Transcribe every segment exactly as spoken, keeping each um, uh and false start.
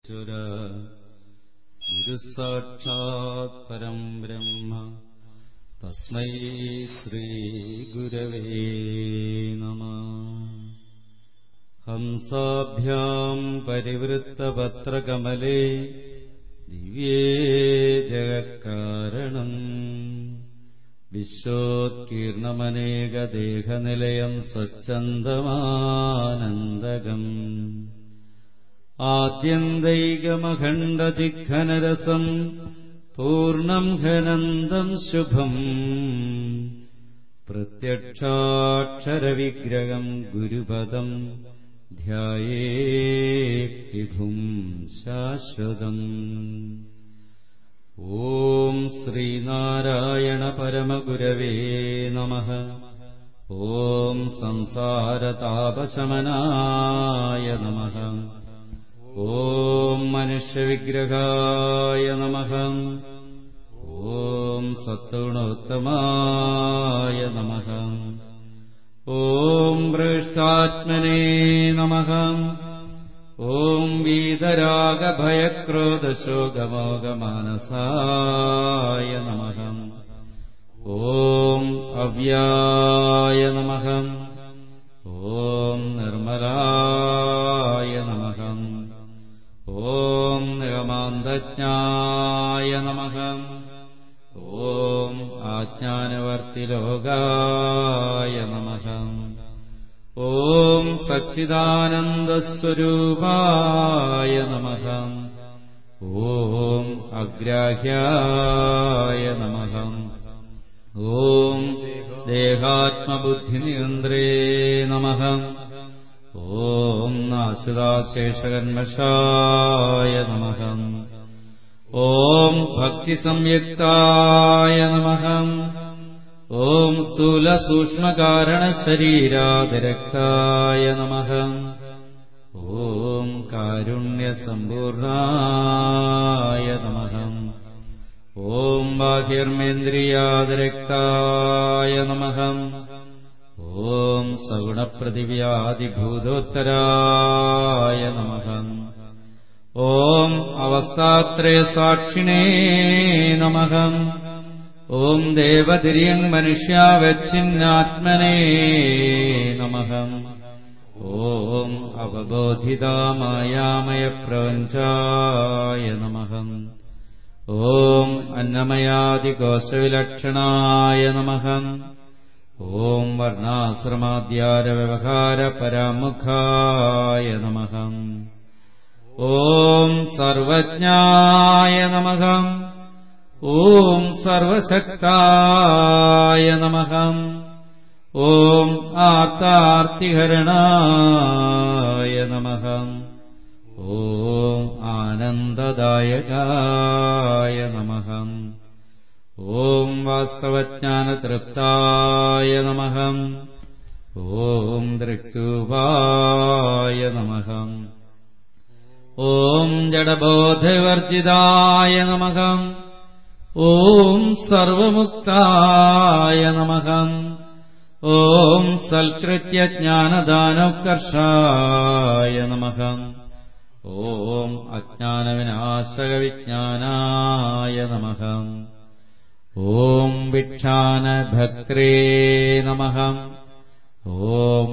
ഈശ്വര ഗുരുസാക്ഷാത് പരം ബ്രഹ്മ തസ്മൈ ശ്രീ ഗുരവേ നമഃ. ഹംസാഭ്യാം പരിവൃത്തപത്രകമലേ ദിവ്യേ ജഗത്കാരണം വിശ്വോത്കീർണമനേകദേഹനിലയം സ്വച്ഛന്ദമാനന്ദകം ആദ്യന്തൈകമഖണ്ഡചിഘ്നരസം പൂർണ്ണം ഘനന്തം ശുഭം പ്രത്യക്ഷാക്ഷരവിഗ്രഹം ഗുരുപദം ധ്യായേത് വിഭും ശാശ്വതം. ഓം ശ്രീനാരായണ പരമഗുരവേ നമഃ. ഓം സംസാരതാപശമനായ നമഃ. ഓം മനുഷ്യവിഗ്രഹായ നമഃ. ഓം സത്വഗുണോത്തമായ നമഃ. ഓം ഭ്രഷ്ടാത്മനേ നമഃ. ഓം വീതരാഗഭയക്രോധശോകമോഹമാനസായ നമഃ. ഓം അവ്യായ നമഃ. ഓം നിർമ്മലായ നമഃ. ഓം നിഗമാന്തജ്ഞായ നമഃ. ഓം ആജ്ഞാനവർത്തിലോകായ നമഃ. ഓം സച്ചിദാനന്ദസ്വരൂപായ നമഃ. ഓം അഗ്രാഹ്യായ നമഃ. ഓം ദേഹാത്മബുദ്ധിനിയന്ത്രേ നമഃ. ഓം നാശിതാശേഷകന്മഷായ നമഃ. ഓം ഭക്തിസംയുക്തായ നമഃ. ഓം സ്ഥൂലസൂക്ഷ്മകാരണശരീരാതിരക്തായ നമഃ. ഓം കാരുണ്യസമ്പൂർണായ നമഃ. ഓം ബാഹ്യർമേന്ദ്രിയാതിരക്തായ നമഃ. ഓം സഗുണപ്രതിവ്യാധിഭൂതോത്തരായ നമഃ. ഓം അവസ്ഥാത്രയസാക്ഷിണേ നമഃ. ഓം ദേവതിര്യങ് മനുഷ്യാവച്ഛിന്നാത്മനേ നമഃ. ഓം അവബോധിതാമായാമയപ്രപഞ്ചായ നമഃ. ഓം അന്നമയാദികോശവിലക്ഷണായ നമഃ. ഓം വർണ്ണാശ്രമാദ്യാരവ്യവഹാരപരാമുഖായ നമഃ. ഓം സർവജ്ഞായ നമഃ. ഓം സർവശക്തായ നമഃ. ഓം ആർത്താർത്തിഹരണായ നമഃ. ഓം ആനന്ദദായകായ നമഃ. ഓം വാസ്തവജ്ഞാനതൃപ്തായ നമഃ. ഓം ദൃക്രൂപായ നമഃ. ഓം ജഡബോധവർജിതായ നമഃ. ഓം സർവമുക്തായ നമഃ. ഓം സൽകൃത്യജ്ഞാനദാനോത്കർഷായ നമഃ. ഓം അജ്ഞാനവിനാശകവിജ്ഞാനായ നമഃ. ഓം വിക്ഷാനഭക്ത്രേ നമഃ. ഓം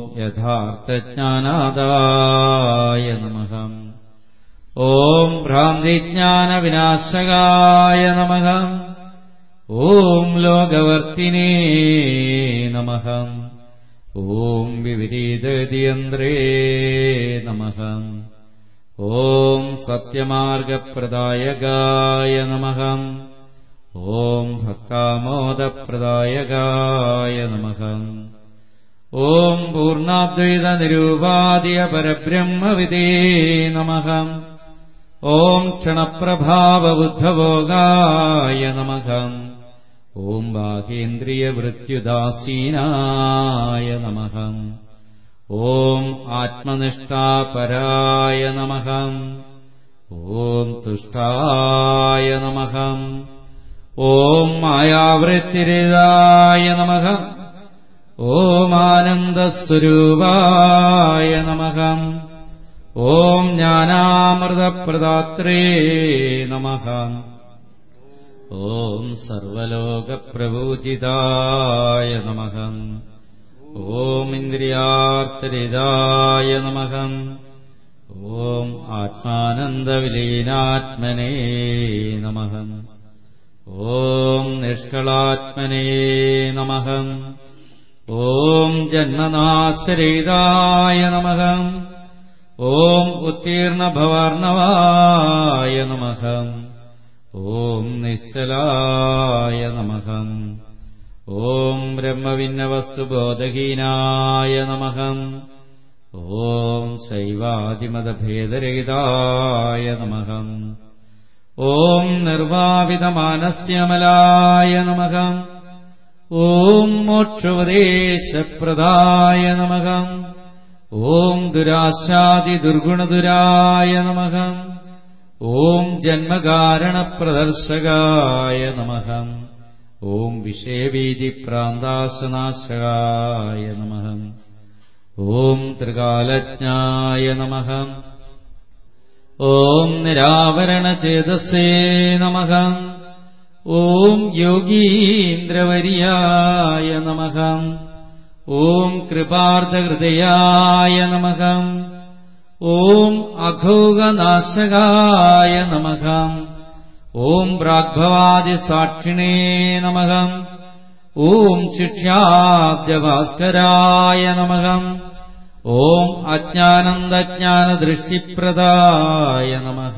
യഥാർത്ഥജ്ഞാനാദായ നമഃ. ഓം ഭ്രാന്തിജ്ഞാനവിനാശകായ നമഃ. ഓം ലോകവർത്തിനേ നമഃ. ഓം വിപരീതഗതിയന്ത്രേ നമഃ. ഓം സത്യമാർഗപ്രദായകായ നമഃ. ഓം ഭക്താമോദപ്രദായകായ നമഃ. ഓം പൂർണ്ണാദ്വൈതനിരൂപാദിയ പരബ്രഹ്മവിദേ നമഃ. ഓം ക്ഷണപ്രഭാവബുദ്ധഭോഗായ നമഃ. ഓം ബാഹേന്ദ്രിയവൃത്യുദാസീനായ നമഃ. ഓം ആത്മനിഷ്ഠാപരായ നമഃ. ഓം തുഷ്ടായ നമഃ. ഓം മായാവൃത്തിരഹിതായ നമഃ. ഓം ആനന്ദസ്വരൂപായ നമഃ. ഓം ജ്ഞാനാമൃതപ്രദാത്രേ നമഃ. ഓം സർവലോകപ്രപൂജിതായ നമഃ. ഓം ഇന്ദ്രിയാർത്ഥരഹിതായ നമഃ. ഓം ആത്മാനന്ദവിലീനാത്മനേ നമഃ. ഓം നിഷ്കളാത്മനേ നമഃ. ഓം ജന്മനാശരഹിതായ നമഃ. ഓം ഉത്തീർണഭവാർണവായ നമഃ. ഓം നിശ്ചലായ നമഃ. ഓം ബ്രഹ്മഭിന്നവസ്തുബോധഹീനായ നമഃ. ഓം ശൈവാദിമതഭേദരഹിതായ നമഃ. ഓം നിർവാവിതമാനസ്യമലായ നമഃ. ഓം മോക്ഷോപദേശപ്രദായ നമഃ. ഓം ദുരാശാദിദുർഗുണദുരായ നമഃ. ഓം ജന്മകാരണപ്രദർശകായ നമഃ. ഓം വിഷയവീതിപ്രാന്താശനാശകായ നമഃ. ഓം ത്രികാലജ്ഞായ നമഃ. ഓം നിരാവരണചേതസേ നമഃ. ഓം യോഗീന്ദ്രവര്യായ നമഃ. ഓം കൃപാർദ്ധഹൃദയായ നമഃ. ഓം അഘോഗനാശകായ നമഃ. ഓം പ്രാഗ്ഭവാദിസാക്ഷിണേ നമഃ. ഓം ശിക്ഷ്യാബ്ജഭാസ്കരായ നമഃ. ഓം അജ്ഞാനന്ദജ്ഞാനദൃഷ്ടിപ്രദായ നമഃ.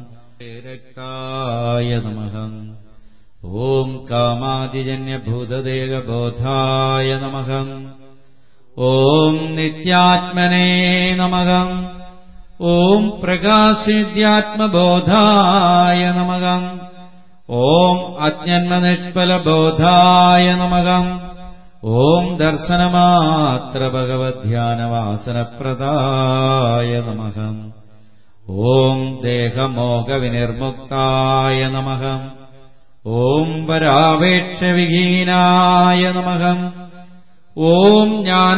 രക്തായ നമഃ. ഓം കാമാദിജന്യഭൂതദേഹബോധായ നമഃ. ഓം നിത്യാത്മനേ നമഃ. ഓം പ്രകാശേദ്യാത്മബോധായ നമഃ. ഓം അജ്ഞന്മനിഷ്ഫലബോധായ നമഃ. ഓം ദർശനമാത്രഭഗവദ്ധ്യാനവാസനപ്രദായ നമഃ. ഓം ദേഹമോഹവിനിർമുക്തായ നമഃ. ഓം പരാവേക്ഷവിഹീനായ നമഃ. ഓം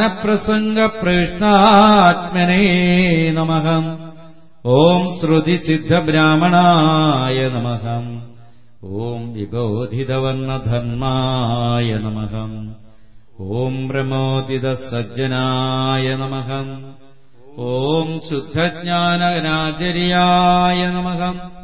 ജ്ഞാനപ്രസംഗപ്രവിഷ്ടാത്മനേ നമഃ. ഓം ശ്രുതിസിദ്ധബ്രാഹ്മണായ നമഃ. ഓം വിബോധിതവർണധർമായ നമഃ. ഓം പ്രമോദിതസജ്ജനായ നമഃ. ഓം ശുദ്ധജ്ഞാനഗണാചര്യായ നമഃ.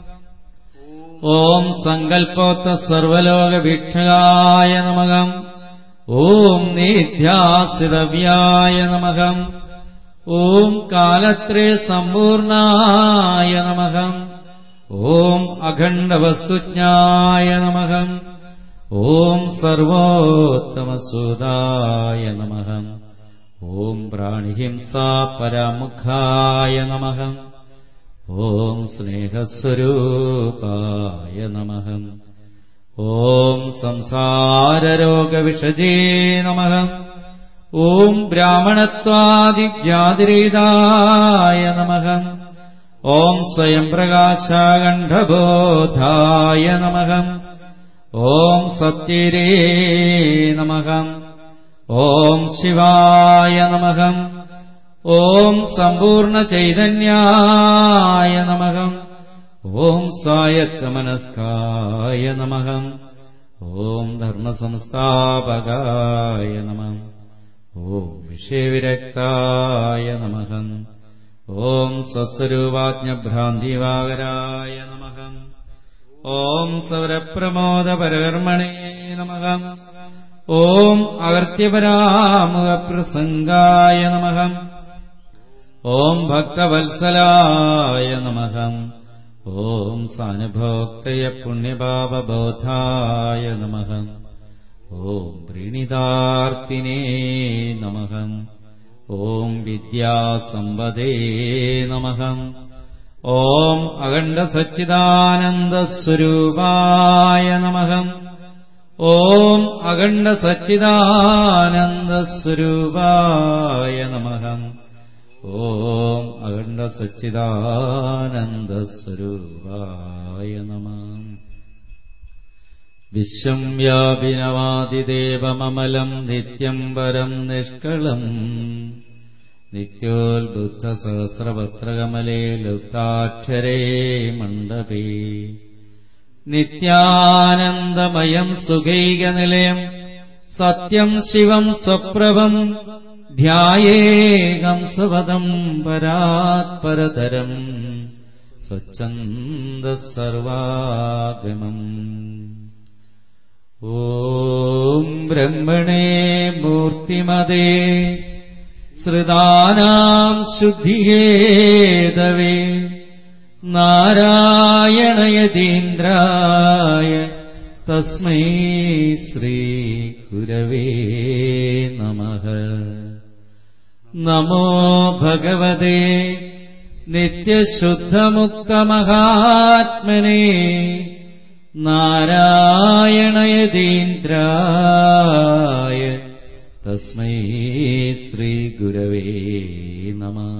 ഓം സങ്കൽപ്പോക്തസർവലോകവീക്ഷകായ നമഃ. ഓം നിധ്യാസിതവ്യായ നമഃ. ഓം കാലത്രയസമ്പൂർണായ നമഃ. ഓം അഖണ്ഡവസ്തുജ്ഞായ നമഃ. ഓം സർവോത്തമസൂതായ നമഃ. ഓം പ്രാണിഹിംസാപരാമുഖായ നമഃ. ഓം സ്നേഹസ്വരൂപായ നമഃ. ഓം സംസാരരോഗവിഷജേ നമഃ. ഓം ബ്രാഹ്മണത്വാദിജ്ഞാതിരഹിതായ നമഃ. ഓം സ്വയം പ്രകാശാഖണ്ഡബോധായ നമഃ. ഓം സത്യരേ നമഃ. ഓം ശിവായ നമഃ. ഓം സമ്പൂർണ്ണചൈതന്യായ നമഃ. ഓം സായത്തമനസ്കായ നമഃ. ഓം ധർമ്മസംസ്ഥാപകായ നമഃ. ഓം വിഷയവിരക്തായ നമഃ. ഓം സ്വസ്വരൂപാജ്ഞഭ്രാന്തിവാകരായ നമഃ. ഓം സൗരപ്രമോദപരകർമ്മണേ നമഃ. ഓം അകർത്യപരാമുഖപ്രസംഗായ നമഃ. ഓം ഭക്തവത്സലായ നമഃ. ഓം സാനുഭോക്തയ പുണ്യപാപബോധായ നമഃ. ഓം പ്രീണിതാർത്തിനേ നമഃ. ഓം വിദ്യാസമ്പദേ നമഃ. ഓം അഖണ്ഡസച്ചിദാനന്ദസ്വരൂപായ നമഃ. ഓം അഖണ്ഡസച്ചിദാനന്ദസ്വരൂപായ നമഃ. ഓം അഖണ്ഡസച്ചിദാനന്ദസ്വരൂപായ നമഃ. വിശ്വം വ്യാപിനവാദിദേവമമലം നിത്യം വരം നിഷ്കളം നിത്യോത്ബുദ്ധസഹസ്രപത്രകമലേ ലൗക്താക്ഷരേ മണ്ഡപേ നിത്യാനന്ദമയം സുഖൈകനിലയം സത്യം ശിവം സ്വപ്രഭം ധ്യായേകം സവദം പരാത്പരതരം സ്വച്ഛന്ദസർവാഗമം. ഓം ബ്രഹ്മണേ മൂർത്തിമതേ ശ്രുതാനാം ശുദ്ധിയേതവേ നാരായണയതീന്ദ്രായ തസ്മൈ ശ്രീ ഗുരവേ നമഃ. നമോ ഭഗവതേ നിത്യശുദ്ധമുക്തമഹാത്മനേ നാരായണയതീന്ദ്രായ തസ്മൈ ശ്രീ ഗുരവേ നമഃ.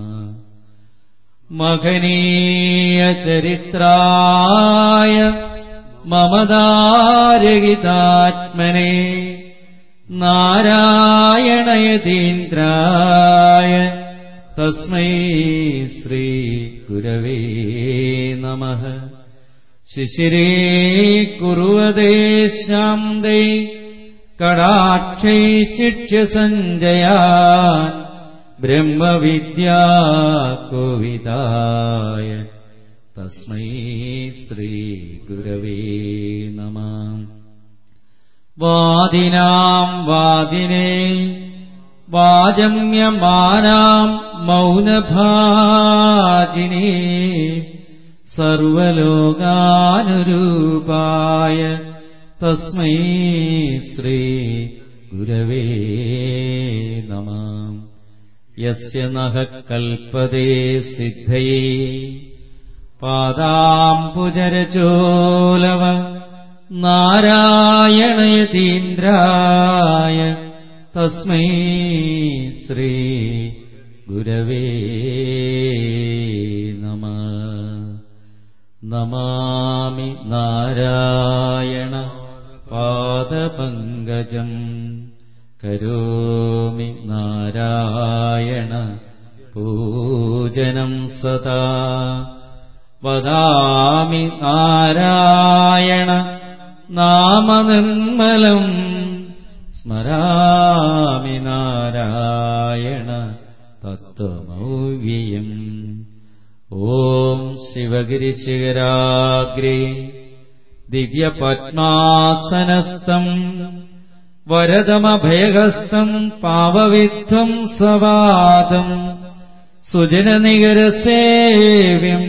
മഹനീയ ചരിത്രായ മമതാരഹിതാത്മനേ നാരായണയതീന്ദ്രായ തസ്മൈ ശ്രീ ഗുരവേ നമഃ. ശിശിരേ കുറുവദേ ശാന്തേ കടാക്ഷൈ ചിക്ഷ്യസഞ്ജയാൻ ബ്രഹ്മവിദ്യാ കോവിദായ തസ്മൈ ശ്രീ ഗുരവേ നമഃ. വാദിനാം വാദിനേ വാജമ്യമാനാം മൗനഭാജിനേ സർവലോകാനുരൂപായ തസ്മൈ ശ്രീ ഗുരവേ നമഃ. യസ്യ നഃ കൽപ്പതേ സിദ്ധയേ പാദാംബുജരചോലവ നാരായണയതീന്ദ്രായ തസ്മൈ ശ്രീ ഗുരവേ നമഃ. നമാമി നാരായണ പാദപങ്കജം കരോമി നാരായണ പൂജനം സദാ വദാമി നാരായണ നാമനിർമ്മലം സ്മരാമി നാരായണ തത്വമൗവ്യയം. ഓം ശിവഗിരിശിഖരാഗ്രേ ദിവ്യപദ്മാസനസ്ഥം വരദമഭയഹസ്തം പാവവിദ്ധം സവാദം സുജനനികരസേവ്യം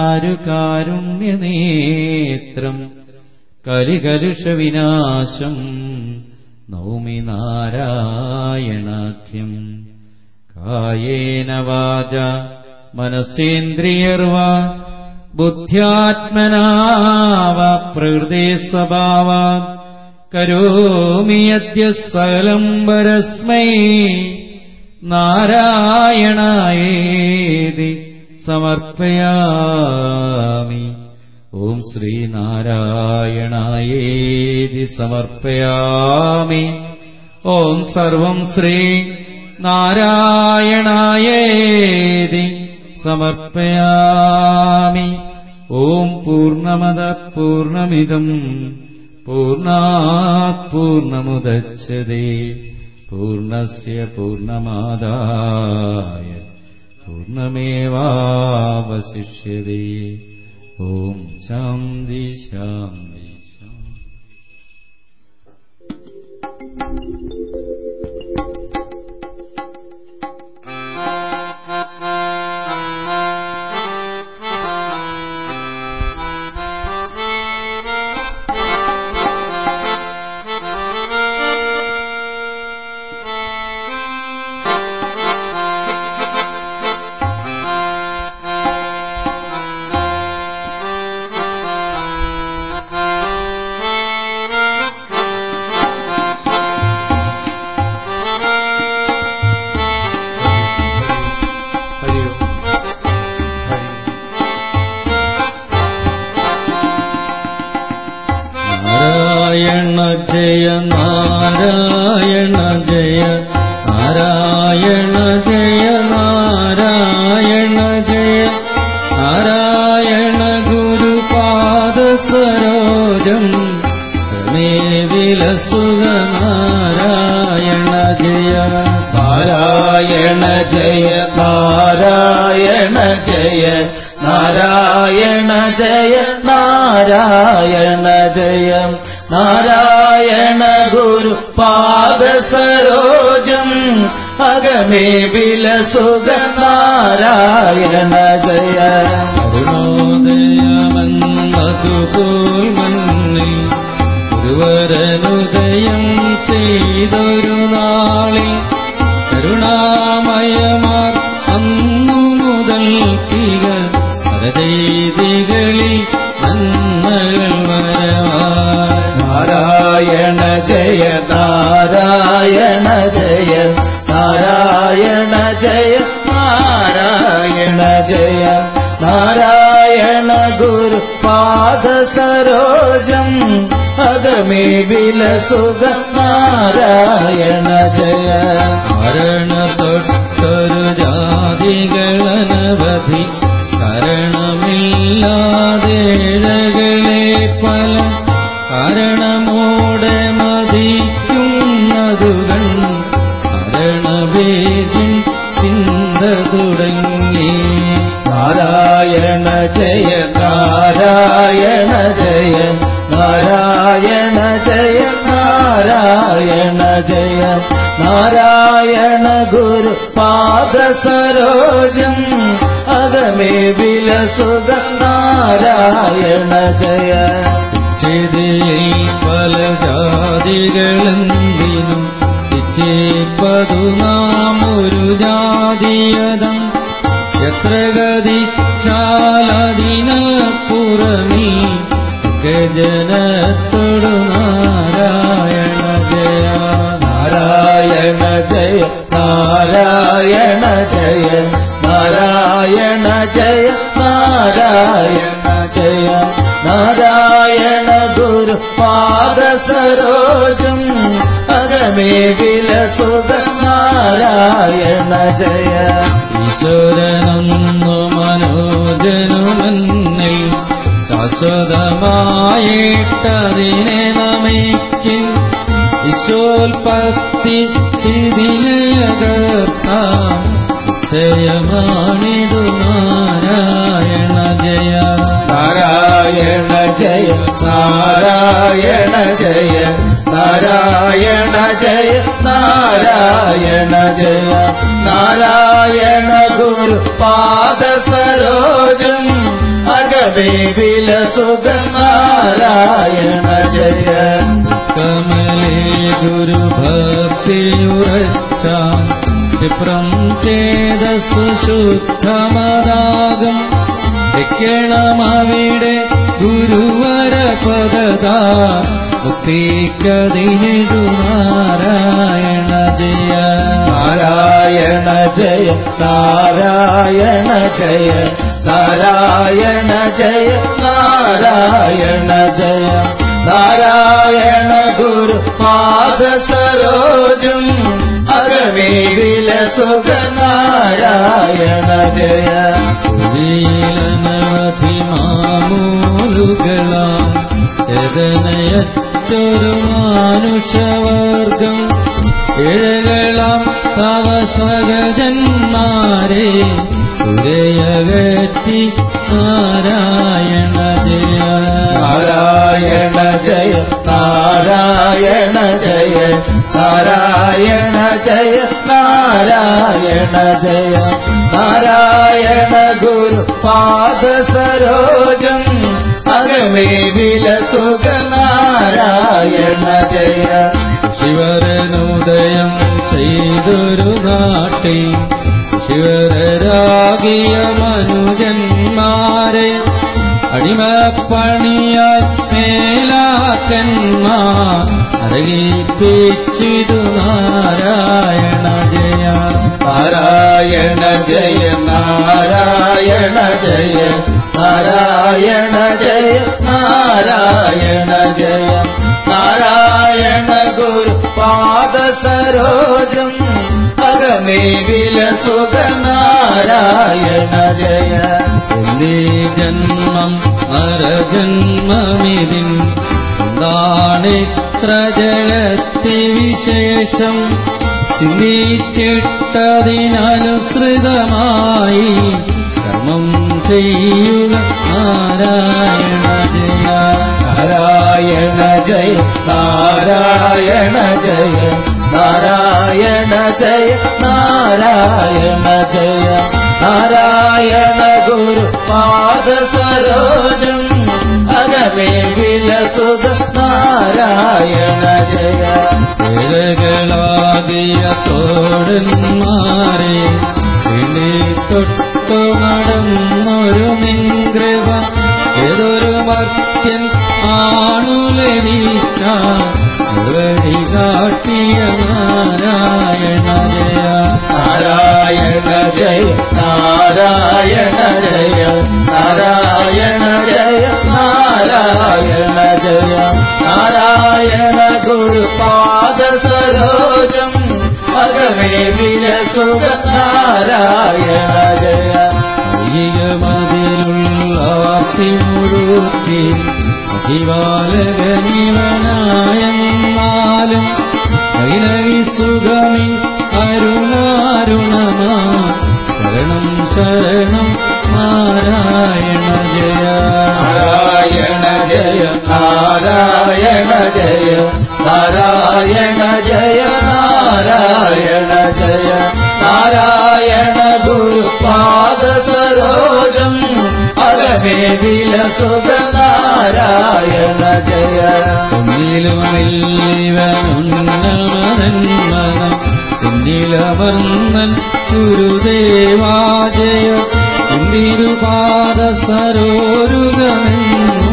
ചാരുകാരുണ്യനേത്രം കലികലുഷവിനാശം നൗമി നാരായണാഖ്യം. കായേന വാച മനസേന്ദ്രിയർവാ ബുദ്ധ്യാത്മനാ വാ പ്രകൃതേ സ്വഭാവാത് കരോമി യദ്യ സകലം പരസ്മൈ നാരായണായേതി സമർപ്പയാമി. ഓം ശ്രീനാരായണായേതി സമർപ്പയാമി. ഓം സർവം ശ്രീ നാരായണായേതി സമർപ്പയാമി. ഓം പൂർണ്ണമദ പൂർണ്ണമിദം പൂർണ്ണാത് പൂർണ്ണമുദച്യതേ പൂർണ്ണസ്യ പൂർണ്ണമാദായ പൂർണ്ണമേവാവശിഷ്യതേ. ഓം ശാന്തി ശാന്തി ശാന്തി. जय नारायण जय नारायण जय नारायण പാദസരോജം മേ വിലസുക നാരായണ ജയ നാരായണ ജയ നാരായണ ജയ നാരായണ ജയ നാരായണ ജയ നാരായണ ഗുരു പാദസരോജം അഗമേ വിലസുക നാരായണ ജയ അരുണോദയമന്നതുപോൽ മണ്ണിൽ ഗുരുവരനുദയം ചെയ്തൊരു നാളിൽ കരുണാമയമാർ അന്നു മുതൽ തിക ഹരദൈതികളിൽ നന്മകൾ വരവായി നാരായണ ജയ നാരായണ ജയ നാരായണ ജയ നാരായണ ജയ നാരായണ ഗുരു പാദസരോജം അഗമേ വിലസുക നാരായണ ജയ മരണ തൊട്ടൊരു ജാതികളനവധി കാരണമില്ലാതേഴകളെ പല കാരണമോടെ മതിക്കുന്നതുകൾ മരണഭേദം ചിന്ത തുടങ്ങി നാരായണ ജയ നാരായണ ജയ നാരായണ ജയ നാരായണ ജയ നാരായണ ഗുരു പാദസരോജം അഗമേ വിലസുക നാരായണ ജയ ചിരിയിൽ പല ജാതികളെന്തിനും ഇച്ഛിപ്പതു നാം ഒരു ജാതിയതം എത്ര ഗതിച്ചാലതിന് പുറമീ ഗജനത്തോടു നാരായണ ജയ നാരായണ ജയ നാരായണ ജയ നാരായണ ജയ നാരായണ ജയ നാരായണ ഗുരു പാദസരോജം അഗമേ വിലസുക നാരായണ ജയ ഈശ്വരനൊന്നു മനോജനുമന്നിൽ ശാശ്വതമായിട്ടതിനെ നമിക്കും ഈശോൽപത്തി സ്ഥിതിലകർത്താൻ നിശ്ചയമാണിതു നാരായണ ജയ നാരായണ ജയ നാരായണ ജയ നാരായണ ജയ നാരായണ ജയ നാരായണ ഗുരു പാദസരോജം അഗമേ വിലസുക നാരായണ ജയ കമലേ ഗുരുഭക്തിയുറച്ച വിപ്രം ചേതസ്സു ശുദ്ധമതാകം വെക്കണമവിടെ ഗുരുവര പദതാ മുക്തിക്കതിനിതു നാരായണ ജയ നാരായണ ജയ നാരായണ ജയ നാരായണ ജയ നാരായണ ജയ നാരായണ ഗുരു പാദസരോജം അഗമേ വിലസുക നാരായണ ജയ കുടിയിലനവധി മാമൂലുകളാം എതനയറ്റൊരു മാനുഷവർഗം ഇഴകളാം തവ സഹജന്മാരെ ഉരയകറ്റി നാരായണ ജയ നാരായണ ജയ നാരായണ ജയ നാരായണ ജയ നാരായണ ജയ നാരായണ ഗുരു പാദസരോജം അഗമേ വിലസുക നാരായണ ജയ ശിവരനുദയം ചെയ്തൊരു നാട്ടിൽ ശിവരാകിയ മനുജന്മാരെ അടിമപ്പണിയാൽ മേലാക്കന്മാർ അരകിപ്പിച്ചിതു നാരായണ ജയ നാരായണ ജയ നാരായണ ജയ നാരായണ ജയ നാരായണ ജയ നാരായണ ഗുരു പാദസരോജം അഗമേ വിലസുക നാരായണ ജയ എന്തിനു ജന്മം നരജന്മമിതിൻ എന്താണിത്ര ജലത്തി വിശേഷം ചിന്തിച്ചിട്ടതിനനുസൃതമായി കർമ്മം ചെയ്യുക നാരായണ ജയ നാരായണ ജയ നാരായണ ജയ നാരായണ ജയ നാരായണ ജയ നാരായണ ഗുരു പാദ സരോജം അകമേ വിലസുത നാരായണ ജയ വേലകളാകിയ തോടന്മാരെ വിളി തൊട്ടു നടന്നൊരു നിൻകൃപ ഏതൊരു മർത്യൻ ആണു ലഭിച്ച വഴി കാട്ടിയ നാരായണ ജയ നാരായണ ജയ നാരായണ ജയ നാരായണ ജയ നാരായണ ജയ നാരായണ ഗുരു പാദ സരോജം അകമേ വിലസുത നാരായണ ജയ ഐകമതിലുള്ള മുഴുത്തി അധിവാലകനിവനായെന്നാലും കൈലവി സുഖമി അരുണാരുണമാ ശരണം ശരണം നാരായണ ജയ നാരായണ ജയ നാരായണ ജയ നാരായണ ജയ നാരായണ ജയ നാരായണ ഗുരു പാദ സരോജം അകമേ വിലസുത നാരായണ ജയ ഒന്നിലുമില്ലവനുന്നമനന്മനം പിന്നിലവർണ്ണൻ ഗുരുദേവാജയ ഇന്ദിരുപാദ സരോരുഗമെന്നും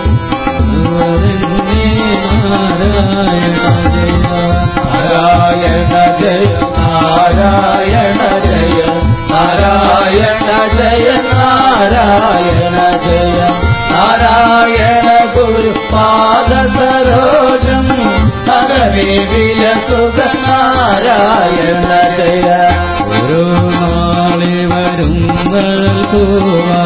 നാരായണ ജയ നാരായണ ജയ നാരായണ ജയ നാരായണ ജയ നാരായണ ജയ നാരായണ ഗുരു പാദ സരോജം അകമേ വിലസുത നാരായണ ജയ ഓരോ നാളെ വരുന്നൽ പോവാ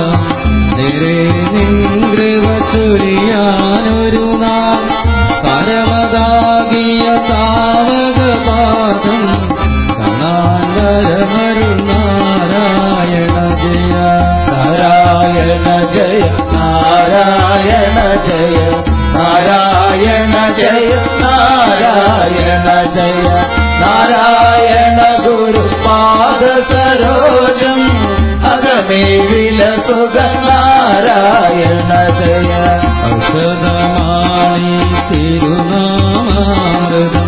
നിൻകൃപ ചൊരിയാനൊരു നാൾ പരമതാകിയ താവകപാദം കാണാൻ വരമരുൾ നാരായണ ജയ നാരായണ ജയ നാരായണ ജയ നാരായണ ജയ നാരായണ ജയ നാരായണ ഗുരു പാദ സരോജം അകമേ വിലസുത നാരായണ ജയ ഔഷധമാണി തിരുനാമാമൃതം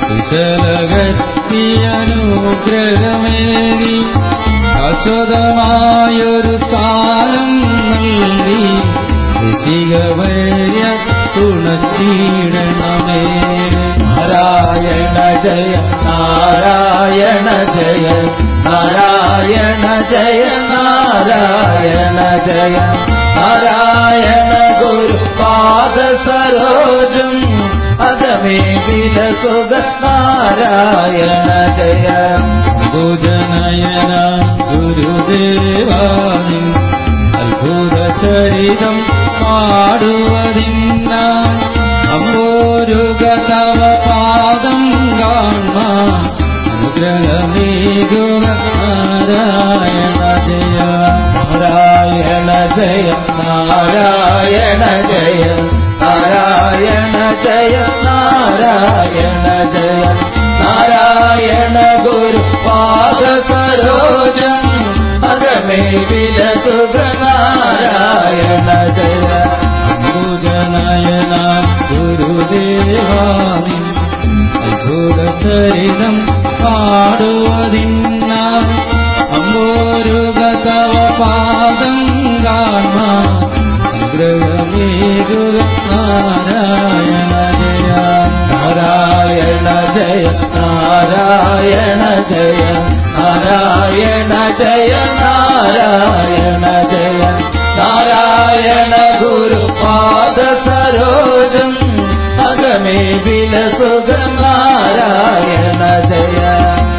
കുശലഗത്തിയനുഗ്രഹമേകി ശാശ്വതമായൊരു കാലം നൽകി ഋഷികവര്യ തുണച്ചിടണമേ നാരായണ ജയ നാരായണ ജയ നാരായണ ജയ നാരായണ ജയ നാരായണ ഗുരു പാദ സരോജം അകമേ വിലസുത നാരായണ ജയ ഭുജനയന ഗുരുദേവാനി അത്ഭുത ചരിതം പാടുവതിന്ന അമ്പോരുക തവ പാദം കാൺമ അനുഗ്രഹമേകുക നാരായണ ജയ നാരായണ ജയ നാരായണ ജയ നാരായണ ജയ നാരായണ ജയ നാരായണ ഗുരു പാദ സരോജം അകമേ വിലസുത നാരായണ ജയ ഭുജനയന ഗുരുദേവാനി അത്ഭുത ചരിതം പാടുവതിന്ന അമ്പോരുക തവ പാദം കാൺമ അനുഗ്രഹമേകുക നാരായണ ജയ നാരായണ ജയ നാരായണ ജയ നാരായണ ജയ നാരായണ ജയ നാരായണ ഗുരു പാദ സരോജം അകമേ വിലസുത നാരായണ ജയ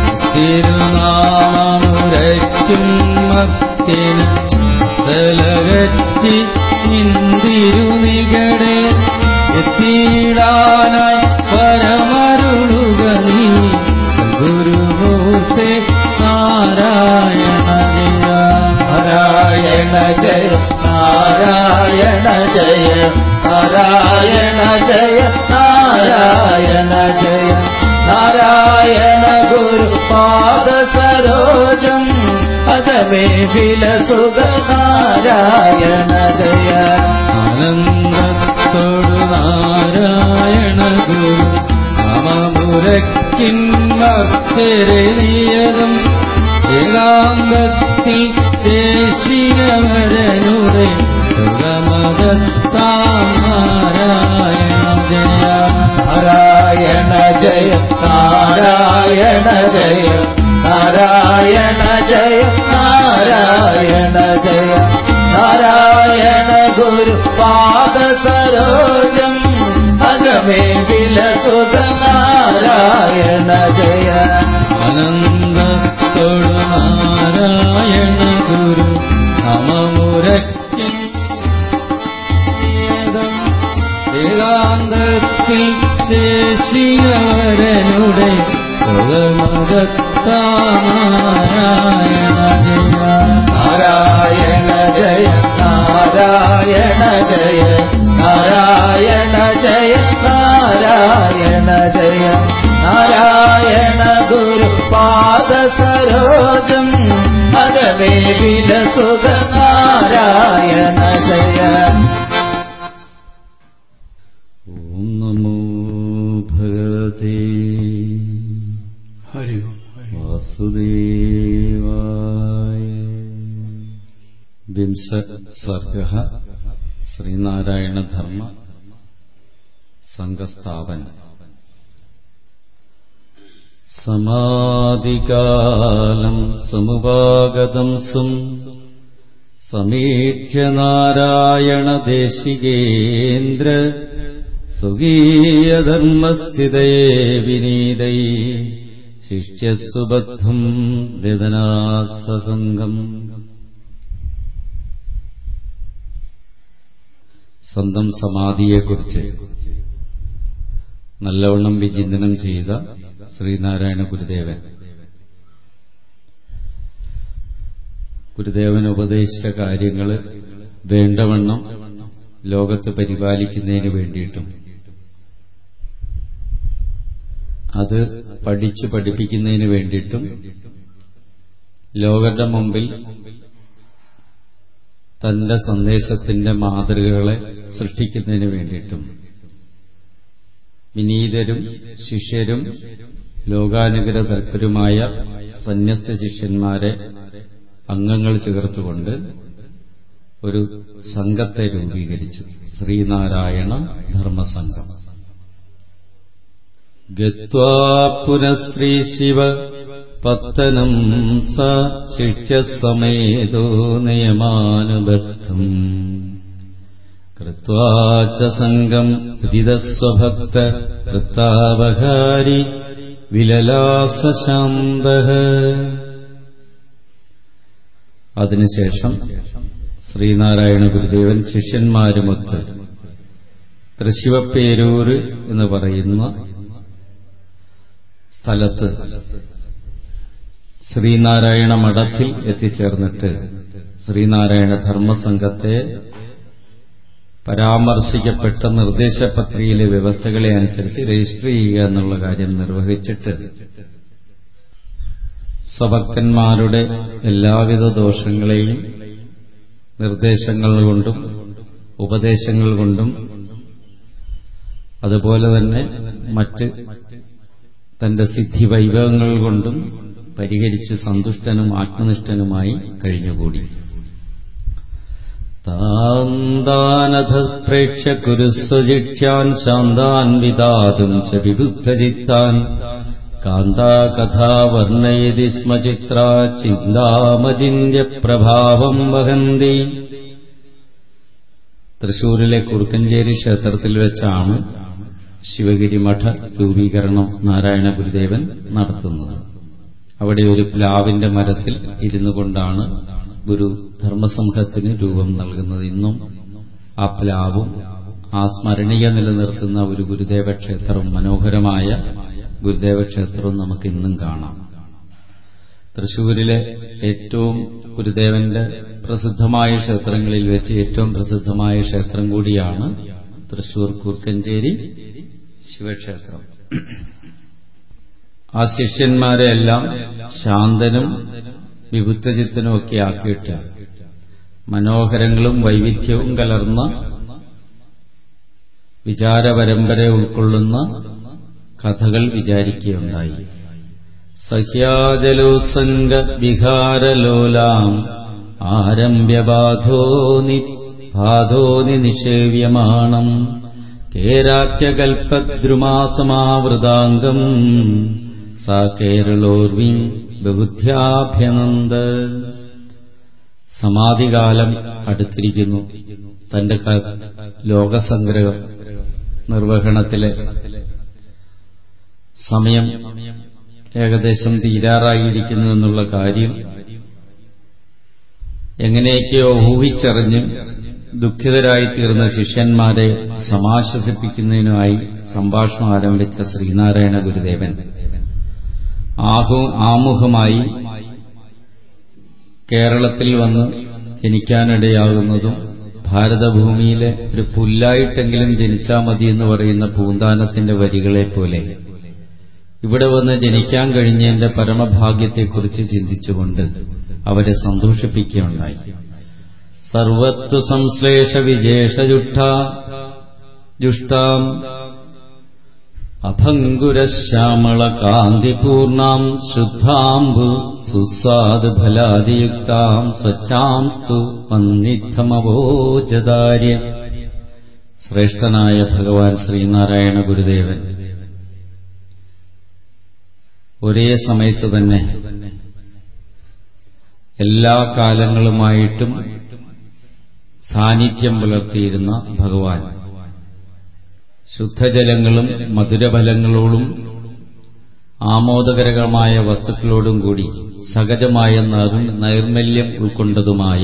തിരുനാമമുരയ്ക്കും മത്തിന് സലക പറ്റി നിന്തിരുനികടെ എത്തിയിടാനായി പരമരുളുക നീ ഗുരുമൂർത്തേ നാരായണ ജയ. നാരായണ ജയ നാരായണ ജയ നാരായണ ജയ നാരായണ ജയ നാരായണ ഗുരുപാദ സരോജം അകമേ വിലസുഖ നാരായണ ജയ. ആനന്ദത്തോടു നാരായണ ഗുരു നാമമുരക്കിന്നേറിയതും ഏകാന്തത്തിൽ ദേശികവരനുടെ സുഗമദത്താനാരായണ ജയ. നാരായണ ജയ നാരായണ ജയ നാരായണ ജയ നാരായണ ജയ നാരായണ ഗുരുപാദ സരോജം അകമേ വിലസുഖ നാരായണ ജയ. ആനന്ദത്തോടു നാരായണ ഗുരു നാമമുരക്കിൻ ഏകാന്തത്തിൽ ദേശികവരനുടെ സുഗമദത്താനാരായണ ജയ. നാരായണ ജയ നാരായണ ജയ നാരായണ ജയ നാരായണ ജയ നാരായണ ഗുരുപാദ സരോജം അകമേ വിലസുഖ നാരായണ ജയ. ഓം നമോ ഭഗവതേ ഹരി വാസുദേവായ. വിംശ സർഗഃ ശ്രീനാരായണ ധർമ്മ സംഘസ്ഥാപന. സമാധികാലം സമുപാഗതം സും സമീക്ഷ്യ നാരായണ ദേശികേന്ദ്ര സ്വകീയധർമ്മസ്ഥിതയേ വിനീതൈ ശിഷ്യസുബദ്ധം വേദനാസംഗം. സ്വന്തം സമാധിയെക്കുറിച്ച് നല്ലവണ്ണം വിചിന്തനം ചെയ്ത ശ്രീനാരായണ ഗുരുദേവൻ ഗുരുദേവൻ ഉപദേശിച്ച കാര്യങ്ങൾ വേണ്ടവണ്ണം ലോകത്ത് പരിപാലിക്കുന്നതിന് വേണ്ടിയിട്ടും അത് പഠിച്ചു പഠിപ്പിക്കുന്നതിന് വേണ്ടിയിട്ടും ലോകരുടെ മുമ്പിൽ തന്റെ സന്ദേശത്തിന്റെ മാതൃകകളെ സൃഷ്ടിക്കുന്നതിന് വേണ്ടിയിട്ടും വിനീതരും ശിഷ്യരും ലോകാനുഗ്രഹ തൽപരമായ സന്യസ്ത ശിഷ്യന്മാരെ അംഗങ്ങൾ ചേർത്തുകൊണ്ട് ഒരു സംഘത്തെ രൂപീകരിച്ചു, ശ്രീനാരായണ ധർമ്മസംഘം. ഗത്വാ പുനഃശ്രീ ശിവ പത്തനം സ ശിഷ്യസമേതോ നിയമാനുബദ്ധം കൃത്വാ ച സംഘം ഉദിതസ്വഭക്ത വൃത്താവഹാരി വിലലാസശാന്തഃ. അതിനുശേഷം ശ്രീനാരായണ ഗുരുദേവൻ ശിഷ്യന്മാരുമൊത്ത് തൃശ്ശിവപ്പേരൂര് എന്ന് പറയുന്ന സ്ഥലത്ത് ശ്രീനാരായണ മഠത്തിൽ എത്തിച്ചേർന്നിട്ട് ശ്രീനാരായണ ധർമ്മസംഘത്തെ പരാമർശിക്കപ്പെട്ട നിർദ്ദേശപത്രികയിലെ വ്യവസ്ഥകളെ അനുസരിച്ച് രജിസ്റ്റർ ചെയ്യുക എന്നുള്ള കാര്യം നിർവഹിച്ചിട്ട് സ്വഭക്തന്മാരുടെ എല്ലാവിധ ദോഷങ്ങളെയും നിർദ്ദേശങ്ങൾ കൊണ്ടും ഉപദേശങ്ങൾ കൊണ്ടും അതുപോലെ തന്നെ മറ്റ് തന്റെ സിദ്ധി വൈഭവങ്ങൾ കൊണ്ടും പരിഹരിച്ച് സന്തുഷ്ടനും ആത്മനിഷ്ഠനുമായി കഴിഞ്ഞുകൂടി. താന്താനധ പ്രേക്ഷ കുരുസ്വജിഷ്ട്യാൻ ശാന്താൻ വിദാതും ച വിബുദ്ധചിത്താൻ കാന്താ കഥാ വർണ്ണയതി സ്മ ചിത്രാ ചിന്താമചിന്യ പ്രഭാവം വഹന്തി. തൃശൂരിലെ കുറുക്കഞ്ചേരി ക്ഷേത്രത്തിൽ വെച്ചാണ് ശിവഗിരി മഠ രൂപീകരണം നാരായണ ഗുരുദേവൻ നടത്തുന്നത്. അവിടെ ഒരു പ്ലാവിന്റെ മരത്തിൽ ഇരുന്നു കൊണ്ടാണ് ഗുരു ധർമ്മസംഘത്തിന് രൂപം നൽകുന്നത്. ഇന്നും ആ പ്ലാവും ആ സ്മരണീയ നിലനിർത്തുന്ന ഒരു ഗുരുദേവ ക്ഷേത്രവും മനോഹരമായ ഗുരുദേവ ക്ഷേത്രവും നമുക്ക് ഇന്നും കാണാം. തൃശ്ശൂരിലെ ഏറ്റവും ഗുരുദേവന്റെ പ്രസിദ്ധമായ ക്ഷേത്രങ്ങളിൽ വെച്ച് ഏറ്റവും പ്രസിദ്ധമായ ക്ഷേത്രം കൂടിയാണ് തൃശ്ശൂർ കൂർക്കഞ്ചേരി ശിവക്ഷേത്രം. ആ ശിഷ്യന്മാരെ എല്ലാം ശാന്തനും വിബുദ്ധചിത്തനും ഒക്കെ ആക്കിയിട്ട് മനോഹരങ്ങളും വൈവിധ്യവും കലർന്ന വിചാരപരമ്പര ഉൾക്കൊള്ളുന്ന കഥകൾ വിചാരിക്കുകയുണ്ടായി. സഹ്യാജലോത്സംഗ വിഹാരലോലാം ആരംഭ്യബാധോനി ബാധോനി നിഷേവ്യമാണം കേരാഖ്യകൽപദ്രുമാസമാവൃതാംഗം സാ കേരളോർവീം ബഹുധ്യാഭ്യനന്ദ. സമാധികാലം അടുത്തിരിക്കുന്നു. തന്റെ ലോകസംഗ്രഹ നിർവഹണത്തിലെ സമയം ഏകദേശം തീരാറായിരിക്കുന്നു എന്നുള്ള കാര്യം എങ്ങനെയൊക്കെയോ ഊഹിച്ചറിഞ്ഞ് ദുഃഖിതരായിത്തീർന്ന ശിഷ്യന്മാരെ സമാശ്വസിപ്പിക്കുന്നതിനുമായി സംഭാഷണം ആരംഭിച്ച ശ്രീനാരായണ ഗുരുദേവൻ ആമുഖമായി കേരളത്തിൽ വന്ന് ജനിക്കാനിടയാകുന്നതും ഭാരതഭൂമിയിലെ ഒരു പുല്ലായിട്ടെങ്കിലും ജനിച്ചാൽ മതിയെന്ന് പറയുന്ന പൂന്താനത്തിന്റെ വരികളെ പോലെ ഇവിടെ വന്ന് ജനിക്കാൻ കഴിഞ്ഞതിന്റെ പരമഭാഗ്യത്തെക്കുറിച്ച് ചിന്തിച്ചുകൊണ്ട് അവരെ സന്തോഷിപ്പിക്കുകയുണ്ടായി. സർവത്വ സംശ്ലേഷ വിജേഷജുഷ്ഠ ജുഷ്ടാം അഭംഗുരശ്യാമള കാന്തിപൂർണാം ശുദ്ധാംബു സുസ്വാദ് ഫലാദിയുക്താം സ്വച്ഛാംസ്തു മന്നിദ്ധമവോചതാര്യ. ശ്രേഷ്ഠനായ ഭഗവാൻ ശ്രീനാരായണ ഗുരുദേവൻ ഒരേ സമയത്ത് തന്നെ എല്ലാ കാലങ്ങളുമായിട്ടും സാന്നിധ്യം പുലർത്തിയിരുന്ന ഭഗവാൻ ശുദ്ധജലങ്ങളും മധുരഫലങ്ങളോടും ആമോദകരമായ വസ്തുക്കളോടും കൂടി സഹജമായ നൈർമല്യം ഉൾക്കൊണ്ടതുമായ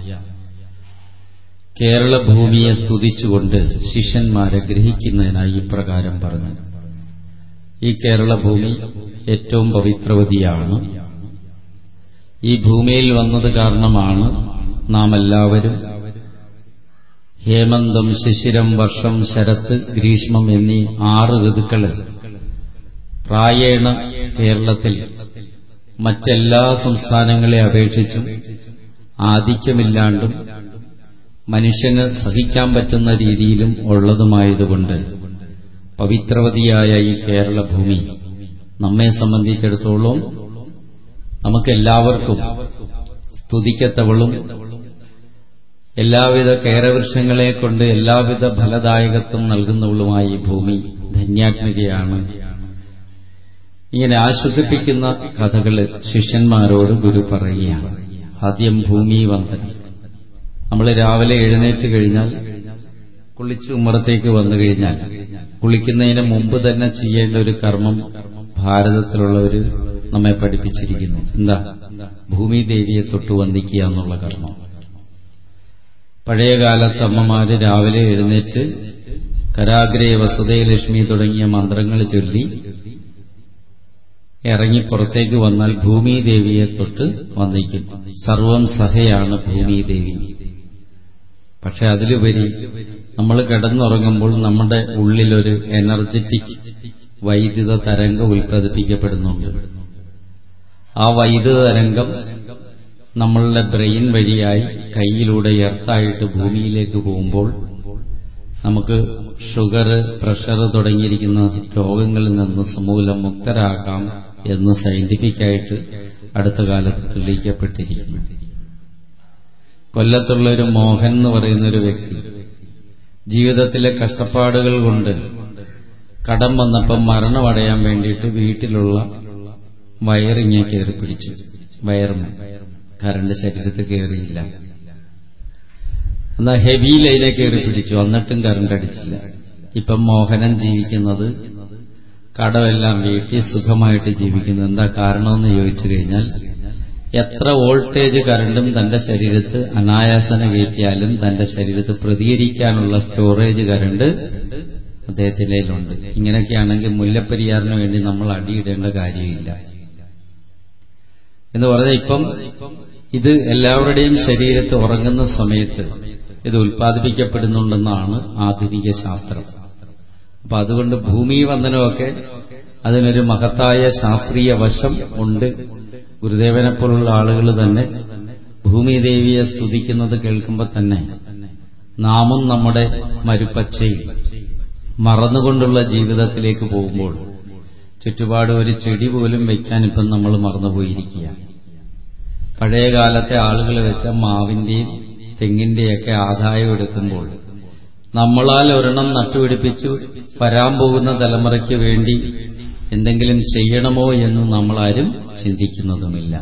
കേരളഭൂമിയെ സ്തുതിച്ചുകൊണ്ട് ശിഷ്യന്മാരെ ഗ്രഹിക്കുന്നതിനായി ഇപ്രകാരം പറഞ്ഞു. ഈ കേരളഭൂമി ഏറ്റവും പവിത്രവതിയാണ്. ഈ ഭൂമിയിൽ വന്നത് കാരണമാണ് നാം എല്ലാവരും ഹേമന്തം, ശിശിരം, വർഷം, ശരത്ത്, ഗ്രീഷ്മം എന്നീ ആറ് ഋതുക്കള് പ്രായേണ കേരളത്തിൽ മറ്റെല്ലാ സംസ്ഥാനങ്ങളെ അപേക്ഷിച്ചും ആധിക്യമില്ലാണ്ടും മനുഷ്യന് സഹിക്കാൻ പറ്റുന്ന രീതിയിലും ഉള്ളതുമായതുകൊണ്ട് പവിത്രവതിയായ ഈ കേരളഭൂമി നമ്മെ സംബന്ധിച്ചിടത്തോളം നമുക്കെല്ലാവർക്കും സ്തുതിക്കത്തവളും എല്ലാവിധ കേരവൃക്ഷങ്ങളെ കൊണ്ട് എല്ലാവിധ ഫലദായകത്വം നൽകുന്നവളുമായ ഈ ഭൂമി ധന്യാത്മികയാണ്. ഇങ്ങനെ ആശ്വസിപ്പിക്കുന്ന കഥകള് ശിഷ്യന്മാരോട് ഗുരു പറയുകയാണ്. ആദ്യം ഭൂമി വന്ദനം. നമ്മൾ രാവിലെ എഴുന്നേറ്റ് കഴിഞ്ഞാൽ കുളിച്ച് ഉമ്മറത്തേക്ക് വന്നു കഴിഞ്ഞാൽ കുളിക്കുന്നതിന് മുമ്പ് തന്നെ ചെയ്യേണ്ട ഒരു കർമ്മം ഭാരതത്തിലുള്ളവർ നമ്മെ പഠിപ്പിച്ചിരിക്കുന്നു. എന്താ? ഭൂമിദേവിയെ തൊട്ട് വന്ദിക്കുക എന്നുള്ള കർമ്മം. പഴയകാലത്ത് അമ്മമാര് രാവിലെ എഴുന്നേറ്റ് കരാഗ്രേ വസുദേ ലക്ഷ്മി തുടങ്ങിയ മന്ത്രങ്ങൾ ചൊല്ലി ഇറങ്ങി പുറത്തേക്ക് വന്നാൽ ഭൂമിദേവിയെ തൊട്ട് വന്ദിക്കും. സർവം സഹയാണ് ഭൂമിദേവി. പക്ഷെ അതിലുപരി നമ്മൾ കിടന്നുറങ്ങുമ്പോൾ നമ്മുടെ ഉള്ളിലൊരു എനർജറ്റിക് വൈദ്യുത തരംഗം ഉൽപ്പാദിപ്പിക്കപ്പെടുന്നുണ്ട്. ആ വൈദ്യുത തരംഗം നമ്മളുടെ ബ്രെയിൻ വഴിയായി കൈയിലൂടെ എർത്തായിട്ട് ഭൂമിയിലേക്ക് പോകുമ്പോൾ നമുക്ക് ഷുഗർ, പ്രഷർ തുടങ്ങിയിരിക്കുന്ന രോഗങ്ങളിൽ നിന്ന് സമൂലം മുക്തരാക്കാം എന്ന് സയന്റിഫിക്കായിട്ട് അടുത്ത കാലത്ത് തെളിയിക്കപ്പെട്ടിരിക്കുന്നു. കൊല്ലത്തുള്ളൊരു മോഹൻ എന്ന് പറയുന്നൊരു വ്യക്തി ജീവിതത്തിലെ കഷ്ടപ്പാടുകൾ കൊണ്ട് കടം വന്നപ്പം മരണമടയാൻ വേണ്ടിയിട്ട് വീട്ടിലുള്ള വയറിങ്ങെ കയറി പിടിച്ചു. വയറിന് കറണ്ട് ശരീരത്തിൽ കയറിയില്ല. എന്നാൽ ഹെവി ലൈനെ കയറി പിടിച്ചു, എന്നിട്ടും കറണ്ട് അടിച്ചില്ല. ഇപ്പം മോഹനൻ ജീവിക്കുന്നത് കടമെല്ലാം വീട്ടിൽ സുഖമായിട്ട് ജീവിക്കുന്നത്. എന്താ കാരണമെന്ന് ചോദിച്ചു കഴിഞ്ഞാൽ എത്ര വോൾട്ടേജ് കറണ്ടും തന്റെ ശരീരത്ത് അനായാസന കയറ്റിയാലും തന്റെ ശരീരത്ത് പ്രതികരിക്കാനുള്ള സ്റ്റോറേജ് കറണ്ട് അദ്ദേഹത്തിന്റെ കയ്യിലുണ്ട്. ഇങ്ങനെയൊക്കെയാണെങ്കിൽ മുല്ലപ്പെരിയാറിന് വേണ്ടി നമ്മൾ അടിയിടേണ്ട കാര്യമില്ല എന്ന് പറഞ്ഞാൽ ഇപ്പം ഇത് എല്ലാവരുടെയും ശരീരത്ത് ഉറങ്ങുന്ന സമയത്ത് ഇത് ഉൽപ്പാദിപ്പിക്കപ്പെടുന്നുണ്ടെന്നാണ് ആധുനിക ശാസ്ത്രം. അപ്പൊ അതുകൊണ്ട് ഭൂമി വന്ദനമൊക്കെ അതിനൊരു മഹത്തായ ശാസ്ത്രീയ വശം ഉണ്ട്. ഗുരുദേവനെ പോലുള്ള ആളുകൾ തന്നെ ഭൂമിദേവിയെ സ്തുതിക്കുന്നത് കേൾക്കുമ്പോൾ തന്നെ നാമും നമ്മുടെ മരുപ്പച്ചയിൽ മറന്നുകൊണ്ടുള്ള ജീവിതത്തിലേക്ക് പോകുമ്പോൾ ചുറ്റുപാട് ഒരു ചെടി പോലും വയ്ക്കാൻ ഇപ്പം നമ്മൾ മറന്നുപോയിരിക്കുക. പഴയ കാലത്തെ ആളുകൾ വെച്ച മാവിന്റെയും തെങ്ങിന്റെയൊക്കെ ആദായം എടുക്കുമ്പോൾ നമ്മളാൽ ഒരെണ്ണം നട്ടുപിടിപ്പിച്ചു വരാൻ പോകുന്ന തലമുറയ്ക്ക് വേണ്ടി എന്തെങ്കിലും ചെയ്യണമോ എന്ന് നമ്മളാരും ചിന്തിക്കുന്നതുമില്ല.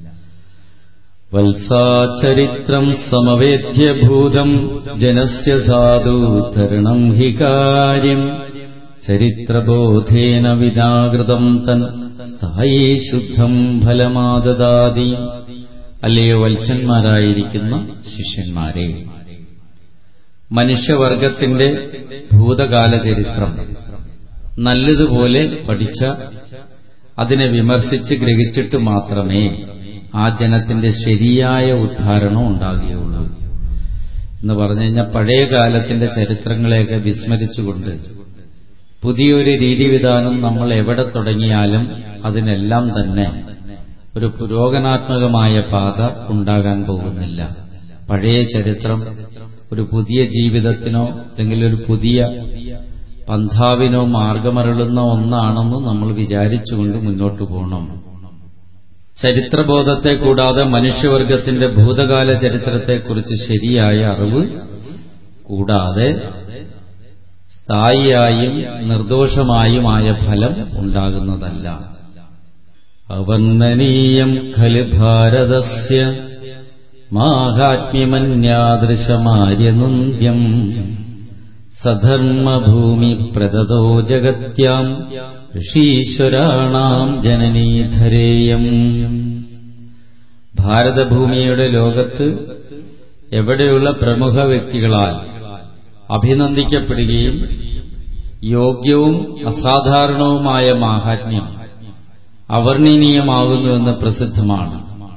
വത്സാചരിത്രം സമവേദ്യഭൂതം ജനസ്യ സാധൂധരണം ഹി കാര്യം ചരിത്രബോധേന വിനാകൃതം തൻ സ്ഥായി ശുദ്ധം ഫലമാദദാതി. അല്ലയോ വത്സന്മാരായിരിക്കുന്ന ശിഷ്യന്മാരെ, മനുഷ്യവർഗത്തിന്റെ ഭൂതകാല ചരിത്രം നല്ലതുപോലെ പഠിച്ച അതിനെ വിമർശിച്ച് ഗ്രഹിച്ചിട്ട് മാത്രമേ ആ ജനത്തിന്റെ ശരിയായ ഉദ്ധാരണം ഉണ്ടാകുകയുള്ളൂ എന്ന് പറഞ്ഞു കഴിഞ്ഞാൽ പഴയ കാലത്തിന്റെ ചരിത്രങ്ങളെയൊക്കെ വിസ്മരിച്ചുകൊണ്ട് പുതിയൊരു രീതിവിധാനം നമ്മൾ എവിടെ തുടങ്ങിയാലും അതിനെല്ലാം തന്നെ ഒരു പുരോഗനാത്മകമായ പാത ഉണ്ടാകാൻ പോകുന്നില്ല. പഴയ ചരിത്രം ഒരു പുതിയ ജീവിതത്തിനോ അല്ലെങ്കിൽ ഒരു പുതിയ പന്ഥാവിനോ മാർഗമരുളുന്ന ഒന്നാണെന്ന് നമ്മൾ വിചാരിച്ചുകൊണ്ട് മുന്നോട്ടു പോകണം. ചരിത്രബോധത്തെ കൂടാതെ മനുഷ്യവർഗത്തിന്റെ ഭൂതകാല ചരിത്രത്തെക്കുറിച്ച് ശരിയായ അറിവ് കൂടാതെ സ്ഥായിയായും നിർദോഷമായുമായ ഫലം ഉണ്ടാകുന്നതല്ല. അവർണ്ണനീയം ഖലു ഭാരതസ്യ മാഹാത്മ്യമന്യാദൃശമാര്യനുന്ദ്യം സധർമ്മഭൂമി പ്രദതോ ജഗത്യാം ഋഷീശ്വരാണാം ജനനീധരേയം. ഭാരതഭൂമിയുടെ ലോകത്ത് എവിടെയുള്ള പ്രമുഖ വ്യക്തികളാൽ അഭിനന്ദിക്കപ്പെടുകയും യോഗ്യവും അസാധാരണവുമായ മാഹാത്മ്യം അവർണ്ണനീയമാകുന്നുവെന്ന് പ്രസിദ്ധമാണ്.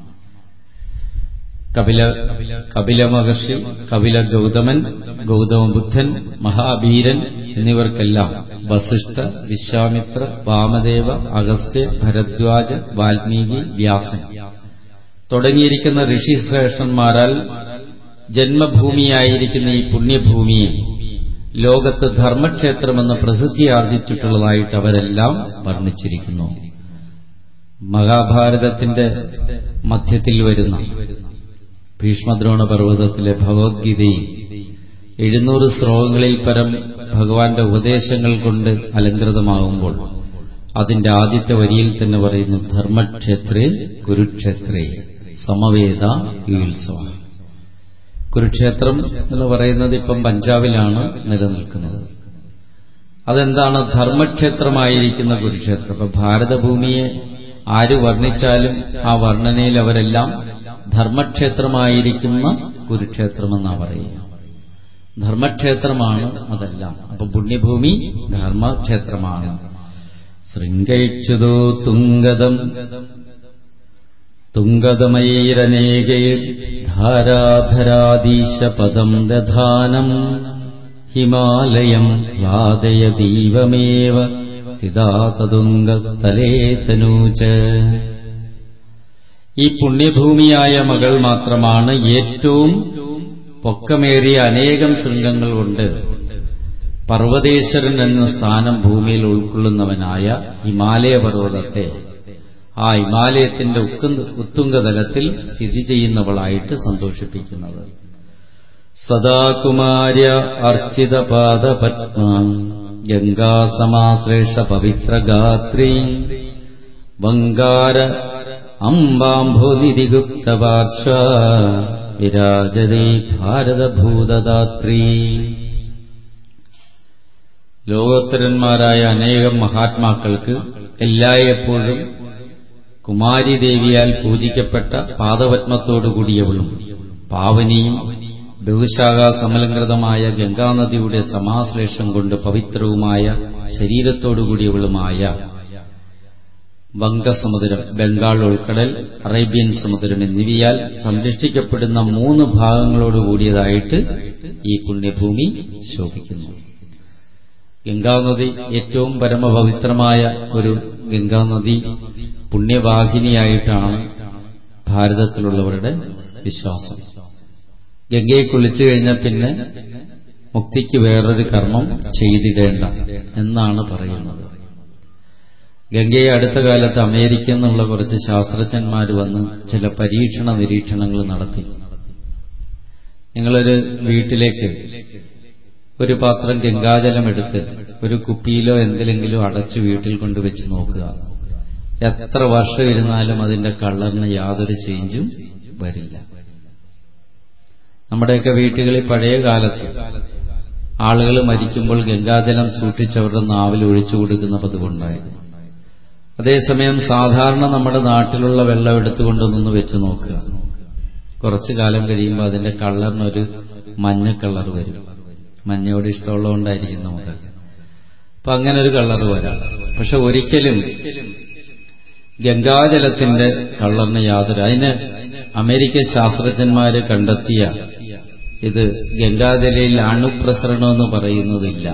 കപില കപില മഹർഷി, കപില ഗൗതമൻ, ഗൗതമ ബുദ്ധൻ, മഹാവീരൻ എന്നിവർക്കെല്ലാം വസിഷ്ഠ, വിശ്വാമിത്ര, വാമദേവ, അഗസ്ത്യ, ഭരദ്വാജ, വാൽമീകി, വ്യാസൻ തുടങ്ങിയിരിക്കുന്ന ഋഷിശ്രേഷ്ഠന്മാരാൽ ജന്മഭൂമിയായിരിക്കുന്ന ഈ പുണ്യഭൂമിയെ ലോകത്ത് ധർമ്മക്ഷേത്രമെന്ന് പ്രസിദ്ധിയാർജിച്ചിട്ടുള്ളതായിട്ട് അവരെല്ലാം വർണ്ണിച്ചിരിക്കുന്നു. മഹാഭാരതത്തിന്റെ മധ്യത്തിൽ വരുന്ന ഭീഷ്മദ്രോണ പർവ്വതത്തിലെ ഭഗവത്ഗീതയിൽ എഴുന്നൂറ് ശ്ലോകങ്ങളിൽ പരം ഭഗവാന്റെ ഉപദേശങ്ങൾ കൊണ്ട് അലങ്കൃതമാകുമ്പോൾ അതിന്റെ ആദ്യത്തെ വരിയിൽ തന്നെ പറയുന്നു, ധർമ്മക്ഷേത്രേ കുരുക്ഷേത്രേ സമവേദ യുത്സവ. കുരുക്ഷേത്രം എന്ന് പറയുന്നത് ഇപ്പം പഞ്ചാബിലാണ് നിലനിൽക്കുന്നത്. അതെന്താണ് ധർമ്മക്ഷേത്രമായിരിക്കുന്ന കുരുക്ഷേത്രം? അപ്പൊ ഭാരതഭൂമിയെ ആര് വർണ്ണിച്ചാലും ആ വർണ്ണനയിൽ അവരെല്ലാം ധർമ്മക്ഷേത്രമായിരിക്കുന്ന കുരുക്ഷേത്രമെന്നാണ് പറയുക. ധർമ്മക്ഷേത്രമാണ് അതെല്ലാം. അപ്പൊ പുണ്യഭൂമി ധർമ്മക്ഷേത്രമാണ്. ശൃംഗൈച്യുതോ തുംഗദം തുംഗദമൈരനേകൈർ ധാരാധരാധീശപദം ദധാനം ഹിമാലയം വാദയദീവമേവ സ്ഥിതാ തതുംഗതലേ തനൂച. ഈ പുണ്യഭൂമിയായ മകൾ മാത്രമാണ് ഏറ്റവും പൊക്കമേറിയ അനേകം ശൃംഗങ്ങൾ കൊണ്ട് പർവ്വതേശ്വരൻ എന്ന സ്ഥാനം ഭൂമിയിൽ ഉൾക്കൊള്ളുന്നവനായ ഹിമാലയ പർവ്വതത്തെ ആ ഹിമാലയത്തിന്റെ ഉത്തുംഗതലത്തിൽ സ്ഥിതി ചെയ്യുന്നവളായിട്ട് സന്തോഷിപ്പിക്കുന്നത്. സദാകുമാര്യ അർച്ചിതപാദപത്മാം ഗംഗാസമാശ്ലേഷ പവിത്രഗാത്രീ വങ്കാര അംബാംഭോനിധിഗുപ്തപാർശ്വ വിരാജതേ ഭാരതഭൂതദാത്രീ. ലോകോത്തരന്മാരായ അനേകം മഹാത്മാക്കൾക്ക് എല്ലായ്പ്പോഴും കുമാരിദേവിയാൽ പൂജിക്കപ്പെട്ട പാദപത്മത്തോടുകൂടിയവളും പാവനിയും ബഹുശാഖാ സമലംകൃതമായ ഗംഗാനദിയുടെ സമാശ്ലേഷം കൊണ്ട് പവിത്രവുമായ ശരീരത്തോടുകൂടിയവളുമായ വംഗസമുദ്രം, ബംഗാൾ ഉൾക്കടൽ, അറേബ്യൻ സമുദ്രം എന്നിവയാൽ സംരക്ഷിക്കപ്പെടുന്ന മൂന്ന് ഭാഗങ്ങളോടുകൂടിയതായിട്ട് ഈ പുണ്യഭൂമി ശോഭിക്കുന്നു. ഗംഗാനദി ഏറ്റവും പരമപവിത്രമായ ഒരു ഗംഗാനദി പുണ്യവാഹിനിയായിട്ടാണ് ഭാരതത്തിലുള്ളവരുടെ വിശ്വാസം. ഗംഗയെ കുളിച്ചു കഴിഞ്ഞാൽ പിന്നെ മുക്തിക്ക് വേറൊരു കർമ്മം ചെയ്തിടേണ്ട എന്നാണ് പറയുന്നത്. ഗംഗയെ അടുത്ത കാലത്ത് അമേരിക്കയിൽ നിന്നുള്ള കുറച്ച് ശാസ്ത്രജ്ഞന്മാർ വന്ന് ചില പരീക്ഷണ നിരീക്ഷണങ്ങൾ നടത്തി. നിങ്ങളൊരു വീട്ടിലേക്ക് ഒരു പാത്രം ഗംഗാജലം എടുത്ത് ഒരു കുപ്പിയിലോ എന്തിലെങ്കിലും അടച്ച് വീട്ടിൽ കൊണ്ടുവച്ച് നോക്കുക. എത്ര വർഷം ഇരുന്നാലും അതിന്റെ കളറിന് യാതൊരു ചേഞ്ചും വരില്ല. നമ്മുടെയൊക്കെ വീട്ടുകളിൽ പഴയ കാലത്ത് ആളുകൾ മരിക്കുമ്പോൾ ഗംഗാജലം സൂക്ഷിച്ചവരുടെ നാവിൽ ഒഴിച്ചു കൊടുക്കുന്ന പതിവുണ്ടായിരുന്നു. അതേസമയം സാധാരണ നമ്മുടെ നാട്ടിലുള്ള വെള്ളം എടുത്തുകൊണ്ടൊന്ന് വെച്ച് നോക്കുക. കുറച്ചു കാലം കഴിയുമ്പോൾ അതിന്റെ കളറിനൊരു മഞ്ഞ കളർ വരും. മഞ്ഞയോട് ഇഷ്ടമുള്ളതുകൊണ്ടായിരിക്കും നമുക്കൊക്കെ. അപ്പൊ അങ്ങനെ ഒരു കളർ വരാം. പക്ഷെ ഒരിക്കലും ഗംഗാജലത്തിന്റെ കളറിന് യാതൊരു, അതിന് അമേരിക്കൻ ശാസ്ത്രജ്ഞന്മാര് കണ്ടെത്തിയ ഇത് ഗംഗാജലയിൽ അണുപ്രസരണമെന്ന് പറയുന്നതില്ല.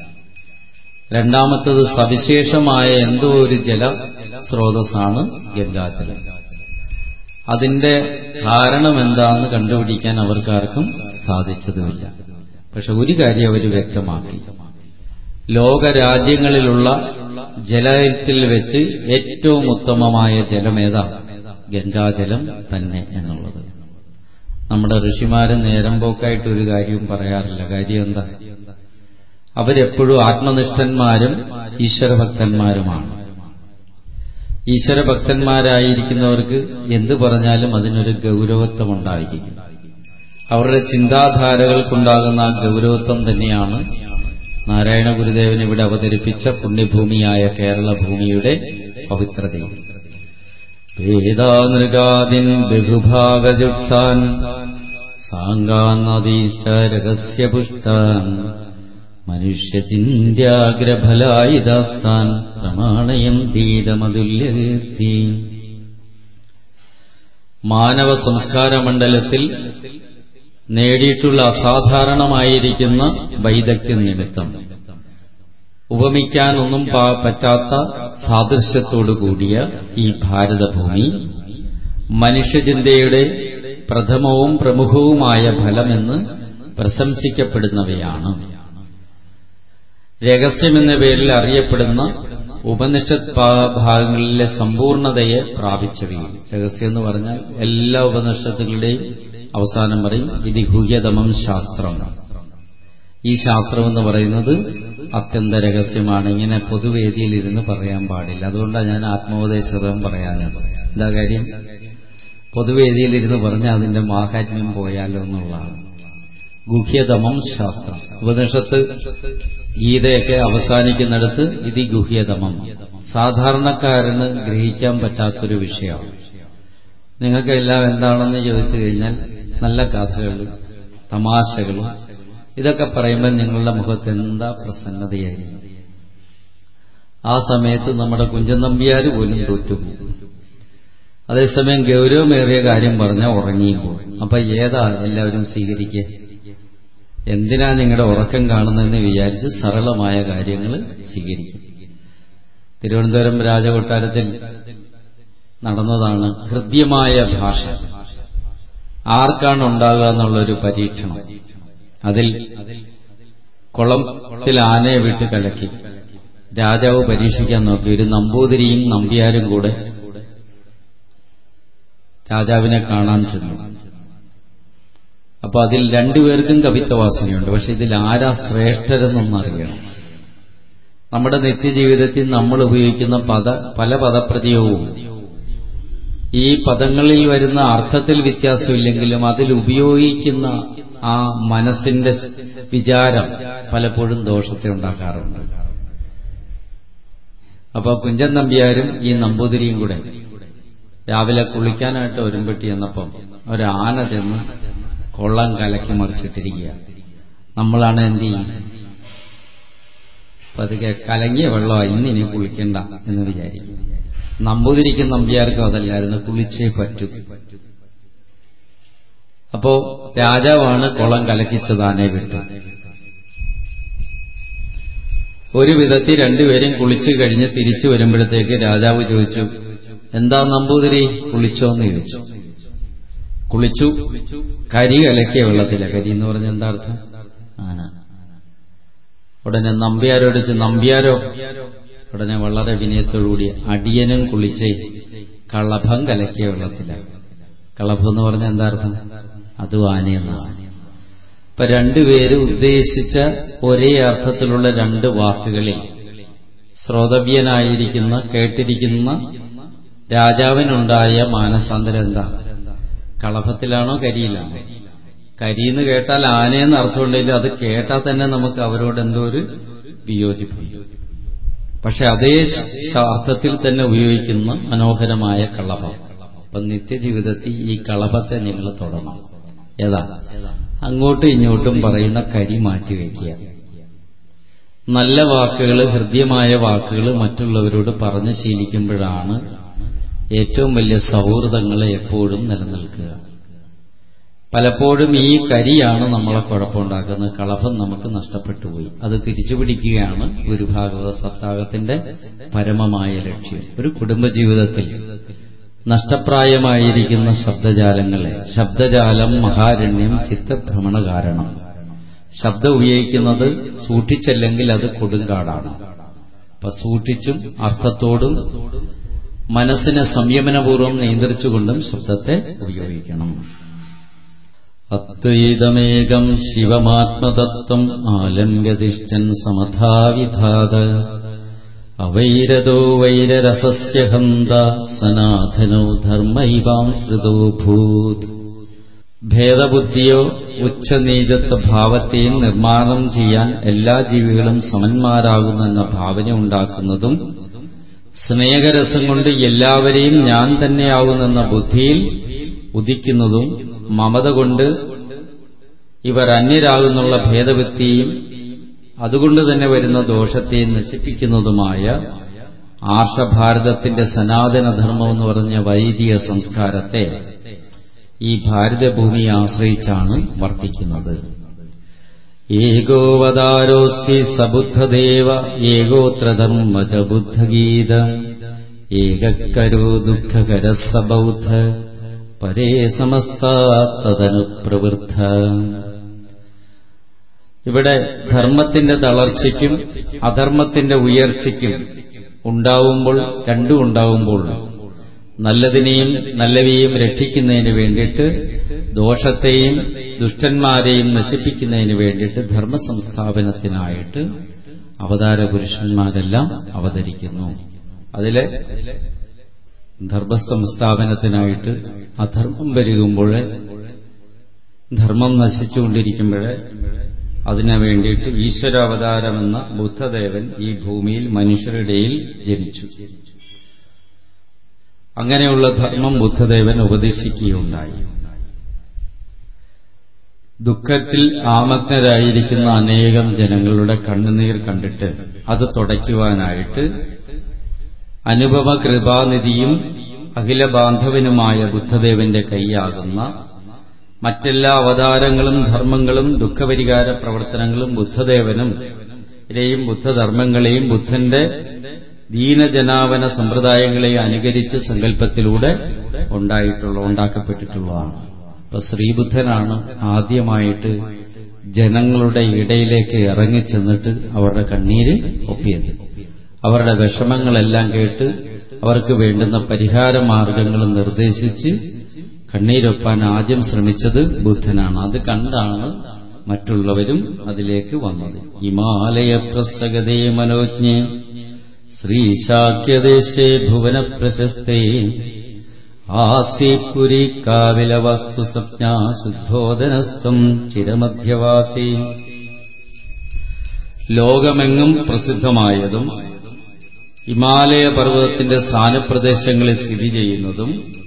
രണ്ടാമത്തത് സവിശേഷമായ എന്തോ ഒരു ജല സ്രോതസ്സാണ് ഗംഗാജലം. അതിന്റെ കാരണം എന്താണെന്ന് കണ്ടുപിടിക്കാൻ അവർക്കാർക്കും സാധിച്ചതുമില്ല. പക്ഷെ ഒരു കാര്യം അവർ വ്യക്തമാക്കി, ലോകരാജ്യങ്ങളിലുള്ള ജലത്തിൽ വെച്ച് ഏറ്റവും ഉത്തമമായ ജലമേതാ? ഗംഗാജലം തന്നെ എന്നുള്ളത്. നമ്മുടെ ഋഷിമാര് നേരം പോക്കായിട്ട് ഒരു കാര്യവും പറയാറില്ല. കാര്യം എന്താ? അവരെപ്പോഴും ആത്മനിഷ്ഠന്മാരും ഈശ്വരഭക്തന്മാരുമാണ്. ഈശ്വരഭക്തന്മാരായിരിക്കുന്നവർക്ക് എന്തു പറഞ്ഞാലും അതിനൊരു ഗൗരവത്വമുണ്ടായിരിക്കും. അവരുടെ ചിന്താധാരകൾക്കുണ്ടാകുന്ന ആ ഗൗരവത്വം തന്നെയാണ് നാരായണ ഗുരുദേവൻ ഇവിടെ അവതരിപ്പിച്ച പുണ്യഭൂമിയായ കേരള ഭൂമിയുടെ പവിത്രതയും. വേദാനൃഗാദിൻ ബഹുഭാഗജുക്താൻ സാംഗാനദീശ്ച രഹസ്യപുഷ്ടാൻ മനുഷ്യചിന്യാഗ്രഫലായിദാസ്താൻ പ്രമാണയം തീരമതുല്യകീർത്തി. മാനവ സംസ്കാര മണ്ഡലത്തിൽ നേടിയിട്ടുള്ള അസാധാരണമായിരിക്കുന്ന വൈദഗ്ധ്യം നിമിത്തം ഉപമിക്കാനൊന്നും പറ്റാത്ത സാദൃശ്യത്തോടുകൂടിയ ഈ ഭാരതഭൂമി മനുഷ്യചിന്തയുടെ പ്രഥമവും പ്രമുഖവുമായ ഫലമെന്ന് പ്രശംസിക്കപ്പെടുന്നവയാണ്. രഹസ്യമെന്ന പേരിൽ അറിയപ്പെടുന്ന ഉപനിഷത്ത് ഭാഗങ്ങളിലെ സമ്പൂർണതയെ പ്രാപിച്ചവയും. രഹസ്യം എന്ന് പറഞ്ഞാൽ എല്ലാ ഉപനിഷത്തുകളുടെയും അവസാനം പറയും ഇത് ഗുഹ്യതമം ശാസ്ത്രം. ഈ ശാസ്ത്രമെന്ന് പറയുന്നത് അത്യന്ത രഹസ്യമാണ്. ഇങ്ങനെ പൊതുവേദിയിൽ ഇരുന്ന് പറയാൻ പാടില്ല. അതുകൊണ്ടാണ് ഞാൻ ആത്മോപദേശം പറയാനത്. എന്താ കാര്യം? പൊതുവേദിയിലിരുന്ന് പറഞ്ഞാൽ അതിന്റെ മാഹാത്മ്യം പോയാലോ എന്നുള്ളതാണ്. ഗുഹ്യതമം ശാസ്ത്രം. ഉപനിഷത്ത് ഗീതയൊക്കെ അവസാനിക്കുന്നിടത്ത് ഇത് ഗുഹ്യതമം, സാധാരണക്കാരന് ഗ്രഹിക്കാൻ പറ്റാത്തൊരു വിഷയമാണ്. നിങ്ങൾക്കെല്ലാം എന്താണെന്ന് ചോദിച്ചു കഴിഞ്ഞാൽ നല്ല കഥകളും തമാശകളും ഇതൊക്കെ പറയുമ്പോൾ നിങ്ങളുടെ മുഖത്ത് എന്താ പ്രസന്നതയായിരിക്കും. ആ സമയത്ത് നമ്മുടെ കുഞ്ചൻ നമ്പ്യാർ പോലും തോറ്റുപോകും. അതേസമയം ഗൗരവമേറിയ കാര്യം പറഞ്ഞാൽ ഉറങ്ങിയും പോകും. അപ്പൊ ഏതാ എല്ലാവരും സ്വീകരിക്കുക? എന്തിനാ നിങ്ങളുടെ ഉറക്കം കാണുന്നതെന്ന് വിചാരിച്ച് സരളമായ കാര്യങ്ങൾ സ്വീകരിക്കും. തിരുവനന്തപുരം രാജകൊട്ടാരത്തിൽ നടന്നതാണ് ഹൃദ്യമായ ഭാഷ. ആർക്കാണ് ഉണ്ടാകുക എന്നുള്ളൊരു പരീക്ഷണം. അതിൽ കുളത്തിൽ ആനയെ വിട്ട് കലക്കി രാജാവ് പരീക്ഷിക്കാൻ നോക്കി. ഒരു നമ്പൂതിരിയും നമ്പ്യാരും കൂടെ രാജാവിനെ കാണാൻ ചെന്നു. അപ്പൊ അതിൽ രണ്ടുപേർക്കും കവിത്വവാസനയുണ്ട്. പക്ഷെ ഇതിൽ ആരാ ശ്രേഷ്ഠരെന്നൊന്നറിയണം. നമ്മുടെ നിത്യജീവിതത്തിൽ നമ്മൾ ഉപയോഗിക്കുന്ന പദ പല പദപ്രയോഗവും ഈ പദങ്ങളിൽ വരുന്ന അർത്ഥത്തിൽ വ്യത്യാസമില്ലെങ്കിലും അതിൽ ഉപയോഗിക്കുന്ന ആ മനസ്സിന്റെ വിചാരം പലപ്പോഴും ദോഷത്തെ ഉണ്ടാക്കാറുണ്ട്. അപ്പൊ കുഞ്ചൻ നമ്പ്യാരും ഈ നമ്പൂതിരിയും കൂടെ രാവിലെ കുളിക്കാനായിട്ട് ഒരുമ്പെട്ടി ചെന്നപ്പം ഒരാന ചെന്ന് കൊള്ളം കലക്കി മറിച്ചിട്ടിരിക്കുക. നമ്മളാണ് എന്ത് ചെയ്യും? പതുക്കെ കലങ്ങിയ വെള്ളമാണ്, ഇന്നിനി കുളിക്കണ്ട എന്ന് വിചാരിക്കും. നമ്പൂതിരിക്കും നമ്പ്യാർക്കും അതല്ലായിരുന്നു, കുളിച്ചേ പറ്റൂ. അപ്പോ രാജാവാണ് കുളം കലക്കിച്ചതാനെ വിട്ടു. ഒരു വിധത്തിൽ രണ്ടുപേരും കുളിച്ചു കഴിഞ്ഞ് തിരിച്ചു വരുമ്പോഴത്തേക്ക് രാജാവ് ചോദിച്ചു, എന്താ നമ്പൂതിരി കുളിച്ചോന്ന് ചോദിച്ചു. കുളിച്ചു. കരി കലക്കിയ വെള്ളത്തില. കരി എന്ന് പറഞ്ഞ എന്താ അർത്ഥം? ആന. ഉടനെ നമ്പ്യാരോട് ചോദിച്ചു, നമ്പ്യാരോ? ഉടനെ വളരെ വിനയത്തോടുകൂടി, അടിയനും കുളിച്ചേ കളഭം കലക്കിയ വെള്ളത്തില. കളഭം എന്ന് പറഞ്ഞ എന്താ അർത്ഥം? അതും ആനയെന്നാണ്. ഇപ്പൊ രണ്ടുപേരും ഉദ്ദേശിച്ച ഒരേ അർത്ഥത്തിലുള്ള രണ്ട് വാക്കുകളിൽ ശ്രോതവ്യനായിരിക്കുന്ന കേട്ടിരിക്കുന്ന രാജാവിനുണ്ടായ മാനസാന്തരം എന്താ? കളഭത്തിലാണോ കരിയിലാണോ? കരിയെന്ന് കേട്ടാൽ ആനയെന്ന് അർത്ഥമുണ്ടെങ്കിൽ അത് കേട്ടാൽ തന്നെ നമുക്ക് അവരോട് എന്തോ ഒരു വിയോജിപ്പ്. പക്ഷെ അതേ അർത്ഥത്തിൽ തന്നെ ഉപയോഗിക്കുന്ന മനോഹരമായ കളഭം. അപ്പൊ നിത്യജീവിതത്തിൽ ഈ കളഭത്തെ നിങ്ങൾ തൊടണം. ഏതാ? അങ്ങോട്ടും ഇങ്ങോട്ടും പറയുന്ന കരി മാറ്റിവെക്കുക. നല്ല വാക്കുകൾ, ഹൃദ്യമായ വാക്കുകൾ മറ്റുള്ളവരോട് പറഞ്ഞു ശീലിക്കുമ്പോഴാണ് ഏറ്റവും വലിയ സൗഹൃദങ്ങളെ എപ്പോഴും നിലനിൽക്കുക. പലപ്പോഴും ഈ കരിയാണ് നമ്മളെ കുഴപ്പമുണ്ടാക്കുന്നത്. കളഭം നമുക്ക് നഷ്ടപ്പെട്ടു പോയി. അത് തിരിച്ചുപിടിക്കുകയാണ് ഗുരുഭാഗവത സപ്താഹത്തിന്റെ പരമമായ ലക്ഷ്യം. ഒരു കുടുംബജീവിതത്തിൽ നഷ്ടപ്രായമായിരിക്കുന്ന ശബ്ദജാലങ്ങളെ, ശബ്ദജാലം മഹാരണ്യം ചിത്തഭ്രമണ കാരണം. ശബ്ദം ഉപയോഗിക്കുന്നത് സൂക്ഷിച്ചല്ലെങ്കിൽ അത് കൊടുങ്കാടാണ്. അപ്പൊ സൂക്ഷിച്ചും അർത്ഥത്തോടും മനസ്സിനെ സംയമനപൂർവ്വം നിയന്ത്രിച്ചുകൊണ്ടും ശബ്ദത്തെ ഉപയോഗിക്കണം. അദ്വൈതമേകം ശിവമാത്മതത്വം ആലംബ്യതിഷ്ഠൻ സമധാവിധാത അവൈരതോ വൈരരസസ്യ ഹന്ത സനാതനോ ധർമ്മൈവാംശ്രിതോ ഭൂത്. ഭേദബുദ്ധിയോ ഉച്ചനീചത്വ ഭാവത്തെയും നിർമ്മാണം ചെയ്യാൻ എല്ലാ ജീവികളും സമന്മാരാകുന്നെന്ന ഭാവന ഉണ്ടാക്കുന്നതും സ്നേഹരസം കൊണ്ട് എല്ലാവരെയും ഞാൻ തന്നെയാകുന്നെന്ന ബുദ്ധിയിൽ ഉദിക്കുന്നതും മമത കൊണ്ട് ഇവർ അന്യരാകുന്നുള്ള ഭേദവൃത്തിയും അതുകൊണ്ട് തന്നെ വരുന്ന ദോഷത്തെയും നശിപ്പിക്കുന്നതുമായ ആർഷഭാരതത്തിന്റെ സനാതനധർമ്മം എന്ന് പറഞ്ഞ വൈദിക സംസ്കാരത്തെ ഈ ഭാരതഭൂമിയെ ആശ്രയിച്ചാണ് വർത്തിക്കുന്നത്. ഏകോവതാരോസ്തി സബുദ്ധദേവ ഏകോത്ര ധർമ്മ ച ബുദ്ധഗീത ഏകക്കരോ ദുഃഖകര സബൗദ്ധ പരേ സമസ്താത്തതനു പ്രവൃദ്ധ. ഇവിടെ ധർമ്മത്തിന്റെ തളർച്ചയ്ക്കും അധർമ്മത്തിന്റെ ഉയർച്ചയ്ക്കും ഉണ്ടാവുമ്പോൾ, രണ്ടും ഉണ്ടാവുമ്പോൾ നല്ലതിനെയും നല്ലവയെയും രക്ഷിക്കുന്നതിന് വേണ്ടിയിട്ട് ദോഷത്തെയും ദുഷ്ടന്മാരെയും നശിപ്പിക്കുന്നതിന് വേണ്ടിയിട്ട് ധർമ്മസംസ്ഥാപനത്തിനായിട്ട് അവതാര പുരുഷന്മാരെല്ലാം അവതരിക്കുന്നു. അതിലെ ധർമ്മസംസ്ഥാപനത്തിനായിട്ട് അധർമ്മം പെരുകുമ്പോഴേ, ധർമ്മം നശിച്ചുകൊണ്ടിരിക്കുമ്പോഴേ അതിനു വേണ്ടിയിട്ട് ഈശ്വരാവതാരമെന്ന ബുദ്ധദേവൻ ഈ ഭൂമിയിൽ മനുഷ്യരുടെയിൽ ജനിച്ചു. അങ്ങനെയുള്ള ധർമ്മം ബുദ്ധദേവൻ ഉപദേശിക്കുകയുണ്ടായി. ദുഃഖത്തിൽ ആമഗ്നരായിരിക്കുന്ന അനേകം ജനങ്ങളുടെ കണ്ണുനീർ കണ്ടിട്ട് അത് തുടയ്ക്കുവാനായിട്ട് അനുപമ കൃപാനിധിയും അഖില ബാന്ധവനുമായ ബുദ്ധദേവന്റെ കൈയാകുന്ന മറ്റെല്ലാ അവതാരങ്ങളും ധർമ്മങ്ങളും ദുഃഖപരിഹാര പ്രവർത്തനങ്ങളും ബുദ്ധദേവനും രെയും ബുദ്ധധർമ്മങ്ങളെയും ബുദ്ധന്റെ ദീനജനാവന സമ്പ്രദായങ്ങളെയും അനുകരിച്ച് സങ്കല്പത്തിലൂടെ ഉണ്ടായിട്ടുള്ള ഉണ്ടാക്കപ്പെട്ടിട്ടുള്ളതാണ്. അപ്പൊ ശ്രീബുദ്ധനാണ് ആദ്യമായിട്ട് ജനങ്ങളുടെ ഇടയിലേക്ക് ഇറങ്ങിച്ചെന്നിട്ട് അവരുടെ കണ്ണീര് ഒപ്പിയത്. അവരുടെ വിഷമങ്ങളെല്ലാം കേട്ട് അവർക്ക് വേണ്ടുന്ന പരിഹാര മാർഗങ്ങൾ നിർദ്ദേശിച്ച് കണ്ണീരൊപ്പാൻ ആദ്യം ശ്രമിച്ചത് ബുദ്ധനാണ്. അത് കണ്ടാണ് മറ്റുള്ളവരും അതിലേക്ക് വന്നത്. ഹിമാലയ പ്രസ്ഥഗതേ മനോജ്ഞേ ശ്രീശാക്യദേശേ ഭുവന പ്രശസ്തേ ആസീപുരി കാവില വസ്തു സപ്ഞാ ശുദ്ധോദനസ്ഥം ചിരമധ്യവാസി. ലോകമെങ്ങും പ്രസിദ്ധമായതും ഹിമാലയ പർവ്വതത്തിന്റെ സ്ഥാനപ്രദേശങ്ങളിൽ സ്ഥിതി ചെയ്യുന്നതും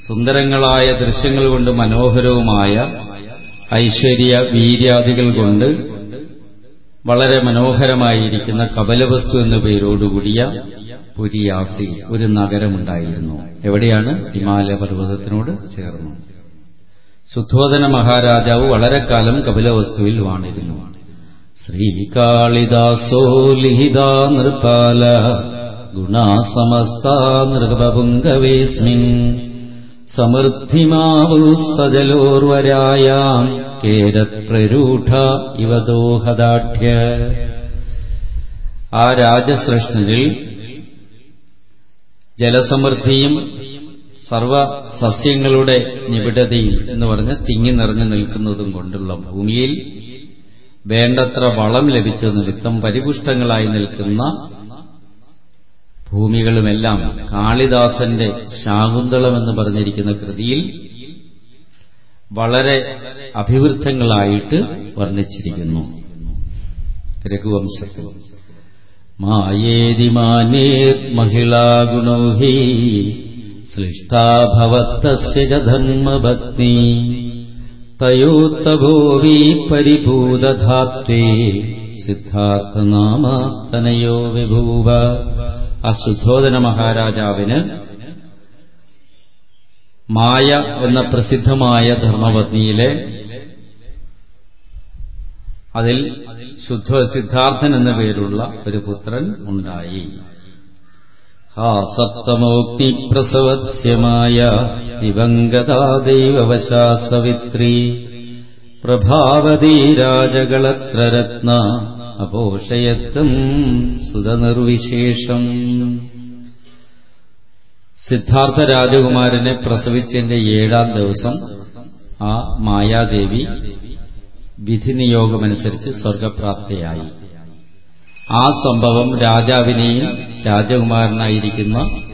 സുന്ദരങ്ങളായ ദൃശ്യങ്ങൾ കൊണ്ട് മനോഹരവുമായ ഐശ്വര്യ വീര്യാദികൾ കൊണ്ട് വളരെ മനോഹരമായിരിക്കുന്ന കപിലവസ്തു എന്ന പേരോടുകൂടിയ പുരിയാസി ഒരു നഗരമുണ്ടായിരുന്നു. എവിടെയാണ്? ഹിമാലയ പർവ്വതത്തിനോട് ചേർന്നു. ശുദ്ധോധന മഹാരാജാവ് വളരെ കാലം കപിലവസ്തുവിൽ വാണിരുന്നു. ശ്രീകാളിദാസോ ലിഹിതാ നൃപാല ഗുണാസമസ്താ നൃപപുങ്കവേസ്മിൻ സമൃദ്ധിമാവു സജലോർവരായാം കേരപ്രരൂഢ ഇവദോഹദാഠ്യ. ആ രാജശ്രേഷ്ഠനിൽ ജലസമൃദ്ധിയും സർവ സസ്യങ്ങളുടെ നിബിഡതയും എന്ന് പറഞ്ഞ് തിങ്ങി നിറഞ്ഞു നിൽക്കുന്നതും കൊണ്ടുള്ള ഭൂമിയിൽ വേണ്ടത്ര വളം ലഭിച്ച നിമിത്തം പരിപുഷ്ടങ്ങളായി നിൽക്കുന്ന ഭൂമികളുമെല്ലാം കാളിദാസന്റെ ശാകുന്തളം എന്ന് പറഞ്ഞിരിക്കുന്ന കൃതിയിൽ വളരെ അഭിവൃദ്ധങ്ങളായിട്ട് വർണ്ണിച്ചിരിക്കുന്നു. രഘുവംശത്തിൽ മായേതി മാനേർ മഹിളാഗുണോ ഹി സൃഷ്ടാ ഭവത്തസ്യ ച ധർമ്മഭഗ്നി തയോത്തഭോവി പരിഭൂതധാത്വേ സിദ്ധാർത്ഥനാമ തനയോ വിഭൂവ. ആ ശുദ്ധോധന മഹാരാജാവിന് മായ എന്ന പ്രസിദ്ധമായ ധർമ്മപത്നിയിലെ അതിൽ ശുദ്ധ സിദ്ധാർത്ഥൻ എന്ന പേരുള്ള ഒരു പുത്രൻ ഉണ്ടായി. ഹാ സപ്തമോക്തി പ്രസവത്സ്യമായ ദിവംഗതാ ദൈവവശാ സവിത്രി പ്രഭാവതി രാജകളത്ര രത്ന അപോഷയത്വം സുതനിർവിശേഷം. സിദ്ധാർത്ഥ രാജകുമാരനെ പ്രസവിച്ചതിന്റെ ഏഴാം ദിവസം ആ മായാദേവി വിധിനിയോഗമനുസരിച്ച് സ്വർഗപ്രാപ്തയായി. ആ സംഭവം രാജാവിനെയും രാജകുമാരനായിരിക്കുന്ന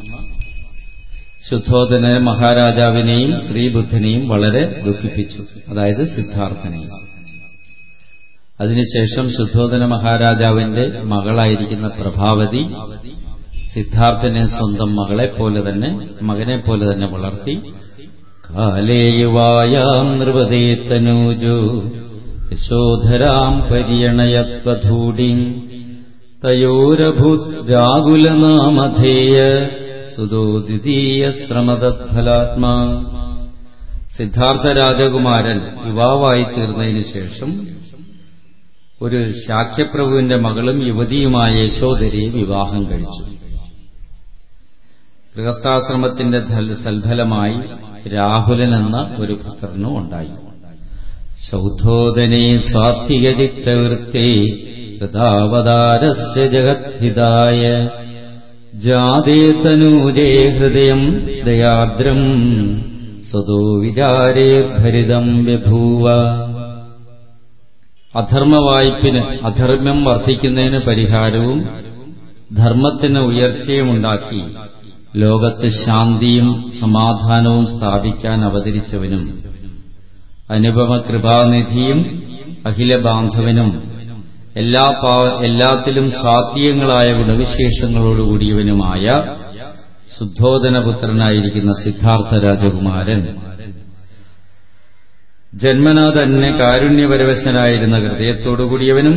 ശുദ്ധോധന മഹാരാജാവിനെയും ശ്രീബുദ്ധനെയും വളരെ ദുഃഖിപ്പിച്ചു, അതായത് സിദ്ധാർത്ഥനെയും. അതിനുശേഷം ശുദ്ധോധന മഹാരാജാവിന്റെ മകളായിരിക്കുന്ന പ്രഭാവതി സിദ്ധാർത്ഥനെ സ്വന്തം മകളെപ്പോലെ തന്നെ മകനെപ്പോലെ തന്നെ വളർത്തി. കാലേയുവായാം നൃപതേ തനൂജോ യശോധരാം പര്യണയത്വധൂഢിം തയോരഭൂത് രാകുലനാമധേയ സുതോ ദ്വിതീയ ശ്രമതഫലാത്മാ. സിദ്ധാർത്ഥ രാജകുമാരൻ യുവാവായി തീർന്നതിനു ശേഷം ഒരു ശാക്യപ്രഭുവിന്റെ മകളും യുവതിയുമായ യശോധരയെ വിവാഹം കഴിച്ചു. ഗൃഹസ്ഥാശ്രമത്തിന്റെ സൽഫലമായി രാഹുലൻ എന്ന ഒരു പുത്രനും ഉണ്ടായി. ശൗദ്ധോദനേ സാത്വികചിത്തവൃത്തേ കൃതാവതാരസ്യ ജഗദ്ഹിതായ ജാതേ തനൂജേ ഹൃദയം ദയാദ്രം സ്വതോ വിചാരേർഭരിതം ബഭൂവ. അധർമ്മവായ്പിന് അധർമ്മ്യം വർദ്ധിക്കുന്നതിന് പരിഹാരവും ധർമ്മത്തിന് ഉയർച്ചയുമുണ്ടാക്കി ലോകത്ത് ശാന്തിയും സമാധാനവും സ്ഥാപിക്കാൻ അവതരിച്ചവനും അനുപമ കൃപാനിധിയും അഖിലബാന്ധവനും എല്ലാ എല്ലാത്തിലും സാത്വികങ്ങളായ ഗുണവിശേഷങ്ങളോടുകൂടിയവനുമായ ശുദ്ധോധനപുത്രനായിരിക്കുന്ന സിദ്ധാർത്ഥ രാജകുമാരൻ ജന്മനാ തന്നെ കാരുണ്യപരവശനായിരുന്ന ഹൃദയത്തോടുകൂടിയവനും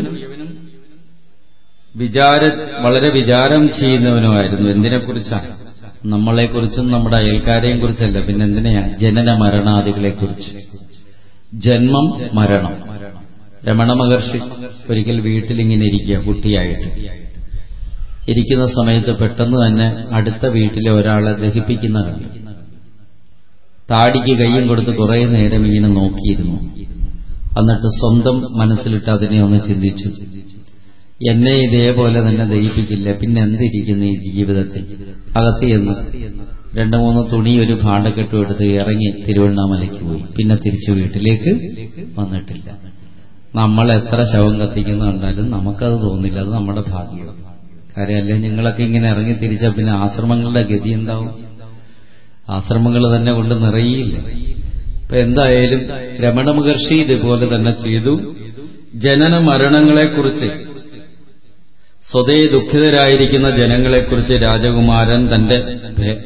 വിചാര വളരെ വിചാരം ചെയ്യുന്നവനുമായിരുന്നു. എന്തിനെക്കുറിച്ചാണ്? നമ്മളെക്കുറിച്ചും നമ്മുടെ അയൽക്കാരെയും കുറിച്ചല്ല, പിന്നെ എന്തിനെയാ? ജനന മരണാദികളെക്കുറിച്ച്. ജന്മം, മരണം. രമണ മഹർഷി ഒരിക്കൽ വീട്ടിലിങ്ങനെ ഇരിക്കുക, കുട്ടിയായിട്ട് ഇരിക്കുന്ന സമയത്ത് പെട്ടെന്ന് തന്നെ അടുത്ത വീട്ടിലെ ഒരാളെ ദഹിപ്പിക്കുന്ന കണ്ടു. താടിക്ക് കയ്യും കൊടുത്ത് കുറേ നേരം ഇങ്ങനെ നോക്കിയിരുന്നു. എന്നിട്ട് സ്വന്തം മനസ്സിലിട്ട് അതിനെ ഒന്ന് ചിന്തിച്ചു, എന്നെ ഇതേപോലെ തന്നെ ദഹിപ്പിക്കില്ല, പിന്നെ എന്തിരിക്കുന്നു ഈ ജീവിതത്തിൽ? അകത്ത് ചെന്ന് രണ്ടു മൂന്ന് തുണി ഒരു ഭാണ്ഡക്കെട്ടും എടുത്ത് ഇറങ്ങി തിരുവണ്ണാമലയ്ക്ക് പോയി. പിന്നെ തിരിച്ചു വീട്ടിലേക്ക് വന്നിട്ടില്ല. നമ്മൾ എത്ര ശവം കത്തിക്കുന്ന കണ്ടാലും നമുക്കത് തോന്നില്ല, അത് നമ്മുടെ ഭാഗ്യം. കാര്യമല്ലേ? നിങ്ങളൊക്കെ ഇങ്ങനെ ഇറങ്ങി തിരിച്ചാൽ പിന്നെ ആശ്രമങ്ങളുടെ ഗതി എന്താവും? ആശ്രമങ്ങൾ തന്നെ കൊണ്ട് നിറയില്ല. ഇപ്പൊ എന്തായാലും രമണ മഹർഷി ഇതുപോലെ തന്നെ ചെയ്തു. ജനന മരണങ്ങളെക്കുറിച്ച്, സ്വതേ ദുഃഖിതരായിരിക്കുന്ന ജനങ്ങളെക്കുറിച്ച് രാജകുമാരൻ തന്റെ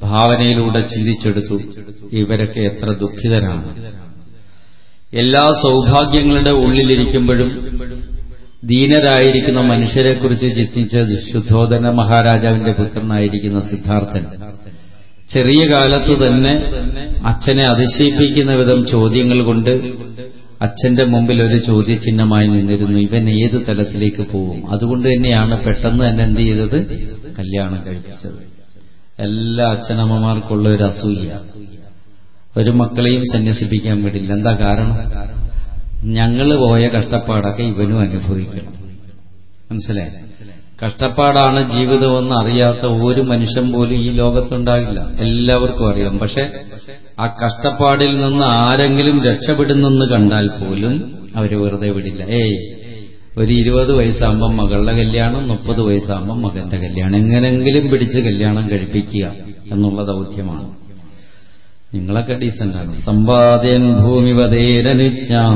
ഭാവനയിലൂടെ ചിന്തിച്ചെടുത്തു, ഇവരൊക്കെ എത്ര ദുഃഖിതരാണ്. എല്ലാ സൗഭാഗ്യങ്ങളുടെ ഉള്ളിലിരിക്കുമ്പോഴും ദീനരായിരിക്കുന്ന മനുഷ്യരെക്കുറിച്ച് ചിന്തിച്ച ശുദ്ധോദന മഹാരാജാവിന്റെ പുത്രനായിരിക്കുന്ന സിദ്ധാർത്ഥൻ ചെറിയ കാലത്ത് തന്നെ അച്ഛനെ അതിശയിപ്പിക്കുന്ന വിധം ചോദ്യങ്ങൾ കൊണ്ട് അച്ഛന്റെ മുമ്പിൽ ഒരു ചോദ്യചിഹ്നമായി നിന്നിരുന്നു. ഇവൻ ഏത് തലത്തിലേക്ക് പോകും? അതുകൊണ്ട് തന്നെയാണ് പെട്ടെന്ന് തന്നെ എന്ത് ചെയ്തത്? കല്യാണം കഴിപ്പിച്ചത്. എല്ലാ അച്ഛനമ്മമാർക്കുള്ള ഒരു അസൂയ. ഒരു മക്കളെയും സന്യസിപ്പിക്കാൻ വിടില്ല. എന്താ കാരണം? ഞങ്ങള് പോയ കഷ്ടപ്പാടൊക്കെ ഇവനും അനുഭവിക്കണം. മനസ്സിലായി? കഷ്ടപ്പാടാണ് ജീവിതമെന്ന് അറിയാത്ത ഒരു മനുഷ്യൻ പോലും ഈ ലോകത്തുണ്ടാകില്ല. എല്ലാവർക്കും അറിയാം. പക്ഷെ ആ കഷ്ടപ്പാടിൽ നിന്ന് ആരെങ്കിലും രക്ഷപ്പെടുന്നെന്ന് കണ്ടാൽ പോലും അവര് വെറുതെ വിടില്ല. ഏയ് ഒരു ഇരുപത് വയസ്സാകുമ്പം മകളുടെ കല്യാണം, മുപ്പത് വയസ്സാകുമ്പം മകന്റെ കല്യാണം, എങ്ങനെങ്കിലും പിടിച്ച് കല്യാണം കഴിപ്പിക്കുക എന്നുള്ള ദൗത്യമാണ്. നിങ്ങളൊക്കെ ഡീസന്റാണ്. സമ്പാദ്യൻ ഭൂമിവതേരനുജ്ഞാം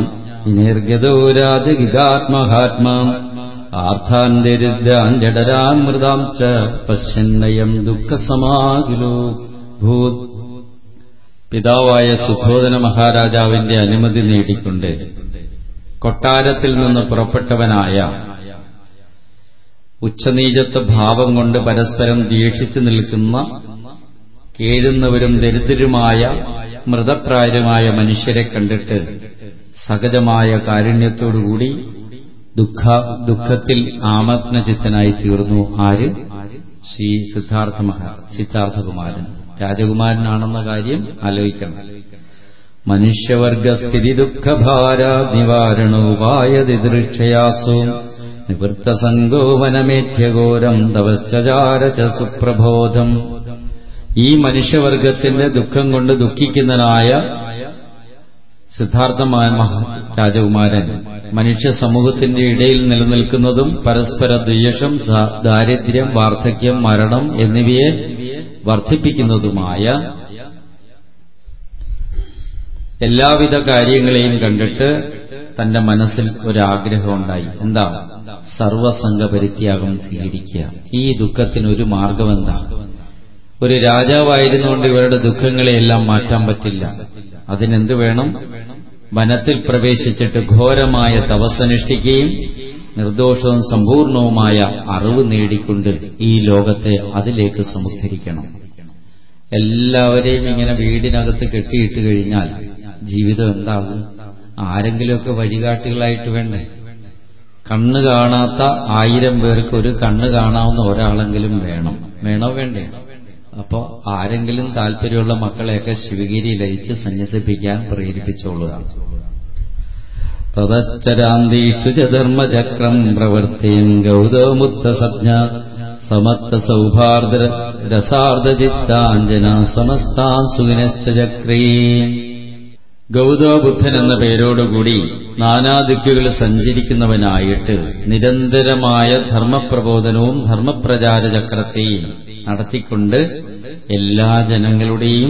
വിനിർഗതോരാധികാത്മഹാത്മാം ആർത്ഥാൻ ദരിദ്രാൻ ജഡരാൻ മൃതാം ച പശ്യന്നയം ദുഃഖസമാകുലോ ഭൂത്. പിതാവായ സുധോധന മഹാരാജാവിന്റെ അനുമതി നേടിക്കൊണ്ട് കൊട്ടാരത്തിൽ നിന്ന് പുറപ്പെട്ടവനായ ഉച്ചനീചത്വ ഭാവം കൊണ്ട് പരസ്പരം ദ്വേഷിച്ചു നിൽക്കുന്ന കേഴുന്നവരും ദരിദ്രരുമായ മൃതപ്രായരുമായ മനുഷ്യരെ കണ്ടിട്ട് സഹജമായ കാരുണ്യത്തോടുകൂടി ദുഃഖ ദുഃഖത്തിൽ ആമഗ്നചിത്തനായി തീർന്നു. ആര്? ശ്രീ സിദ്ധാർത്ഥ മഹാ സിദ്ധാർത്ഥകുമാരൻ. രാജകുമാരനാണെന്ന കാര്യം ആലോചിക്കണം. മനുഷ്യവർഗസ്ഥിതി ദുഃഖഭാര നിവാരണോപായതിദൃക്ഷയാസോ നിവൃത്തസംഗോവനമേധ്യഘോരം തവശ്ചാര ച സുപ്രബോധം. ഈ മനുഷ്യവർഗത്തിന്റെ ദുഃഖം കൊണ്ട് ദുഃഖിക്കുന്നതിനായ സിദ്ധാർത്ഥ രാജകുമാരൻ മനുഷ്യ സമൂഹത്തിന്റെ ഇടയിൽ നിലനിൽക്കുന്നതും പരസ്പര ദ്വേഷം, ദാരിദ്ര്യം, വാർദ്ധക്യം, മരണം എന്നിവയെ വർദ്ധിപ്പിക്കുന്നതുമായ എല്ലാവിധ കാര്യങ്ങളെയും കണ്ടിട്ട് തന്റെ മനസ്സിൽ ഒരാഗ്രഹമുണ്ടായി. എന്താ? സർവസംഘ പരിത്യാഗം സ്വീകരിക്കുക. ഈ ദുഃഖത്തിനൊരു മാർഗം എന്താ? ഒരു രാജാവായിരുന്നുകൊണ്ട് ഇവരുടെ ദുഃഖങ്ങളെയെല്ലാം മാറ്റാൻ പറ്റില്ല. അതിനെന്ത് വേണം? വനത്തിൽ പ്രവേശിച്ചിട്ട് ഘോരമായ തപസ്സനുഷ്ഠിക്കുകയും നിർദോഷവും സമ്പൂർണവുമായ അറിവ് നേടിക്കൊണ്ട് ഈ ലോകത്തെ അതിലേക്ക് സമുദ്ധരിക്കണം. എല്ലാവരെയും ഇങ്ങനെ വീടിനകത്ത് കെട്ടിയിട്ട് കഴിഞ്ഞാൽ ജീവിതം എന്താകും? ആരെങ്കിലുമൊക്കെ വഴികാട്ടികളായിട്ട് വേണ്ടേ? കണ്ണ് കാണാത്ത ആയിരം പേർക്ക് ഒരു കണ്ണ് കാണാവുന്ന ഒരാളെങ്കിലും വേണം. വേണോ വേണ്ടേ? അപ്പോ ആരെങ്കിലും താല്പര്യമുള്ള മക്കളെയൊക്കെ ശിവഗിരി ലയിച്ച് സന്യസിപ്പിക്കാൻ പ്രേരിപ്പിച്ചോളുക. തതശ്ചരാന്തീഷു ച ധർമ്മചക്രം പ്രവൃത്തിം ഗൗതമുക്തസജ്ഞ സമത്ത സൗഭാർദ്ര രസാർദ്ധചിത്താഞ്ജന സമസ്താൻ സുവിനശ്ച ചക്രീ. ഗൗതമബുദ്ധൻ എന്ന പേരോടുകൂടി നാനാദിക്കുകൾ സഞ്ചരിക്കുന്നവനായിട്ട് നിരന്തരമായ ധർമ്മപ്രബോധനവും ധർമ്മപ്രചാര ചക്രത്തെയും നടത്തിക്കൊണ്ട് എല്ലാ ജനങ്ങളുടെയും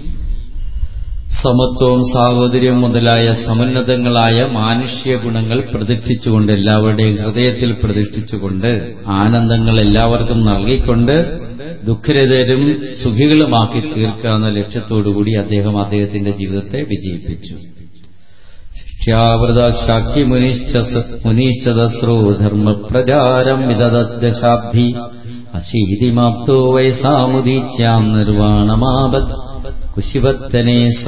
സമത്വവും സാഹോദര്യവും മുതലായ സമുന്നതങ്ങളായ മാനുഷ്യ ഗുണങ്ങൾ പ്രതിഷ്ഠിച്ചുകൊണ്ട്, എല്ലാവരുടെയും ഹൃദയത്തിൽ പ്രതിഷ്ഠിച്ചുകൊണ്ട്, ആനന്ദങ്ങൾ എല്ലാവർക്കും നൽകിക്കൊണ്ട് ദുഃഖരഹിതരും സുഖികളുമാക്കി തീർക്കാവുന്ന ലക്ഷ്യത്തോടുകൂടി അദ്ദേഹം അദ്ദേഹത്തിന്റെ ജീവിതത്തെ വിജയിപ്പിച്ചു. ശിക്ഷ്യാവൃത ശാക്യ മുനീശ്ചതസ്രോ ധർമ്മപ്രചാരം വിദദശാബ്ദി അശീതിമാപ്തോ വയസാമുദീച്യാം നിർവാണമാപത് കുശിവത്തനേസ.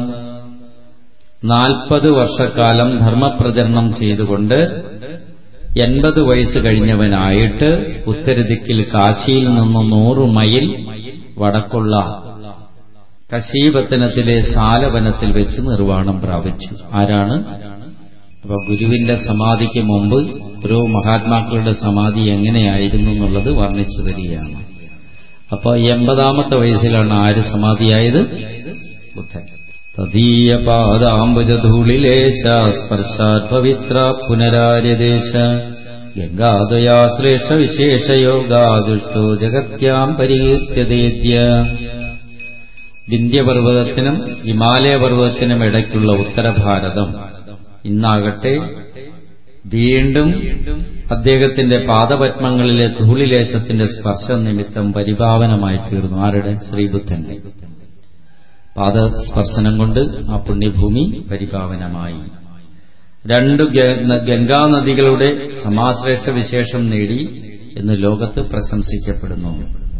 നാൽപ്പത് വർഷക്കാലം ധർമ്മപ്രചരണം ചെയ്തുകൊണ്ട് എൺപത് വയസ്സ് കഴിഞ്ഞവനായിട്ട് ഉത്തരദിക്കിൽ കാശിയിൽ നിന്ന് നൂറ് മൈൽ വടക്കുള്ള കശീപത്തനത്തിലെ സാലവനത്തിൽ വെച്ച് നിർവാണം പ്രാപിച്ചു. ആരാണ്? അപ്പൊ ഗുരുവിന്റെ സമാധിക്ക് മുമ്പ് ഓരോ മഹാത്മാക്കളുടെ സമാധി എങ്ങനെയായിരുന്നു എന്നുള്ളത് വർണ്ണിച്ചു തരികയാണ്. അപ്പൊ എൺപതാമത്തെ വയസ്സിലാണ് ആര് സമാധിയായത്? ബുദ്ധൻ. തദീയ പാദാംബുജധൂളിലേശ സ്പർശാത് പവിത്ര പുനരാര്യദേശ ഗംഗാദയാ ശ്രേഷ്ഠ വിശേഷയോഗാദുഷ്ടോ ജഗത്യാം പരികീർത്യതേദ്യ. വിന്ധ്യപർവ്വതത്തിനും ഹിമാലയപർവ്വതത്തിനും ഇടയ്ക്കുള്ള ഉത്തരഭാരതം ഇന്നാകട്ടെ വീണ്ടും അദ്ദേഹത്തിന്റെ പാദപത്മങ്ങളിലെ ധൂളിലേശത്തിന്റെ സ്പർശം നിമിത്തം പരിപാവനമായി തീർന്നു. ആരുടെ? ശ്രീബുദ്ധന്റെ പാദസ്പർശനം കൊണ്ട് ആ പുണ്യഭൂമി പരിപാവനമായി. രണ്ടു ഗംഗാനദികളുടെ സമാശ്രേഷ്ഠ വിശേഷം നേടി എന്ന് ലോകത്ത് പ്രശംസിക്കപ്പെടുന്നു.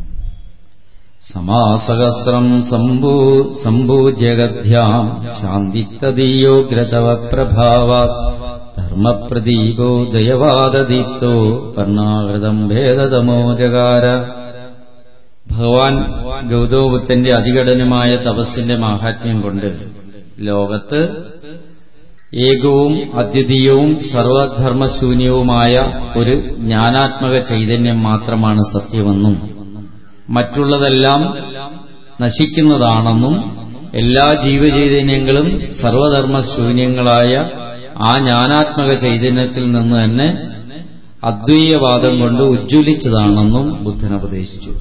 സമാസഹസ്രം സംഭൂ സംഭൂജ്യഗധ്യാം ശാന്തിത്തദീയോഗ്രതവ പ്രഭാവാത് ധർമ്മപ്രദീപോ ദയവാദദീപ്തോ വർണ്ണാകൃതം ഭേദതമോ ജകാര. ഭഗവാൻ ഗൗതമബുദ്ധന്റെ അതികഠിനമായ തപസ്സിന്റെ മാഹാത്മ്യം കൊണ്ട് ലോകത്ത് ഏകവും അദ്വിതീയവും സർവധർമ്മശൂന്യവുമായ ഒരു ജ്ഞാനാത്മക ചൈതന്യം മാത്രമാണ് സത്യമെന്നും മറ്റുള്ളതെല്ലാം നശിക്കുന്നതാണെന്നും എല്ലാ ജീവചൈതന്യങ്ങളും സർവധർമ്മശൂന്യങ്ങളായ ആ ജ്ഞാനാത്മക ചൈതന്യത്തിൽ നിന്ന് തന്നെ അദ്വൈതവാദം കൊണ്ട് ഉജ്ജ്വലിച്ചതാണെന്നും ബുദ്ധൻ ഉപദേശിച്ചു.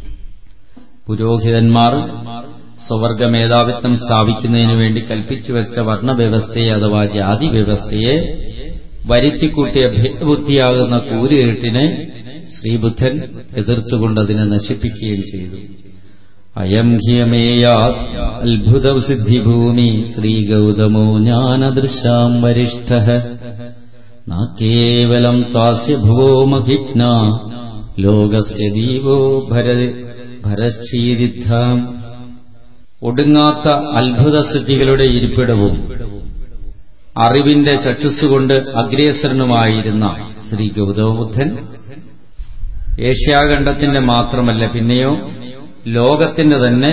പുരോഹിതന്മാർ സ്വവർഗമേധാവിത്വം സ്ഥാപിക്കുന്നതിനു വേണ്ടി കൽപ്പിച്ചുവെച്ച വർണ്ണവ്യവസ്ഥയെ അഥവാ ജാതി വ്യവസ്ഥയെ വരുത്തിക്കൂട്ടിയ ഭേദബുദ്ധിയാകുന്ന കൂരിരുട്ടിനെ ശ്രീബുദ്ധൻ എതിർത്തുകൊണ്ട് അതിനെ നശിപ്പിക്കുകയും ചെയ്തു. അയം ഹിയമേയാത് അത്ഭുതസിദ്ധിഭൂമി ശ്രീഗൗതമോ ജ്ഞാനദൃശാം വരിഷ്ഠഃ ന കേവലം ത്വാസ്യ ഭുവോ മഹിജ്ഞ ലോകസ്യ ദീപോ ഭരക്ഷീദിദ്ധാം. ഒടുങ്ങാത്ത അത്ഭുതസിദ്ധികളുടെ ഇരിപ്പിടവും അറിവിന്റെ ചക്ഷുസ്സുകൊണ്ട് അഗ്രേസരനുമായിരുന്ന ശ്രീ ഗൗതമബുദ്ധൻ ഏഷ്യാഖണ്ഡത്തിന്റെ മാത്രമല്ല പിന്നെയോ ലോകത്തിന്റെ തന്നെ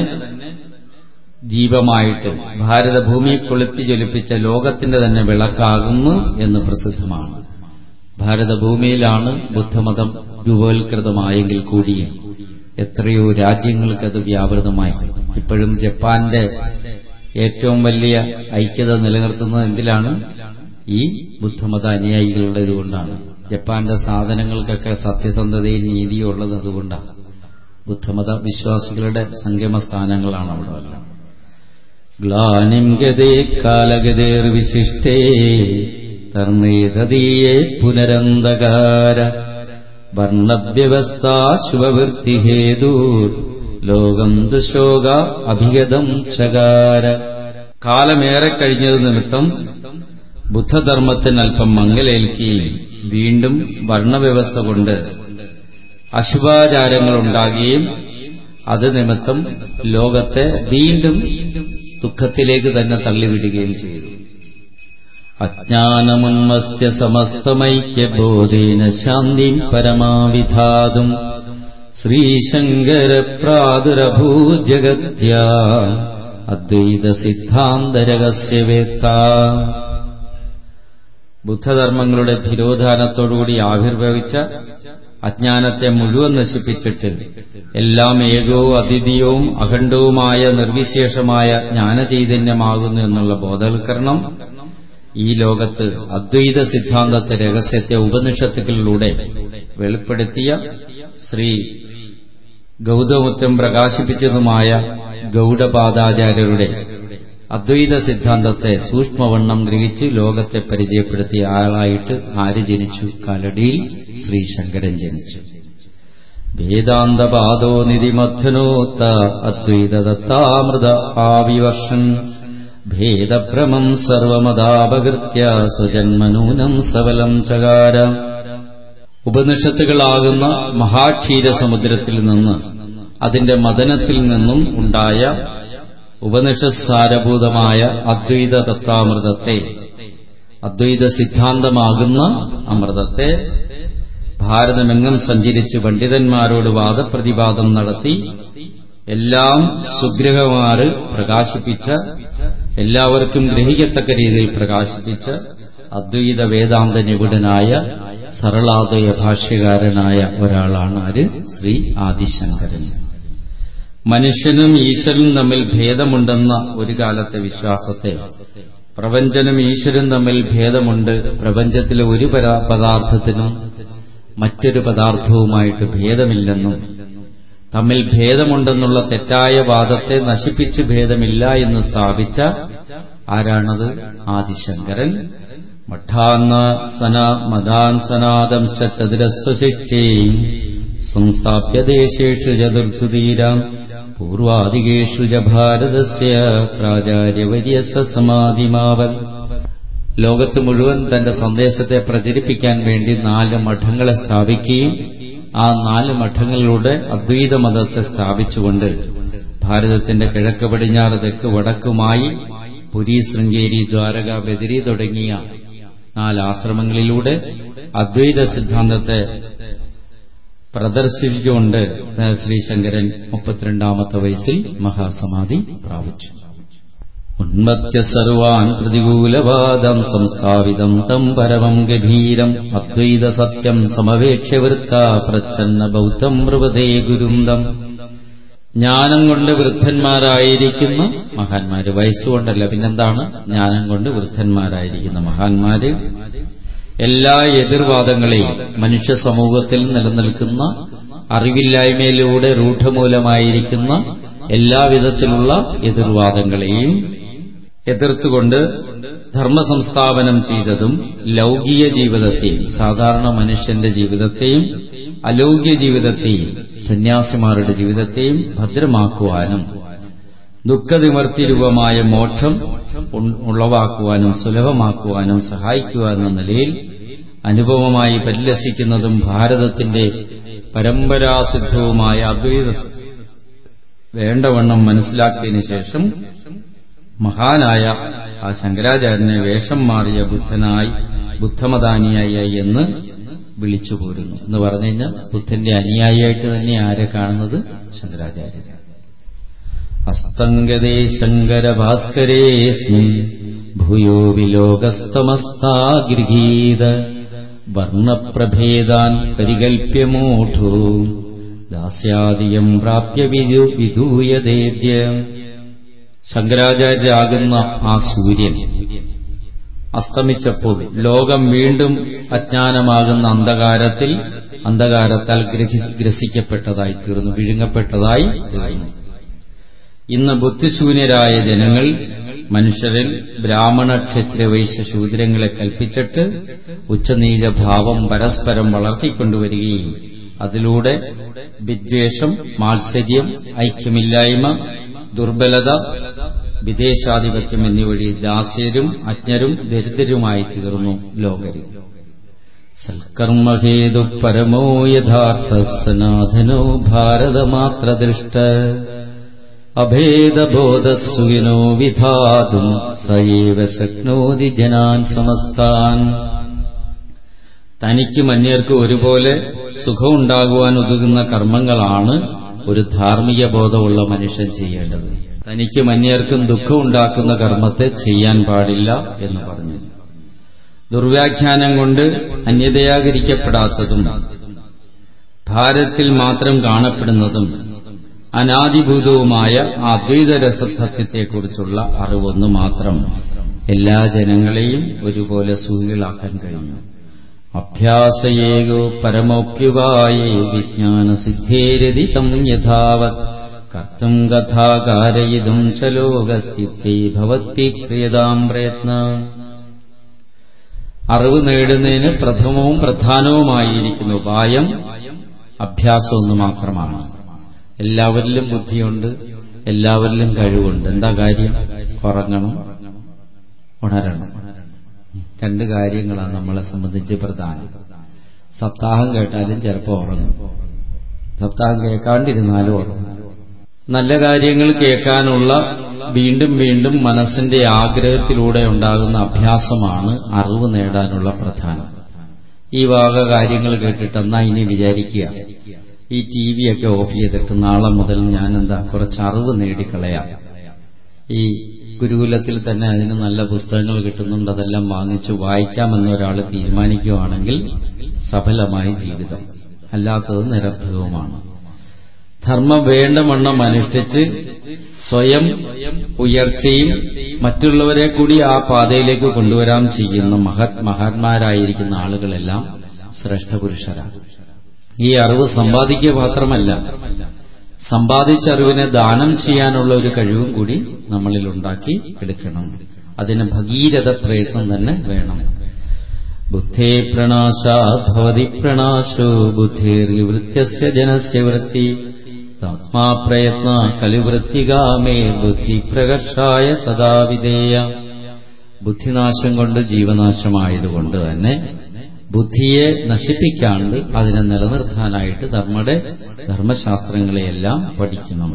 ദീപമായിട്ട് ഭാരതഭൂമി കൊളുത്തി ജ്വലിപ്പിച്ച ലോകത്തിന്റെ തന്നെ വിളക്കാകുന്നു എന്ന് പ്രസിദ്ധമാണ്. ഭാരതഭൂമിയിലാണ് ബുദ്ധമതം രൂപവൽകൃതമായെങ്കിൽ കൂടിയും എത്രയോ രാജ്യങ്ങൾക്കത് വ്യാപൃതമായി. ഇപ്പോഴും ജപ്പാന്റെ ഏറ്റവും വലിയ ഐക്യത നിലനിർത്തുന്നത് എന്തിലാണ്? ഈ ബുദ്ധമത അനുയായികളുടെ ഇതുകൊണ്ടാണ്. ജപ്പാന്റെ സാധനങ്ങൾക്കൊക്കെ സത്യസന്ധതയും നീതിയും ഉള്ളത് അതുകൊണ്ടാണ്. ബുദ്ധമത വിശ്വാസികളുടെ സംഗമസ്ഥാനങ്ങളാണ് അവിടെ എല്ലാം. ഗ്ലാനിം ഗതേ കാലഗതേർ വിശിഷ്ടേ തർമ്മേതീയേ പുനരന്ധകാര വർണ്ണവ്യവസ്ഥാ ശുഭവൃത്തിഹേതൂർ ലോകം ദുശോക അഭിഗതം ചകാര. കാലമേറെ കഴിഞ്ഞത് നിമിത്തം ബുദ്ധധർമ്മത്തിന് അല്പം മങ്ങലേൽക്കുകയും വീണ്ടും വർണ്ണവ്യവസ്ഥ കൊണ്ട് അശുഭാചാരങ്ങളുണ്ടാകുകയും അത് നിമിത്തം ലോകത്തെ വീണ്ടും ദുഃഖത്തിലേക്ക് തന്നെ തള്ളിവിടുകയും ചെയ്തു. അജ്ഞാനമുന്മസ്യ സമസ്തമൈക്യബോധേന ശാന്തിം പരമാവിധാതും ശ്രീശങ്കര പ്രാദുരഭൂജഗത്യാ അദ്വൈത സിദ്ധാന്തരഹസ്യ വേത്ത. ബുദ്ധധർമ്മങ്ങളുടെ ധിരോധാനത്തോടുകൂടി ആവിർഭവിച്ച അജ്ഞാനത്തെ മുഴുവൻ നശിപ്പിച്ചിട്ട് എല്ലാം ഏകവും അദ്വിതീയവും അഖണ്ഡവുമായ നിർവിശേഷമായ ജ്ഞാനചൈതന്യമാകുന്നു എന്നുള്ള ബോധവൽക്കരണം ഈ ലോകത്ത് അദ്വൈത സിദ്ധാന്തത്തെ രഹസ്യത്തെ ഉപനിഷത്തുകളിലൂടെ വെളിപ്പെടുത്തിയ ശ്രീ ഗൗതമബുദ്ധൻ പ്രകാശിപ്പിച്ചതുമായ ഗൗഡപാദാചാര്യരുടെ അദ്വൈത സിദ്ധാന്തത്തെ സൂക്ഷ്മവണ്ണം ഗ്രഹിച്ച് ലോകത്തെ പരിചയപ്പെടുത്തിയ ആളായിട്ട് ആര് ജനിച്ചു? കാലടിയിൽ ശ്രീ ശങ്കരൻ ജനിച്ചു. വേദാന്തപാദോ നിധിമഥനോത്ത അദ്വൈതദത്താമൃത ആവിവർഷൻ ഭേദഭ്രമം സർവമതാപകൃത്യ സ്വജന്മനൂനം സബലം ചകാര. ഉപനിഷത്തുകളാകുന്ന മഹാക്ഷീരസമുദ്രത്തിൽ നിന്ന് അതിന്റെ മദനത്തിൽ നിന്നും ഉണ്ടായ ഉപനിഷത്സാരഭൂതമായ അദ്വൈത തത്വാമൃതത്തെ, അദ്വൈത സിദ്ധാന്തമാകുന്ന അമൃതത്തെ ഭാരതമെങ്ങും സഞ്ചരിച്ച് പണ്ഡിതന്മാരോട് വാദപ്രതിവാദം നടത്തി എല്ലാം സുഗ്രഹമാറ് പ്രകാശിപ്പിച്ച, എല്ലാവർക്കും ഗ്രഹിക്കത്തക്ക രീതിയിൽ പ്രകാശിപ്പിച്ച അദ്വൈത വേദാന്ത നിപുണനായ സരളാദ്വയ ഭാഷ്യകാരനായ ഒരാളാണ് ആര്? ശ്രീ ആദിശങ്കരൻ. മനുഷ്യനും ഈശ്വരനും തമ്മിൽ ഭേദമുണ്ടെന്ന ഒരു കാലത്തെ വിശ്വാസത്തെ പ്രപഞ്ചനും ഈശ്വരനും തമ്മിൽ ഭേദമുണ്ട്, പ്രപഞ്ചത്തിലെ ഒരു പദാർത്ഥത്തിനും മറ്റൊരു പദാർത്ഥവുമായിട്ട് ഭേദമില്ലെന്നും തമ്മിൽ ഭേദമുണ്ടെന്നുള്ള തെറ്റായ വാദത്തെ നശിപ്പിച്ച് ഭേദമില്ല എന്ന് സ്ഥാപിച്ച ആരാണത്? ആദിശങ്കരൻ. മഠാന്നാസന മദാൻസനാദം ചതുരസ്വശിഷ്ടേ സംസ്ഥാപ്യ ദേശേഷു ചതുർസുധീരാം പൂർവാദികേഷു ച ഭാരതസ്യ പ്രാചാര്യവര്യസ സമാധിമാവൻ. ലോകത്ത് മുഴുവൻ തന്റെ സന്ദേശത്തെ പ്രചരിപ്പിക്കാൻ വേണ്ടി നാല് മഠങ്ങളെ സ്ഥാപിക്കുകയും ആ നാല് മഠങ്ങളിലൂടെ അദ്വൈത മതത്തെ സ്ഥാപിച്ചുകൊണ്ട് ഭാരതത്തിന്റെ കിഴക്ക് പടിഞ്ഞാറ് തെക്ക് വടക്കുമായി പുരി, ശൃംഗേരി, ദ്വാരക, ബദരി തുടങ്ങിയ നാല് ആശ്രമങ്ങളിലൂടെ അദ്വൈത സിദ്ധാന്തത്തെ പ്രദർശിപ്പിച്ചുകൊണ്ട് ശ്രീശങ്കരൻ മുപ്പത്തിരണ്ടാമത്തെ വയസ്സിൽ മഹാസമാധി പ്രാപിച്ചു. ഉന്മത്യ സർവാൻ പ്രതികൂലവാദം സംസ്ഥാപിതം തം പരമം ഗഭീരം അദ്വൈത സത്യം സമവേക്ഷ്യ വൃത്ത പ്രച്ഛന്ന ബൗദ്ധം മൃവതേ ഗുരുന്തം. ജ്ഞാനം കൊണ്ട് വൃദ്ധന്മാരായിരിക്കുന്ന മഹാന്മാര്, വയസ്സുകൊണ്ടല്ല, പിന്നെന്താണ്, ജ്ഞാനം കൊണ്ട് വൃദ്ധന്മാരായിരിക്കുന്ന മഹാന്മാര് എല്ലാ എതിർവാദങ്ങളെയും, മനുഷ്യ സമൂഹത്തിൽ നിലനിൽക്കുന്ന അറിവില്ലായ്മയിലൂടെ രൂഢമൂലമായിരിക്കുന്ന എല്ലാവിധത്തിലുള്ള എതിർവാദങ്ങളെയും എതിർത്തുകൊണ്ട് ധർമ്മസംസ്ഥാപനം ചെയ്തതും ലൗകിക ജീവിതത്തെയും, സാധാരണ മനുഷ്യന്റെ ജീവിതത്തെയും അലൗകിക ജീവിതത്തെയും സന്യാസിമാരുടെ ജീവിതത്തെയും ഭദ്രമാക്കുവാനും ദുഃഖനിവർത്തിരൂപമായ മോക്ഷം ഉളവാക്കുവാനും സുലഭമാക്കുവാനും സഹായിക്കുവാനെന്ന നിലയിൽ അനുപമമായി പരിലസിക്കുന്നതും ഭാരതത്തിന്റെ പരമ്പരാസിദ്ധവുമായ അദ്വൈത വേണ്ടവണ്ണം മനസ്സിലാക്കിയതിനു ശേഷം മഹാനായ ആ ശങ്കരാചാര്യനെ വേഷം മാറിയ ബുദ്ധനായി, ബുദ്ധമതാനുയായി എന്ന് വിളിച്ചു പോരുന്നു. എന്ന് പറഞ്ഞു കഴിഞ്ഞാൽ ബുദ്ധന്റെ അനുയായിയായിട്ട് തന്നെ ആരെ കാണുന്നത്? ശങ്കരാചാര്യൻ. അസ്തംഗതേ ശങ്കര ഭാസ്കരേസ്മിൻ ഭൂയോ വിലോകസ്തമസ്താഗൃഹീത വർണ്ണപ്രഭേദാൻ പരികൽപ്യമൂഢോ ദാസ്യാദിയം പ്രാപ്യ വിദൂയതേദ്യ. ശങ്കരാചാര്യരാകുന്ന ആ സൂര്യൻ അസ്തമിച്ചപ്പോൾ ലോകം വീണ്ടും അജ്ഞാനമാകുന്ന അന്ധകാരത്തിൽ അന്ധകാരത്താൽ ഗ്രസിക്കപ്പെട്ടതായി തീർന്നു, വിഴുങ്ങപ്പെട്ടതായി തീർന്നു. ഇന്ന് ബുദ്ധിശൂന്യരായ ജനങ്ങൾ മനുഷ്യരിൽ ബ്രാഹ്മണ, ക്ഷത്രിയ, വൈശ്യ, ശൂദ്രങ്ങളെ കൽപ്പിച്ചിട്ട് ഉച്ചനീച ഭാവം പരസ്പരം വളർത്തിക്കൊണ്ടുവരികയും അതിലൂടെ വിദ്വേഷം, മാത്സര്യം, ഐക്യമില്ലായ്മ, ദുർബലത, വിദേശാധിപത്യം എന്നിവഴി ദാസ്യരും അജ്ഞരും ദരിദ്രരുമായി തീർന്നു ലോകരിൽ. സൽക്കർമ്മഹേതു പരമോ യഥാർത്ഥ സനാതനോ ഭാരതമാത്രദൃഷ്ട അഭേദബോധസുഖിനോ വിധാതും സയേവ ശക്നോതി ജനാൻ സമസ്താൻ. തനിക്കും അന്യർക്കും ഒരുപോലെ സുഖമുണ്ടാകുവാൻ ഉതകുന്ന കർമ്മങ്ങളാണ് ഒരു ധാർമ്മിക ബോധമുള്ള മനുഷ്യൻ ചെയ്യേണ്ടത്. തനിക്കും അന്യർക്കും ദുഃഖമുണ്ടാക്കുന്ന കർമ്മത്തെ ചെയ്യാൻ പാടില്ല എന്ന് പറഞ്ഞു. ദുർവ്യാഖ്യാനം കൊണ്ട് അന്യതയാകരിക്കപ്പെടാത്തതും ഭാരതത്തിൽ മാത്രം കാണപ്പെടുന്നതും അനാദിഭൂതവുമായ അദ്വൈതരസതത്വത്തെക്കുറിച്ചുള്ള അറിവൊന്നു മാത്രം എല്ലാ ജനങ്ങളെയും ഒരുപോലെ സുഖികളാക്കാൻ കഴിയും. അഭ്യാസയേകോ പരമോപ്യുപായേ വിജ്ഞാനസിദ്ധേരതി തം യഥാവത് കർത്തും കഥാകാരയിതും ച ലോകസ്ഥിതേ ഭവത്തി ക്രിയതാം പ്രയത്ന. അറിവ് നേടുന്നതിന് പ്രഥമവും പ്രധാനവുമായിരിക്കുന്ന ഉപായം അഭ്യാസമൊന്നു മാത്രമാണ്. എല്ലാവരിലും ബുദ്ധിയുണ്ട്, എല്ലാവരിലും കഴിവുണ്ട്. എന്താ കാര്യം? ഉറങ്ങണം, ഉണരണം. രണ്ട് കാര്യങ്ങളാണ് നമ്മളെ സംബന്ധിച്ച് പ്രധാനം. സപ്താഹം കേട്ടാലും ചിലപ്പോൾ ഉറങ്ങും, സപ്താഹം കേൾക്കാണ്ടിരുന്നാലും ഉറങ്ങും. നല്ല കാര്യങ്ങൾ കേൾക്കാനുള്ള വീണ്ടും വീണ്ടും മനസ്സിന്റെ ആഗ്രഹത്തിലൂടെ ഉണ്ടാകുന്ന അഭ്യാസമാണ് അറിവ് നേടാനുള്ള പ്രധാനം. ഈ വക കാര്യങ്ങൾ കേട്ടിട്ടെന്നാ ഇനി വിചാരിക്കുക, ഈ ടി വി ഒക്കെ ഓഫ് ചെയ്തിട്ട് നാളെ മുതൽ ഞാൻ എന്താ കുറച്ച് അറിവ് നേടിക്കളയാം. ഈ ഗുരുകുലത്തിൽ തന്നെ അതിന് നല്ല പുസ്തകങ്ങൾ കിട്ടുന്നുണ്ട്, അതെല്ലാം വാങ്ങിച്ചു വായിക്കാമെന്നൊരാൾ തീരുമാനിക്കുകയാണെങ്കിൽ സഫലമായി ജീവിതം, അല്ലാത്തത് നിരർത്ഥകവുമാണ്. ധർമ്മം വേണ്ടവണ്ണം അനുഷ്ഠിച്ച് സ്വയം ഉയർച്ചയും മറ്റുള്ളവരെ കൂടി ആ പാതയിലേക്ക് കൊണ്ടുവരാൻ ചെയ്യുന്ന മഹത് മഹാന്മാരായിരിക്കുന്ന ആളുകളെല്ലാം ശ്രേഷ്ഠപുരുഷരാണ്. ഈ അറിവ് സമ്പാദിക്കുക മാത്രമല്ല, സമ്പാദിച്ച അറിവിനെ ദാനം ചെയ്യാനുള്ള ഒരു കഴിവും കൂടി നമ്മളിൽ ഉണ്ടാക്കി എടുക്കണം. അതിന് ഭഗീരഥ പ്രയത്നം തന്നെ വേണം. ബുദ്ധേ പ്രണാശാത് ഭവതി പ്രണാശോ ബുദ്ധിർവിവൃത്യസ്യ ജനസ്യ വൃത്തി ആത്മാ പ്രയത്ന കലിവൃത്തികാമേ ബുദ്ധി പ്രകർഷായ സദാ വിധേയ. ബുദ്ധിനാശം കൊണ്ട് ജീവനാശമായതുകൊണ്ട് തന്നെ ബുദ്ധിയെ നശിപ്പിക്കാണ്ട് അതിനെ നിലനിർത്താനായിട്ട് നമ്മുടെ ധർമ്മശാസ്ത്രങ്ങളെയെല്ലാം പഠിക്കണം.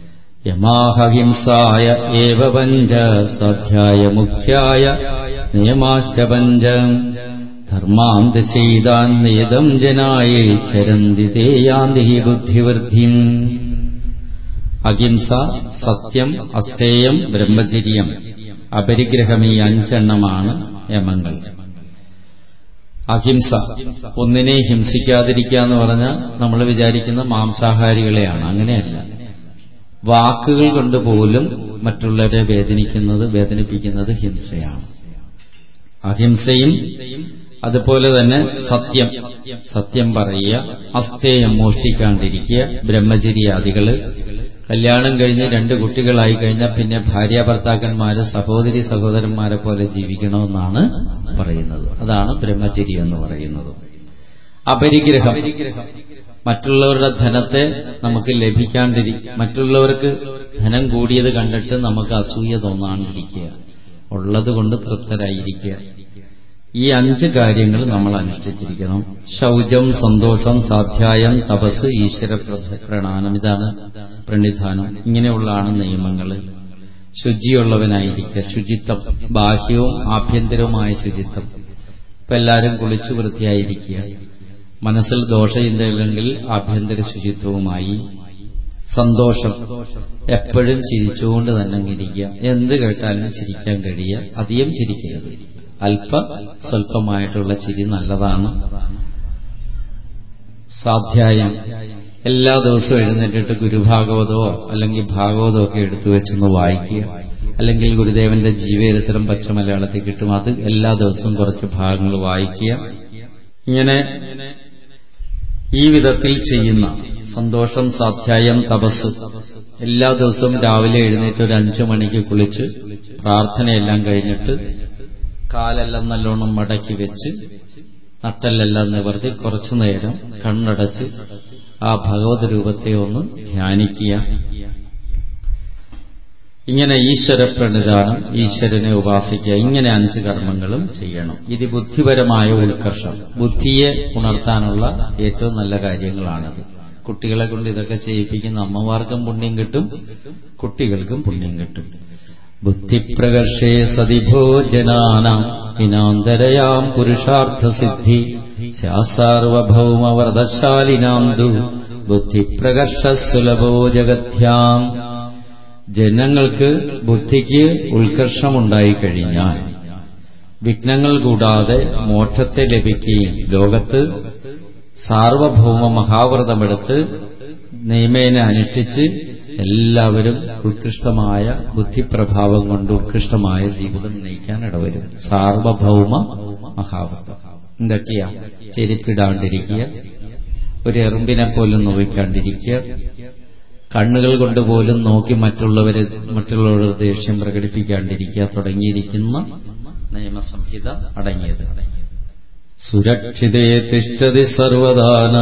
യമാഹഹിംസായ ഏവ പഞ്ച സ്വാധ്യായ മുഖ്യായ നിയമാശ്ച പഞ്ച ധർമാൻ ദശൈതാൻ നിയതം ജനായേ ചരന്തി തേ യാന്തി ബുദ്ധിവൃദ്ധിം. അഹിംസ, സത്യം, അസ്തേയം, ബ്രഹ്മചര്യം, അപരിഗ്രഹം, ഈ അഞ്ചെണ്ണമാണ് യമങ്ങൾ. അഹിംസ, ഒന്നിനെ ഹിംസിക്കാതിരിക്കുക എന്ന് പറഞ്ഞാൽ നമ്മൾ വിചാരിക്കുന്ന മാംസാഹാരികളെയാണ്. അങ്ങനെയല്ല. വാക്കുകൾ കൊണ്ട് പോലും മറ്റുള്ളവരെ വേദനിക്കുന്നത് വേദനിപ്പിക്കുന്നത് ഹിംസയാണ്. അഹിംസയും അതുപോലെ തന്നെ സത്യം, സത്യം പറയുക, അസ്തേയം, മോഷ്ടിക്കാണ്ടിരിക്കുക, ബ്രഹ്മചര്യാദികള്, കല്യാണം കഴിഞ്ഞ് രണ്ട് കുട്ടികളായി കഴിഞ്ഞാൽ പിന്നെ ഭാര്യ ഭർത്താക്കന്മാര് സഹോദരി സഹോദരന്മാരെ പോലെ ജീവിക്കണമെന്നാണ് പറയുന്നത്. അതാണ് ബ്രഹ്മചര്യം എന്ന് പറയുന്നത്. അപരിഗ്രഹം, മറ്റുള്ളവരുടെ ധനത്തെ നമുക്ക് ലഭിക്കാണ്ടിരി മറ്റുള്ളവർക്ക് ധനം കൂടിയത് കണ്ടിട്ട് നമുക്ക് അസൂയ തോന്നാണ്ടിരിക്കുക, ഉള്ളതുകൊണ്ട് തൃപ്തരായിരിക്കുക. ഈ അഞ്ച് കാര്യങ്ങൾ നമ്മൾ അനുഷ്ഠിച്ചിരിക്കണം. ശൗചം, സന്തോഷം, സ്വാധ്യായം, തപസ്, ഈശ്വര പ്രണാനം, ഇതാണ് പ്രണിധാനം. ഇങ്ങനെയുള്ളതാണ് നിയമങ്ങൾ. ശുചിയുള്ളവനായിരിക്കുക, ശുചിത്വം, ബാഹ്യവും ആഭ്യന്തരവുമായ ശുചിത്വം. ഇപ്പം എല്ലാവരും കുളിച്ചു വൃത്തിയായിരിക്കുക. മനസ്സിൽ ദോഷചിന്തയില്ലെങ്കിൽ ആഭ്യന്തര ശുചിത്വവുമായി. സന്തോഷം, എപ്പോഴും ചിരിച്ചുകൊണ്ട് തന്നെ ഇരിക്കുക. എന്ത് കേട്ടാലും ചിരിക്കാൻ കഴിയുക, അധികം ചിരിക്കരുത്. അല്പ സ്വല്പമായിട്ടുള്ള ചിരി നല്ലതാണ്. സ്വാധ്യായം, എല്ലാ ദിവസവും എഴുന്നേറ്റിട്ട് ഗുരുഭാഗവതമോ അല്ലെങ്കിൽ ഭാഗവതമോ ഒക്കെ എടുത്തു വെച്ചൊന്ന് വായിക്കുക. അല്ലെങ്കിൽ ഗുരുദേവന്റെ ജീവചരിത്രം പച്ച മലയാളത്തിൽ കിട്ടും, അത് എല്ലാ ദിവസവും കുറച്ച് ഭാഗങ്ങൾ വായിക്കുക. ഇങ്ങനെ ഈ വിധത്തിൽ ചെയ്യുന്ന സന്തോഷം, സ്വാധ്യായം, തപസ്, എല്ലാ ദിവസവും രാവിലെ എഴുന്നേറ്റ് ഒരു അഞ്ചു മണിക്ക് കുളിച്ച് പ്രാർത്ഥനയെല്ലാം കഴിഞ്ഞിട്ട് കാലെല്ലാം നല്ലോണം മടക്കി വെച്ച് നട്ടെല്ലെല്ലാം നിവർത്തി കുറച്ചു നേരം കണ്ണടച്ച് ആ ഭഗവത് രൂപത്തെ ഒന്ന് ധ്യാനിക്കുക. ഇങ്ങനെ ഈശ്വര പ്രണിധാനം, ഈശ്വരനെ ഉപാസിക്കുക. ഇങ്ങനെ അഞ്ച് കർമ്മങ്ങളും ചെയ്യണം. ഇത് ബുദ്ധിപരമായ ഉത്കർഷം, ബുദ്ധിയെ ഉണർത്താനുള്ള ഏറ്റവും നല്ല കാര്യങ്ങളാണിത്. കുട്ടികളെ കൊണ്ട് ഇതൊക്കെ ചെയ്യിപ്പിക്കുന്ന അമ്മമാർക്കും പുണ്യം കിട്ടും, കുട്ടികൾക്കും പുണ്യം കിട്ടും. ബുദ്ധിപ്രകർഷേ സതിഭോജനാനാം വിനാന്തരയാം പുരുഷാർത്ഥസിദ്ധി സാർവഭൗമവ്രതശാലിനാം ദു ബുദ്ധിപ്രകർഷ സുലഭോ ജഗത്യാം. ജനങ്ങൾക്ക് ബുദ്ധിക്ക് ഉത്കർഷമുണ്ടായിക്കഴിഞ്ഞാൽ വിഘ്നങ്ങൾ കൂടാതെ മോക്ഷത്തെ ലഭിക്കുകയും ലോകത്ത് സാർവഭൗമ മഹാവ്രതമെടുത്ത് നിയമേന അനുഷ്ഠിച്ച് എല്ലാവരും ഉത്കൃഷ്ടമായ ബുദ്ധിപ്രഭാവം കൊണ്ട് ഉത്കൃഷ്ടമായ ജീവിതം നയിക്കാൻ ഇടവരും. സാർവഭൗമ മഹാവ്രതം എന്തൊക്കെയാ? ചെരുപ്പിടാണ്ടിരിക്കുക, ഒരു എറുമ്പിനെ പോലും നോവിക്കാണ്ടിരിക്കുക, കണ്ണുകൾ കൊണ്ടുപോലും നോക്കി മറ്റുള്ളവരെ മറ്റുള്ളവരുടെ ദേഷ്യം പ്രകടിപ്പിക്കാണ്ടിരിക്കുക തുടങ്ങിയിരിക്കുന്ന നിയമസംഹിത അടങ്ങിയത്. സുരക്ഷിതേ തിഷ്ഠതി സർവദാന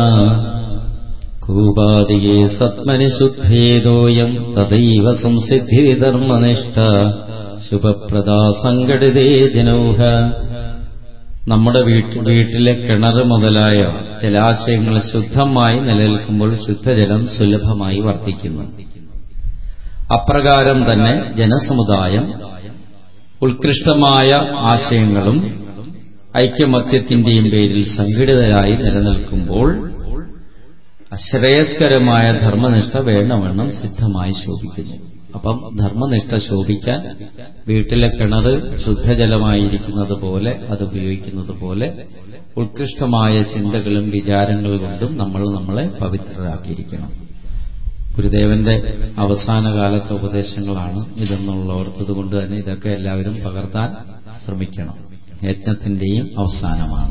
കൂപാദികേ സത്മനി ശുദ്ധേദോയം തദൈവ സംസിദ്ധി ധർമ്മനിഷ്ഠ ശുഭപ്രദാ സംഘടിതേ ജനൗഹ. നമ്മുടെ വീട്ടിലെ കിണർ മുതലായ ജലാശയങ്ങൾ ശുദ്ധമായി നിലനിൽക്കുമ്പോൾ ശുദ്ധജലം സുലഭമായി വർദ്ധിക്കുന്നു. അപ്രകാരം തന്നെ ജനസമുദായം ഉത്കൃഷ്ടമായ ആശയങ്ങളും ഐക്യമത്യത്തിന്റെയും പേരിൽ സംഘടിതരായി നിലനിൽക്കുമ്പോൾ അശ്രേയസ്കരമായ ധർമ്മനിഷ്ഠ വേണമെന്നും സിദ്ധമായി ശോഭിക്കുന്നു. അപ്പം ധർമ്മനിഷ്ഠ ശോഭിക്കാൻ വീട്ടിലെ കിണർ ശുദ്ധജലമായിരിക്കുന്നത് പോലെ അത് ഉപയോഗിക്കുന്നത് പോലെ ഉത്കൃഷ്ടമായ ചിന്തകളും വിചാരങ്ങൾ കൊണ്ടും നമ്മൾ നമ്മളെ പവിത്രരാക്കിയിരിക്കണം. ഗുരുദേവന്റെ അവസാന കാലത്തെ ഉപദേശങ്ങളാണ് ഇതെന്നുള്ള ഓർത്തതുകൊണ്ട് തന്നെ ഇതൊക്കെ എല്ലാവരും പകർത്താൻ ശ്രമിക്കണം. യജ്ഞത്തിന്റെയും അവസാനമാണ്.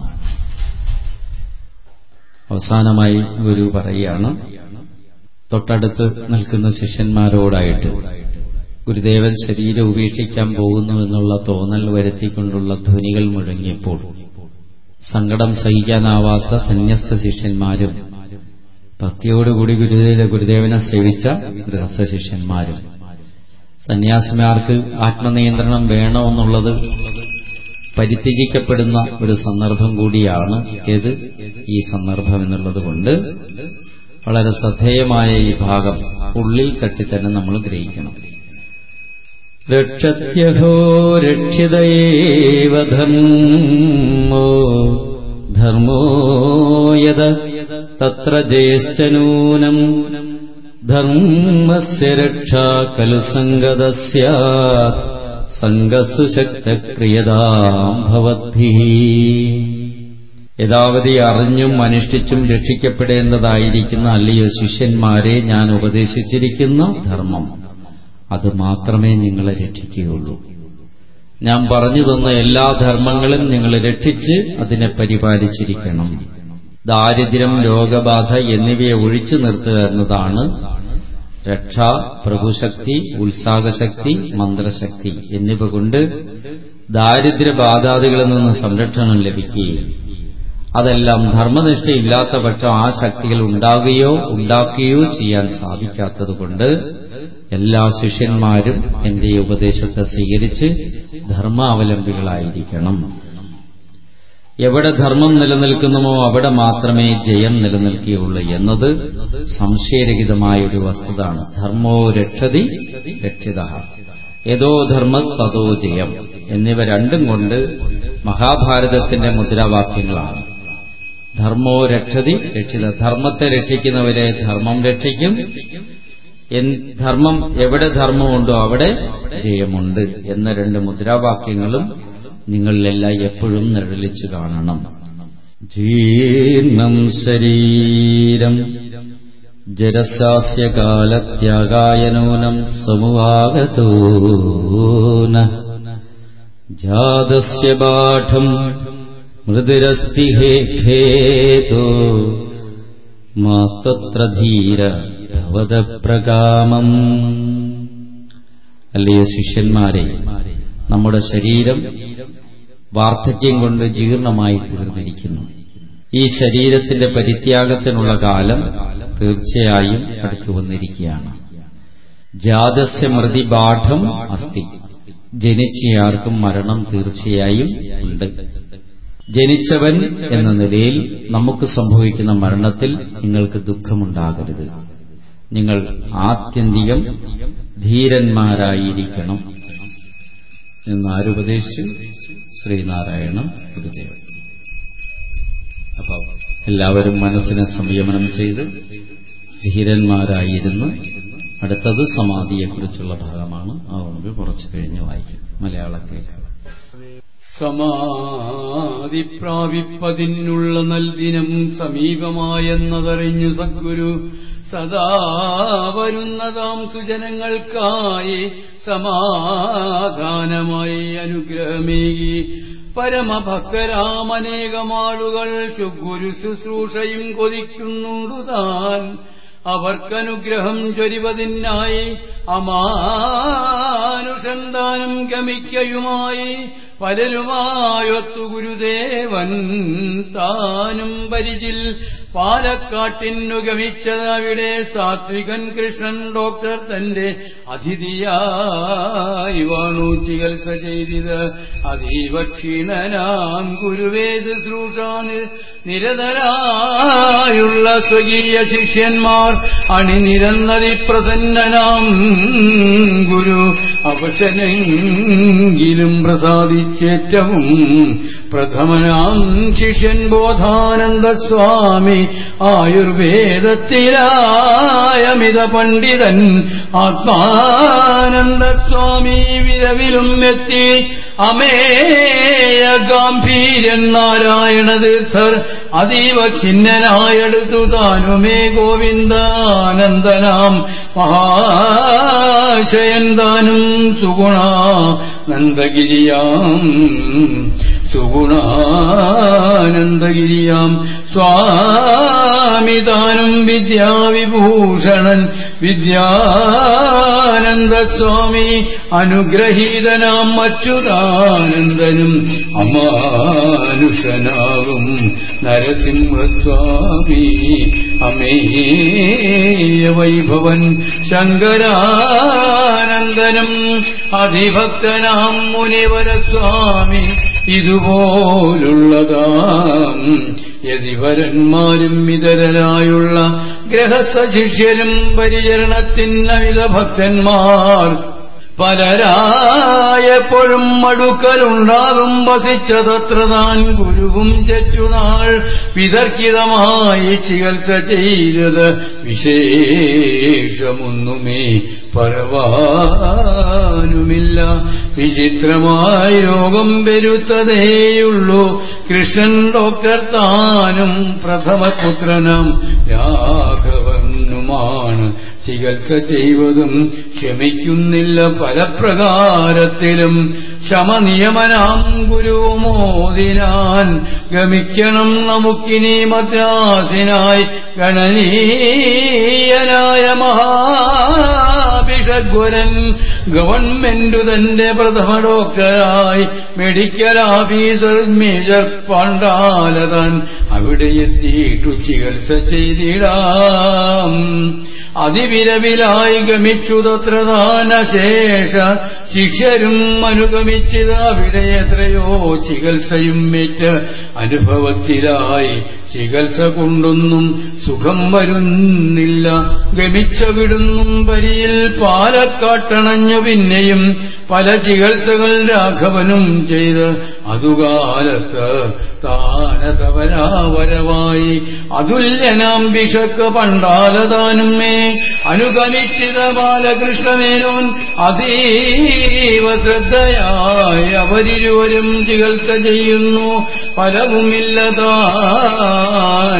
അവസാനമായി ഗുരു പറയുകയാണ്, തൊട്ടടുത്ത് നിൽക്കുന്ന ശിഷ്യന്മാരോടായിട്ട് ഗുരുദേവൻ ശരീരം ഉപേക്ഷിക്കാൻ പോകുന്നു എന്നുള്ള തോന്നൽ വരുത്തിക്കൊണ്ടുള്ള ധ്വനികൾ മുഴങ്ങിയപ്പോൾ സങ്കടം സഹിക്കാനാവാത്ത സന്യസ്ത ശിഷ്യന്മാരും ഭക്തിയോടുകൂടി ഗുരുദേവ ഗുരുദേവനെ സേവിച്ച ഗൃഹസ്ഥ ശിഷ്യന്മാരും. സന്യാസിമാർക്ക് ആത്മനിയന്ത്രണം വേണമെന്നുള്ളത് പരിത്യജിക്കപ്പെടുന്ന ഒരു സന്ദർഭം കൂടിയാണ് ഏത് ഈ സന്ദർഭം എന്നുള്ളത് കൊണ്ട് വളരെ ശ്രദ്ധേയമായ ഈ ഭാഗം ഉള്ളിൽ തട്ടി തന്നെ നമ്മൾ ഗ്രഹിക്കണം. രക്ഷത്യഹോ രക്ഷിതയേവ ധർമ്മോ ധർമ്മോ യദ തത്ര ജയശ്ചനൂനം ധർമ്മസ്യ രക്ഷാ ഖലു സംഗതസ്യ സംഗസ്തു ശക്തക്രിയതാം ഭവദ്ഭിഃ. യഥാവധി അറിഞ്ഞും അനുഷ്ഠിച്ചും രക്ഷിക്കപ്പെടേണ്ടതായിരിക്കുന്ന അല്ലയോ ശിഷ്യന്മാരെ, ഞാൻ ഉപദേശിച്ചിരിക്കുന്ന ധർമ്മം അത് മാത്രമേ നിങ്ങളെ രക്ഷിക്കുകയുള്ളൂ. ഞാൻ പറഞ്ഞു തന്ന എല്ലാ ധർമ്മങ്ങളും നിങ്ങൾ രക്ഷിച്ച് അതിനെ പരിപാലിച്ചിരിക്കണം. ദാരിദ്ര്യം, രോഗബാധ എന്നിവയെ ഒഴിച്ചു നിർത്തുക എന്നതാണ് രക്ഷ, പ്രഭുശക്തി, ഉത്സാഹശക്തി, മന്ത്രശക്തി എന്നിവ കൊണ്ട് ദാരിദ്ര്യബാധാദികളിൽ നിന്ന് സംരക്ഷണം ലഭിക്കുകയും അതെല്ലാം ധർമ്മനിഷ്ഠയില്ലാത്ത പക്ഷം ആ ശക്തികൾ ഉണ്ടാകുകയോ ഉണ്ടാക്കുകയോ ചെയ്യാൻ സാധിക്കാത്തതുകൊണ്ട് എല്ലാ ശിഷ്യന്മാരും എന്റെ ഉപദേശത്തെ സ്വീകരിച്ച് ധർമാവലംബികളായിരിക്കണം. എവിടെ ധർമ്മം നിലനിൽക്കുന്നുമോ അവിടെ മാത്രമേ ജയം നിലനിൽക്കുകയുള്ളൂ എന്നത് സംശയരഹിതമായ ഒരു വസ്തുതയാണ്. ധർമ്മോ രക്ഷതി രക്ഷിതഃ, യതോ ധർമ്മസ്തതോ ജയം എന്നിവ രണ്ടും കൊണ്ട് മഹാഭാരതത്തിന്റെ മുദ്രാവാക്യങ്ങളാണ്. ധർമ്മോ രക്ഷതി രക്ഷിത, ധർമ്മത്തെ രക്ഷിക്കുന്നവരെ ധർമ്മം രക്ഷിക്കും. ധർമ്മം എവിടെ ധർമ്മമുണ്ടോ അവിടെ ജയമുണ്ട് എന്ന രണ്ട് മുദ്രാവാക്യങ്ങളും നിങ്ങളിലെല്ലാം എപ്പോഴും നിഴലിച്ചു കാണണം. ജീർണം ശരീരം ജരസാസ്യ കാലത്യാഗായ നൂനം സമുവാഗതോ ന ജാതസ്യ ബാഠം മൃദുരസ്തി ഹേ ഖേതോ മാസ്തത്ര ധീര ഭവദപ്രകാമം. അല്ലയോ ശിഷ്യന്മാരെ, നമ്മുടെ ശരീരം വാർദ്ധക്യം കൊണ്ട് ജീർണമായി തീർന്നിരിക്കുന്നു. ഈ ശരീരത്തിന്റെ പരിത്യാഗത്തിനുള്ള കാലം തീർച്ചയായും അടുത്തു വന്നിരിക്കുകയാണ്. ജാതസ്യ മൃതി ബാഠം അസ്തി, ജനിച്ചയാർക്കും മരണം തീർച്ചയായും ഉണ്ട്. ജനിച്ചവൻ എന്ന നിലയിൽ നമുക്ക് സംഭവിക്കുന്ന മരണത്തിൽ നിങ്ങൾക്ക് ദുഃഖമുണ്ടാകരുത്. നിങ്ങൾ ആത്യന്തികം ധീരന്മാരായിരിക്കണം എന്നാരുപദേശിച്ചു? ശ്രീനാരായണ ഗുരുദേവൻ. അപ്പോൾ എല്ലാവരും മനസ്സിനെ സംയമനം ചെയ്ത് ധീരന്മാരായിരുന്ന്, അടുത്തത് സമാധിയെക്കുറിച്ചുള്ള ഭാഗമാണ്. അതുകൊണ്ട് കുറച്ച് കഴിഞ്ഞ് വായിക്കും. മലയാളം കേൾക്കുക. സമാധി പ്രാപിപ്പതിനുള്ള നൽദിനം സമീപമായെന്നതറിഞ്ഞു സദ്ഗുരു സദാ വരുന്നതാം സുജനങ്ങൾക്കായി സമാധാനമായി അനുഗ്രഹമേകി പരമഭക്തരാമനേകമാളുകൾ ഗുരു ശുശ്രൂഷയും കൊതിക്കുന്നുണ്ടു താൻ. അവർക്കനുഗ്രഹം ചൊരിവതിനായി അമാനുഷൻ താനും ഗമിക്കയുമായി പലരുമായൊത്തു ഗുരുദേവൻ താനും പരിചിൽ പാലക്കാട്ടിനു ഗമിച്ചതവിടെ സാത്വികൻ കൃഷ്ണൻ ഡോക്ടർ തന്റെ അതിഥിയായി വാണു ചികിത്സ ചെയ്തത്. അതീവ ക്ഷീണനാം ഗുരുവേദ ശുശ്രൂഷാന് നിരതരായുള്ള സ്വകീയ ശിഷ്യന്മാർ അണിനിരന്നതി പ്രസന്നനാം ഗുരു അവശനെങ്കിലും പ്രസാദിച്ചേറ്റവും പ്രഥമനാം ശിഷ്യൻ ബോധാനന്ദ സ്വാമി ആയുർവേദത്തിലായമിത പണ്ഡിതൻ ആത്മാനന്ദ സ്വാമി വിരവിലും എത്തി അമേയ ഗാംഭീര്യൻ നാരായണ തീർത്ഥർ അതീവ ഖിന്നനായെടുത്തു താനുമേ ഗോവിന്ദാനന്ദനാം മഹാശയൻ താനും സുഗുണാനന്ദഗിരിയാം സുഗുണാനന്ദഗിരിയാം സ്വാമി താനും വിദ്യാവിഭൂഷണൻ വിദ്യാനന്ദസ്വാമി അനുഗ്രഹീതനാം അച്യുതാനന്ദനും അമാനുഷനാകും നരസിംഹസ്വാമി അമേയ വൈഭവൻ ശങ്കരാനന്ദനും അതിഭക്തനാം മുനിവരസ്വാമി ഇതുപോലുള്ളതാം യതിവരന്മാരും ഇതരരായുള്ള ഗ്രഹസ്ഥശിഷ്യരും പരിചരണത്തിനവിധ ഭക്തന്മാർ പലരായപ്പോഴും മടുക്കലുണ്ടാകും വസിച്ചതത്ര താൻ ഗുരുവും ചെറ്റുനാൾ വിതർക്കിതമായി ചികിത്സ ചെയ്തത് വിശേഷമൊന്നുമേ പറവാനുമില്ല. വിചിത്രമായി രോഗം പെരുത്തതേയുള്ളൂ കൃഷ്ണൻ ഡോക്ടർ താനും പ്രഥമപുത്രനും രാഘവനുമാണ് ചികിത്സ ചെയ്വതും ക്ഷമിക്കുന്നില്ല പല പ്രകാരത്തിലും. ശമനിയമനാം ഗുരുമോദിനാൻ ഗമിക്കണം നമുക്കിനി മദ്രാസിനായി ഗണനീയനായ മഹാഭിഷഗ്വരൻ ഗവൺമെന്റു തന്റെ പ്രഥമ ഡോക്ടറായി മെഡിക്കൽ ഓഫീസർ മേജർ പാണ്ഡാലതാൻ അവിടെ എത്തിയിട്ടു ചികിത്സ ചെയ്തിടാം. അതിവിരവിലായി ഗമിച്ചുതത്ര താനശേഷ ശിഷ്യരും അനുഗമിച്ചത് അവിടെ എത്രയോ ചികിത്സയും മേറ്റ് അനുഭവത്തിലായി ചികിത്സ കൊണ്ടൊന്നും സുഖം വരുന്നില്ല. ഗമിച്ച വിടുന്നും പരിയിൽ പാലക്കാട്ടണഞ്ഞു പിന്നെയും പല ചികിത്സകൾ രാഘവനും ചെയ്ത് അതുകാലത്ത് താനതവരാവരവായി അതുല്യനാം ബിഷക്ക് പണ്ടാലതാനും മേ അനുഗമിച്ചിത ബാലകൃഷ്ണമേനോൻ അതീവ ശ്രദ്ധയായി അവരിരുവരും ചികിത്സ ചെയ്യുന്നു ഫലവുമില്ലതാൻ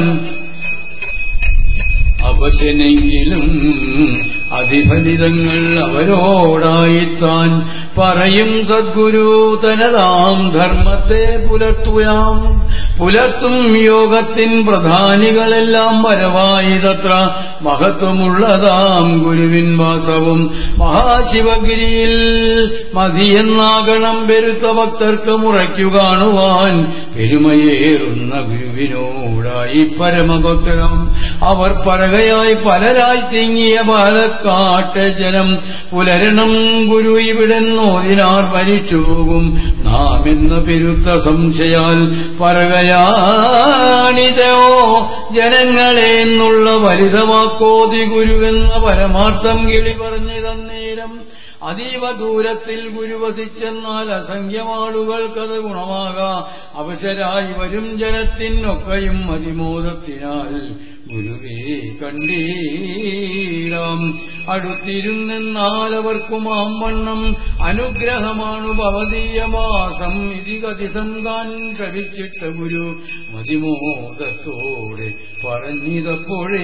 അവശനെങ്കിലും അതിഫലിതങ്ങൾ അവരോടായിത്താൻ പറയും സദ്ഗുരു തനതാം ധർമ്മത്തെ പുലർത്തുയാം. പുലർത്തും യോഗത്തിൻ പ്രധാനികളെല്ലാം വരവായി തത്ര മഹത്വമുള്ളതാം ഗുരുവിൻ വാസവും മഹാശിവഗിരിയിൽ മതിയെന്നാകണം പെരുത്ത ഭക്തർക്ക് മുറയ്ക്കു കാണുവാൻ പെരുമയേറുന്ന ഗുരുവിനോടായി പരമഭക്തരാം അവർ പറകയായി പലരായി തിങ്ങിയ പാലക്കാട്ടെ ജനം പുലരണം ഗുരു ഇവിടെന്നോതിനാർ മരിച്ചു പോകും നാം എന്ന പെരുത്ത സംശയാൽ പറകയാണിതോ ജനങ്ങളെ എന്നുള്ള വലിതമാക്കോതി ഗുരുവെന്ന പരമാർത്ഥം കിളി പറഞ്ഞു തന്നേരം അതീവ ദൂരത്തിൽ ഗുരുവസിച്ചെന്നാൽ അസംഖ്യമാളുകൾക്കത് ഗുണമാകാ അവശരായി വരും ജനത്തിനൊക്കെയും അതിമോദത്തിനാൽ ഗുരുവേ കണ്ടീരാം. അടുത്തിരുന്നെന്നാൽ അവർക്കും ആവണ്ണം അനുഗ്രഹമാണു ഭവതീയമാസം ഇതികതിസം താൻ ശ്രവിച്ചിട്ട ഗുരു മതിമോദത്തോടെ പറഞ്ഞിതപ്പോഴേ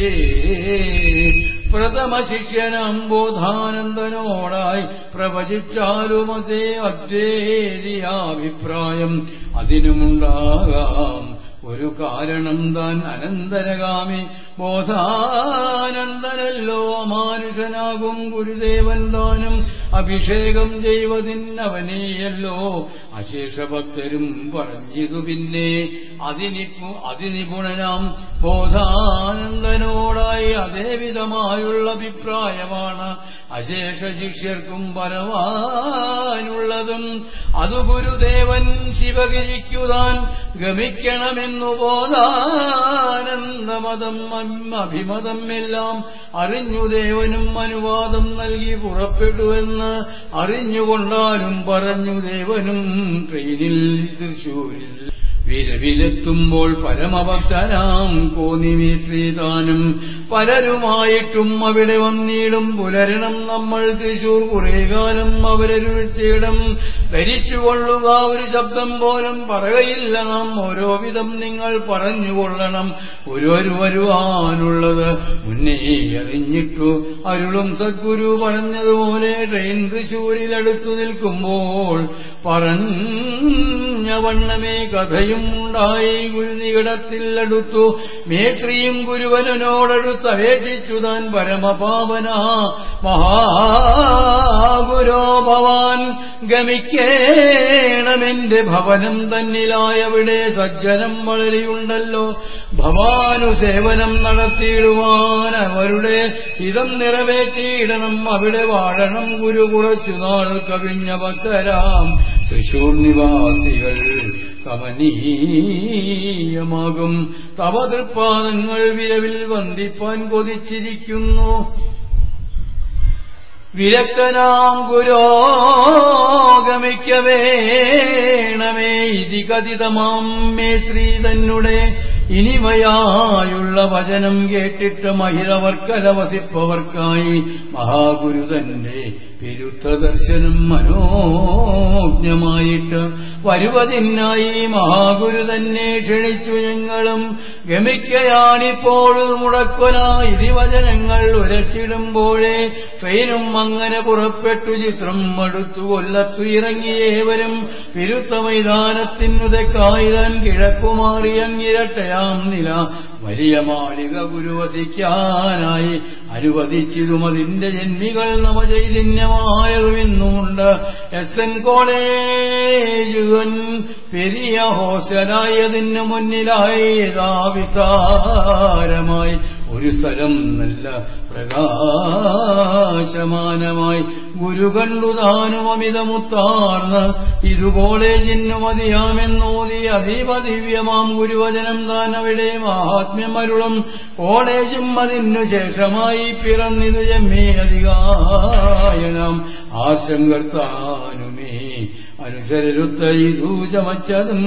പ്രഥമ ശിഷ്യനാം ബോധാനന്ദനോടായി പ്രവചിച്ചാലും അതേ അദ്വൈതിയാഭിപ്രായം അതിനുമുണ്ടാകാം ഒരു കാരണം താൻ അനന്തരഗാമി ബോധാനന്ദനല്ലോ അമാനുഷനാകും ഗുരുദേവൻ താനും അഭിഷേകം ചെയ്വതിന്നവനെയല്ലോ അശേഷഭക്തരും പറഞ്ഞിതു പിന്നെ അതിനിപ്പു അതിനിപുണനാം ബോധാനന്ദനോടായി അതേവിധമായുള്ള അഭിപ്രായമാണ് അശേഷ ശിഷ്യർക്കും പറവാനുള്ളതും. അതു ഗുരുദേവൻ ശിവഗിരിക്കുതാൻ ഗമിക്കണമെന്നു ബോധാനന്ദമതം അഭിമതം എല്ലാം അറിഞ്ഞു ദേവനും അനുവാദം നൽകി പുറപ്പെട്ടുവെന്ന് അറിഞ്ഞുകൊണ്ടാലും പറഞ്ഞു ദേവനും ട്രെയിനിൽ തൃശൂരിൽ വിരവിലെത്തുമ്പോൾ പരമഭക്തനാം കോന്നിവി ശ്രീതാനും പലരുമായിട്ടും അവിടെ വന്നിടും പുലരണം നമ്മൾ തൃശൂർ കുറേ കാലം അവരൊരുമിച്ചിടം ധരിച്ചുകൊള്ളുക ഒരു ശബ്ദം പോലും പറകയില്ല നാം ഓരോ വിധം നിങ്ങൾ പറഞ്ഞുകൊള്ളണം ഒരു വരുവാനുള്ളത് മുന്നേ അറിഞ്ഞിട്ടു അരുളും സദ്ഗുരു പറഞ്ഞതുപോലെ ട്രെയിൻ തൃശൂരിൽ അടുത്തു നിൽക്കുമ്പോൾ പറഞ്ഞ വണ്ണമേ കഥയും ഉണ്ടായി. ഗുരുനികടത്തിൽ അടുത്തു മേത്രിയും ഗുരുവനോടടുത്ത് അപേക്ഷിച്ചു താൻ പരമപാവന മഹാഗുരോ ഭവാൻ ഗമിക്കേണമെന്റെ ഭവനം തന്നിലായവിടെ സജ്ജനം വളരെയുണ്ടല്ലോ. ഭവാനുസേവനം നടത്തിയിടുവാൻ അവരുടെ ഹിതം നിറവേറ്റിയിടണം. അവിടെ വാഴണം ഗുരു കുറച്ചുനാൾ കവിഞ്ഞ ഭക്തരാം തൃശൂർ നിവാസികൾ കമനീയമാകും തവ തൃപ്പാദങ്ങൾ വിരവിൽ വന്ദിപ്പാൻ കൊതിച്ചിരിക്കുന്നു. വിരക്തനാം ഗുരോഗമിക്കവേണമേ ഇതി കഥിതമാം മേ ശ്രീ തന്നെ ഇനിമയായുള്ള വചനം കേട്ടിട്ട് മഹിരവർക്കല വസിപ്പവർക്കായി മഹാഗുരു തന്റെ പെരുത്ത ദർശനം മനോജ്ഞമായിട്ട് വരുവതിനായി മഹാഗുരു തന്നെ ക്ഷണിച്ചു. ഞങ്ങളും ഗമിക്കയാണിപ്പോഴും മുടക്കൊല ഇതി വചനങ്ങൾ ഉരച്ചിടുമ്പോഴേ ട്രെയിനും അങ്ങനെ പുറപ്പെട്ടു. ചിത്രം അടുത്തു കൊല്ലത്തു ഇറങ്ങിയേവരും പെരുത്ത മൈതാനത്തിനുതക്കായി താൻ കിഴക്കുമാറി അങ്ങിരട്ടയാം നില വലിയ മാളിക ഗുരുവസിക്കാനായി അനുവദിച്ചിതും അതിന്റെ ജന്മികൾ നവചൈതന്യമായതുമെന്നുമുണ്ട്. എസ് എൻ കോളേജുകൻ പെരിയ ഹോസ്റ്റലായതിനു മുന്നിലായി യഥാവിസ്താരമായി ഒരു സ്ഥലം നല്ല പ്രകാശമാനമായി ഗുരു കണ്ടു താനും അമിതമുത്താർന്ന് ഇതു കോളേജിനു മതിയാമെന്നോതി അതീവ ദിവ്യമാം ഗുരുവചനം താൻ അവിടെ മഹാത്മ്യമരുളും. കോളേജും അതിനു ശേഷമായി പിറന്നിതു ജമ്മേ അധികായനാം ആശങ്കർത്താനുമേ അനുസരരുത്ത ഇതു ചമച്ചതും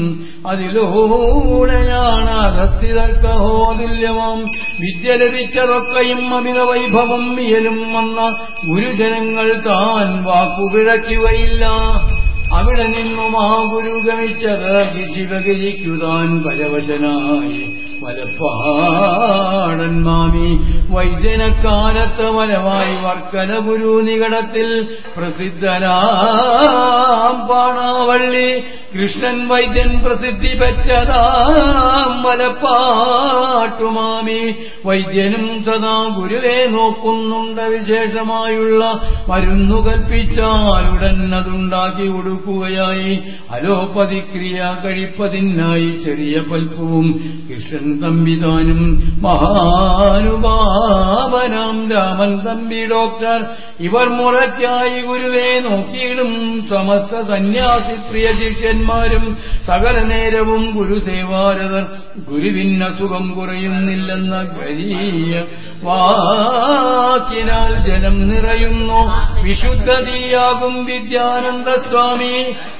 അതിലൂടെയാണ് അഗസ്തിതർക്കഹോ തുല്യമാം വിദ്യ ലഭിച്ചതൊക്കെയും അമിത വൈഭവം ഇയലും വന്ന ഗുരുജനങ്ങൾ താൻ വാക്കുപിഴയ്ക്കുകയില്ല. അവിടെ നിന്നും ആ ഗുരു ഗമിച്ചത് ശിവഗിരിക്കുതാൻ പരവശനായി വലപ്പാടൻ മാമി വൈദ്യനക്കാലത്ത് വലവായി വർക്കല ഗുരു നികടത്തിൽ പ്രസിദ്ധനാം പാണാവള്ളി കൃഷ്ണൻ വൈദ്യൻ പ്രസിദ്ധി പെറ്റതാം വലപ്പാട്ടുമാമി വൈദ്യനും സദാ ഗുരുവെ നോക്കുന്നുണ്ട്. വിശേഷമായുള്ള മരുന്നു കൽപ്പിച്ചാലുടൻ അതുണ്ടാക്കി കൊടുക്കുകയായി. അലോപതി ക്രിയ കഴിപ്പതിനായി ചെറിയ പൽപ്പവും കൃഷ്ണൻ തമ്പിതാനും മഹാനുഭാവനാം രാമൻ തമ്പി ഡോക്ടർ ഇവർ മുറയ്ക്കായി ഗുരുവെ നോക്കിയിടും. സമസ്ത സന്യാസി പ്രിയ ശിഷ്യന്മാരും സകല നേരവും ഗുരുസേവാരതർ ഗുരുവിന് അസുഖം കുറയുന്നില്ലെന്ന ഗരീയ വാക്കിനാൽ ജനം നിറയുന്നു. വിശുദ്ധതീയാകും വിദ്യാനന്ദ സ്വാമി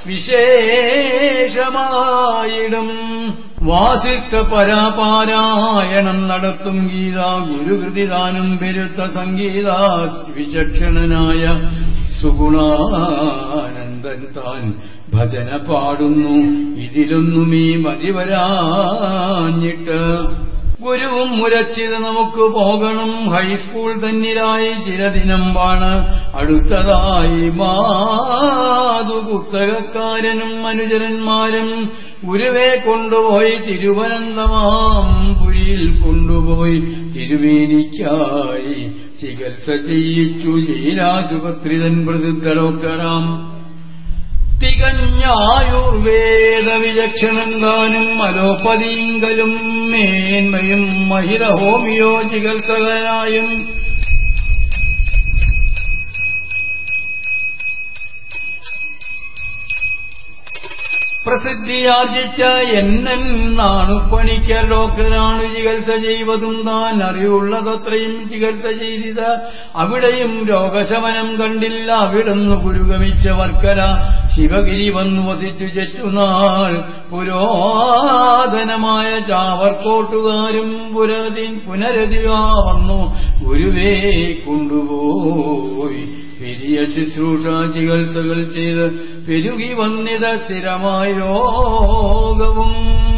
വിശേഷമായിടും. വാസിഷ്ഠ പരാപാരായണം നടത്തും ഗീത ഗുരുകൃതിദാനം പെരുത്ത സംഗീത വിചക്ഷണനായ സുഗുണാനന്ദൻ താൻ ഭജന പാടുന്നു. ഇതിലൊന്നുമീ മതിവരാഞ്ഞിട്ട് ഗുരുവും മുരച്ചിത് നമുക്ക് പോകണം. ഹൈസ്കൂൾ തന്നിലായി ചിരദിനം വാണ് അടുത്തതായി മാതു പുസ്തകക്കാരനും അനുചരന്മാരും ഗുരുവെ കൊണ്ടുപോയി തിരുവനന്തമാം പുരിയിൽ കൊണ്ടുപോയി തിരുവേനിക്കായി ചികിത്സ ചെയ്യിച്ചു. ജയിലാശുപത്രിതൻ പ്രസിദ്ധ ഡോക്ടറാം തികഞ്ഞായുർവേദ വിചക്ഷണൻ താനും അലോപതിങ്കലും മേന്മയും മഹിത ഹോമിയോ ചികിത്സകനായും പ്രസിദ്ധിയാർജിച്ച എന്നെന്നാണു പണിക്കർ ഡോക്ടറാണ് ചികിത്സ ചെയ്വതും താൻ അറിവുള്ളതത്രയും ചികിത്സ ചെയ്തത്. അവിടെയും രോഗശമനം കണ്ടില്ല. അവിടുന്ന് ഗുരുഗമിച്ച വർക്കല ശിവഗിരി വന്നു വസിച്ചു ചെറ്റുനാൾ പുരോധനമായ ചാവർക്കോട്ടുകാരും പുരതി പുനരതിവാ വന്നു ഗുരുവേ കൊണ്ടുപോയി പെരിയ ശുശ്രൂഷ ചികിത്സകൾ ചെയ്ത് പെരുകി വന്നിത സ്ഥിരമായ രോഗവും